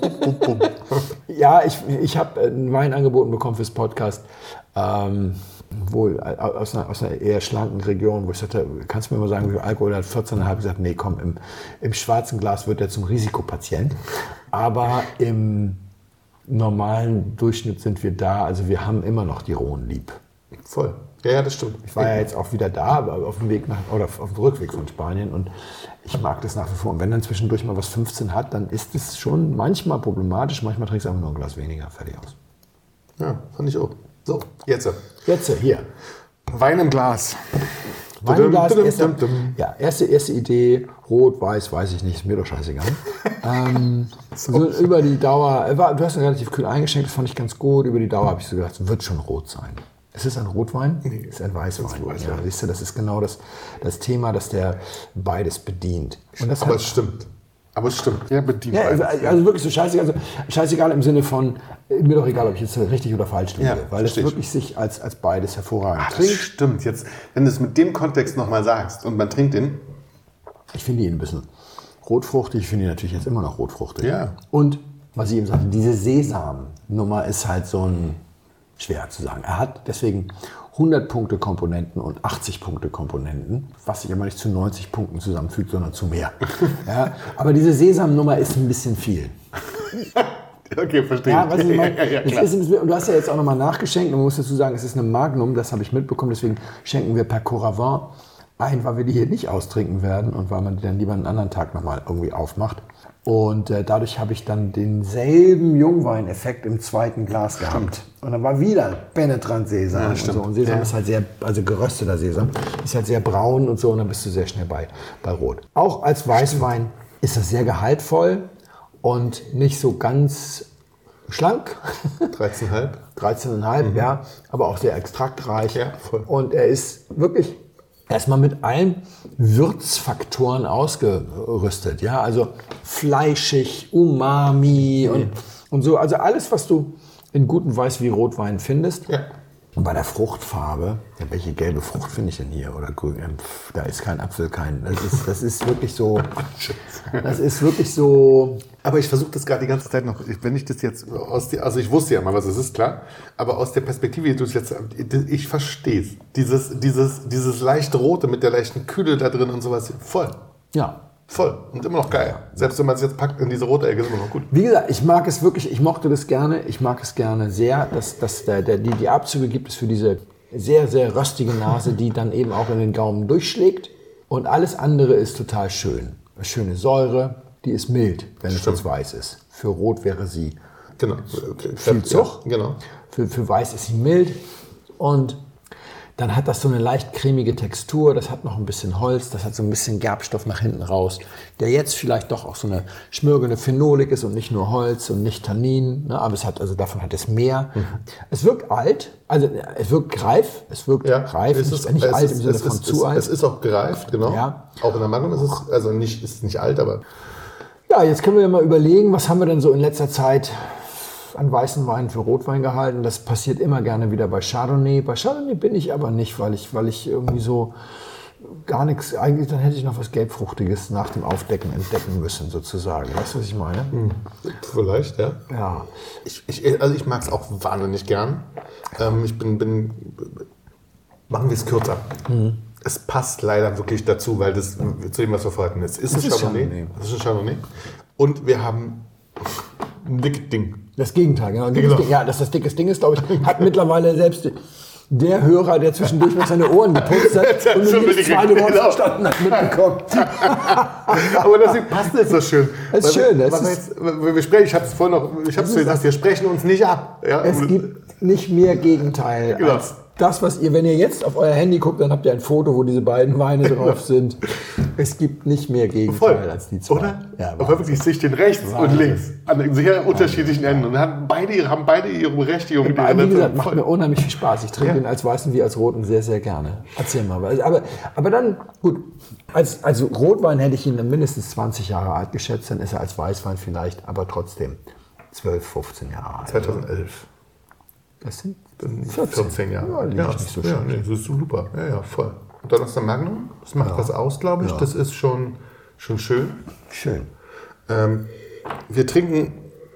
Ja, ich, ich habe einen Wein angeboten bekommen fürs Podcast, ähm, wohl aus einer, aus einer eher schlanken Region, wo ich sagte, kannst du mir mal sagen, wie viel Alkohol hat? vierzehn Komma fünf gesagt, nee, komm, im, im schwarzen Glas wird er zum Risikopatient. Aber im normalen Durchschnitt sind wir da, also wir haben immer noch die Rhone lieb. Voll. Ja, ja, das stimmt. Ich war ja jetzt auch wieder da, auf dem Weg nach, oder auf dem Rückweg von Spanien und ich mag das nach wie vor. Und wenn dann zwischendurch mal was fünfzehn hat, dann ist es schon manchmal problematisch, manchmal trinkst du einfach nur ein Glas weniger, fertig aus. Ja, fand ich auch. So, jetzt. Jetzt, hier. Wein im Glas. Wein im Glas, erste, ja, erste, erste Idee, rot, weiß, weiß ich nicht, ist mir doch scheißegal. ähm, so über die Dauer, du hast ja relativ kühl eingeschenkt, das fand ich ganz gut. Über die Dauer habe ich so gedacht, es wird schon rot sein. Es ist ein Rotwein, nee, es ist ein Weißwein. Ist Weißwein. Ja, siehst du, das ist genau das, das Thema, das der beides bedient. Und das Aber hat, es stimmt. Aber es stimmt. Ja, bedient ja, also, also wirklich so scheißegal, also scheißegal im Sinne von, mir doch egal, ob ich jetzt richtig oder falsch liege, ja, weil es wirklich sich als, als beides hervorragend Ach, trinkt. Das stimmt. Jetzt, wenn du es mit dem Kontext nochmal sagst und man trinkt den. Ich finde ihn ein bisschen rotfruchtig, ich finde ihn natürlich jetzt immer noch rotfruchtig. Ja. Und, was ich eben sagte, diese Sesam-Nummer ist halt so ein, schwer zu sagen. Er hat deswegen hundert Punkte Komponenten und achtzig Punkte Komponenten, was sich aber nicht zu neunzig Punkten zusammenfügt, sondern zu mehr. Ja, aber diese Sesam-Nummer ist ein bisschen viel. Okay, verstehe. Ja, was ich meine, ja, ja, es ist, und du hast ja jetzt auch nochmal nachgeschenkt und man muss dazu sagen, es ist eine Magnum, das habe ich mitbekommen, deswegen schenken wir per Coravin ein, weil wir die hier nicht austrinken werden und weil man die dann lieber einen anderen Tag nochmal irgendwie aufmacht. Und äh, dadurch habe ich dann denselben Jungweineffekt im zweiten Glas gehabt. Und dann war wieder penetrant Sesam. Ja, und, so. Und Sesam ja. ist halt sehr, also gerösteter Sesam, ist halt sehr braun und so und dann bist du sehr schnell bei, bei Rot. Auch als Weißwein stimmt. ist das sehr gehaltvoll und nicht so ganz schlank. dreizehn Komma fünf. dreizehn Komma fünf, mhm. ja, aber auch sehr extraktreich. Ja, voll. Und er ist wirklich erstmal mit allen Würzfaktoren ausgerüstet. Ja, also fleischig, Umami mhm. und, und so. Also alles, was du in guten Weiß- wie Rotwein findest. Ja. Und bei der Fruchtfarbe, ja, welche gelbe Frucht finde ich denn hier? Oder grün? Da ist kein Apfel, kein. Das ist, das ist wirklich so. Das ist wirklich so. Aber ich versuche das gerade die ganze Zeit noch, wenn ich das jetzt aus der, also ich wusste ja mal, was es ist, klar, aber aus der Perspektive, wie du es jetzt, ich verstehe es. Dieses, dieses, dieses leicht Rote mit der leichten Kühle da drin und sowas, voll. Ja. Voll. Und immer noch geil. Selbst wenn man es jetzt packt in diese rote Ecke, ist immer noch gut. Wie gesagt, ich mag es wirklich, ich mochte das gerne, ich mag es gerne sehr, dass, dass der, der, die, die Abzüge gibt es für diese sehr, sehr röstige Nase, die dann eben auch in den Gaumen durchschlägt. Und alles andere ist total schön. Eine schöne Säure, die ist mild, wenn Stimmt. es jetzt weiß ist. Für Rot wäre sie genau. okay. viel Zug. Ja, genau. Für, für Weiß ist sie mild. Und dann hat das so eine leicht cremige Textur, das hat noch ein bisschen Holz, das hat so ein bisschen Gerbstoff nach hinten raus, der jetzt vielleicht doch auch so eine schmürgende Phenolik ist und nicht nur Holz und nicht Tannin, ne, aber es hat, also davon hat es mehr. Mhm. Es wirkt alt, also es wirkt greif, es wirkt ja, reif, es ist ist, nicht es alt ist, im Sinne es von ist, zu es, alt. Es ist auch gereift, genau. Ja. Auch in der Magnum ist es, also nicht, ist nicht alt, aber... Ja, jetzt können wir ja mal überlegen, was haben wir denn so in letzter Zeit an weißen Wein für Rotwein gehalten. Das passiert immer gerne wieder bei Chardonnay. Bei Chardonnay bin ich aber nicht, weil ich, weil ich irgendwie so gar nichts, eigentlich dann hätte ich noch was Gelbfruchtiges nach dem Aufdecken entdecken müssen, sozusagen. Weißt du, was ich meine? Hm. Vielleicht, ja. Ja. Ich, ich, also ich mag es auch wahnsinnig gern. Ähm, ich bin, bin, machen wir es kürzer. Mhm. Es passt leider wirklich dazu, weil das zu dem, was wir vorhatten, ist. Es ist ein Chardonnay. Es ist ein Chardonnay. Und wir haben ein dickes Ding. Das Gegenteil, genau. genau. Ding, ja, dass das dickes Ding ist, glaube ich, hat mittlerweile selbst der Hörer, der zwischendurch mit seine Ohren geputzt hat und nur das zweite Wort verstanden hat, mitbekommen. Aber deswegen passt es so schön. Das ist schön. Das ist jetzt, wir sprechen, ich habe es vorhin noch, ich habe es gesagt, wir sprechen uns nicht ab. Ja? Es gibt nicht mehr Gegenteil genau. als das, was ihr, wenn ihr jetzt auf euer Handy guckt, dann habt ihr ein Foto, wo diese beiden Weine drauf sind. Es gibt nicht mehr Gegenteil Voll. als die zwei. Oder? Ja, aber wirklich, ich den rechts Wahnsinn. Und links an sehr Wahnsinn. unterschiedlichen Enden und haben beide, haben beide ihre Berechtigung. Ja, wie gesagt, macht mir unheimlich viel Spaß. Ich trinke ja. den als Weißen wie als Roten sehr, sehr gerne. Erzähl mal. Aber, aber dann, gut, als, als Rotwein hätte ich ihn mindestens zwanzig Jahre alt geschätzt, dann ist er als Weißwein vielleicht, aber trotzdem zwölf, fünfzehn Jahre alt. zweitausendelf. Das sind vierzehn, vierzehn Jahre. Ja, ja, nicht so ja, nee, das ist super. Ja, ja, voll. Und dann ist der Magnum. Das macht ja. was aus, glaube ich. Ja. Das ist schon, schon schön. Schön. Ähm, wir trinken,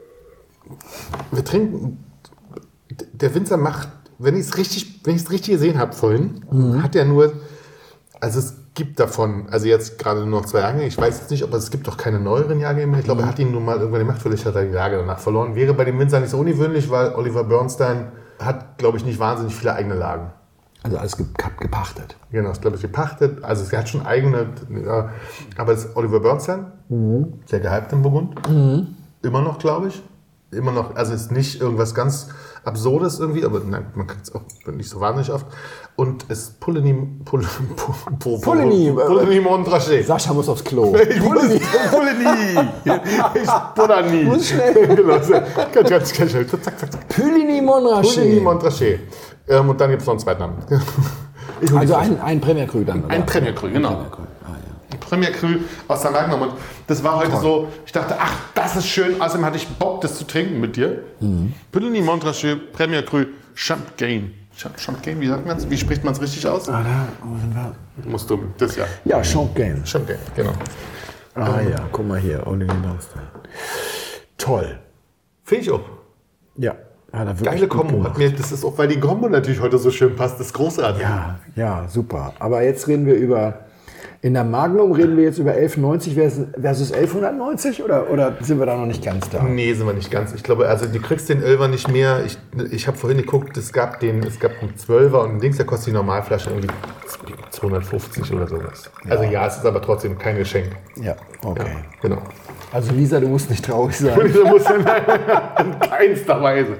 wir trinken, der Winzer macht, wenn ich es richtig, wenn ich es richtig gesehen habe vorhin, mhm. hat er nur, also es gibt davon, also jetzt gerade nur noch zwei Jahrgänge, ich weiß jetzt nicht, aber es gibt doch keine neueren Jahrgänge mehr. Ich glaube, mhm. er hat ihn nun mal irgendwann gemacht, vielleicht hat er die Lage danach verloren. Wäre bei dem Winzer nicht so ungewöhnlich, weil Oliver Bernstein hat, glaube ich, nicht wahnsinnig viele eigene Lagen. Also alles gepachtet. Genau, ist, glaube ich, gepachtet. Also er hat schon eigene, ja, aber es ist Oliver Bernstein, mhm. sehr gehypt im Burgund. Mhm. Immer noch, glaube ich. Immer noch, also ist nicht irgendwas ganz Absurdes irgendwie, aber nein, man kann es auch nicht so wahnsinnig oft. Und es ist Pouligny, Pouligny, Pouligny Montrachet. Sascha muss aufs Klo. Ich Pouligny, Pouligny. Ich Pouligny. Muss schnell. Genau, ganz, ganz, ganz schnell. Zack, zack, zack. Pouligny Montrachet. Pouligny Montrachet. Ähm, und dann gibt es noch einen zweiten Namen. Also ein, ein Premier Cru dann. Ein Premier Cru, genau. Premier Cru. Ah, ja. Premier Cru aus der Magnum. Und das war heute Toll. so, ich dachte, ach, das ist schön. Außerdem hatte ich Bock, das zu trinken mit dir. Mhm. Puligny Montrachet Premier Cru Champagne. Champagne, wie sagt man es? Wie spricht man es richtig aus? Ah, da wo sind wir? Musst du das ja. Ja, Champagne. Champagne, genau. Ah ähm. ja, guck mal hier, Olivier Donstein. Toll. Finde ich auch. Ja. Ja, geile Kombo. Hat mir, das ist auch, weil die Kombo natürlich heute so schön passt. Das ist großartig. Ja, ja, super. Aber jetzt reden wir über, in der Magnum reden wir jetzt über elf neunzig versus elfhundertneunzig oder, oder sind wir da noch nicht ganz da? Nee, sind wir nicht ganz. Ich glaube, also du kriegst den Elfer nicht mehr. Ich, ich habe vorhin geguckt, es gab, den, es gab einen Zwölfer und links, der kostet die Normalflasche irgendwie zweihundertfünfzig oder sowas. Ja. Also ja, es ist aber trotzdem kein Geschenk. Ja, okay. Ja, genau. Also Lisa, du musst nicht traurig sein. Lisa muss in keinster Weise.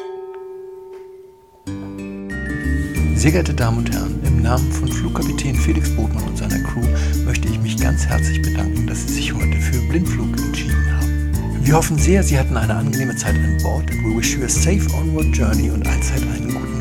Sehr geehrte Damen und Herren, im Namen von Flugkapitän Felix Botmann und seiner Crew möchte ich mich ganz herzlich bedanken, dass Sie sich heute für Blindflug entschieden haben. Wir hoffen sehr, Sie hatten eine angenehme Zeit an Bord and we wish you a safe onward journey und allzeit einen guten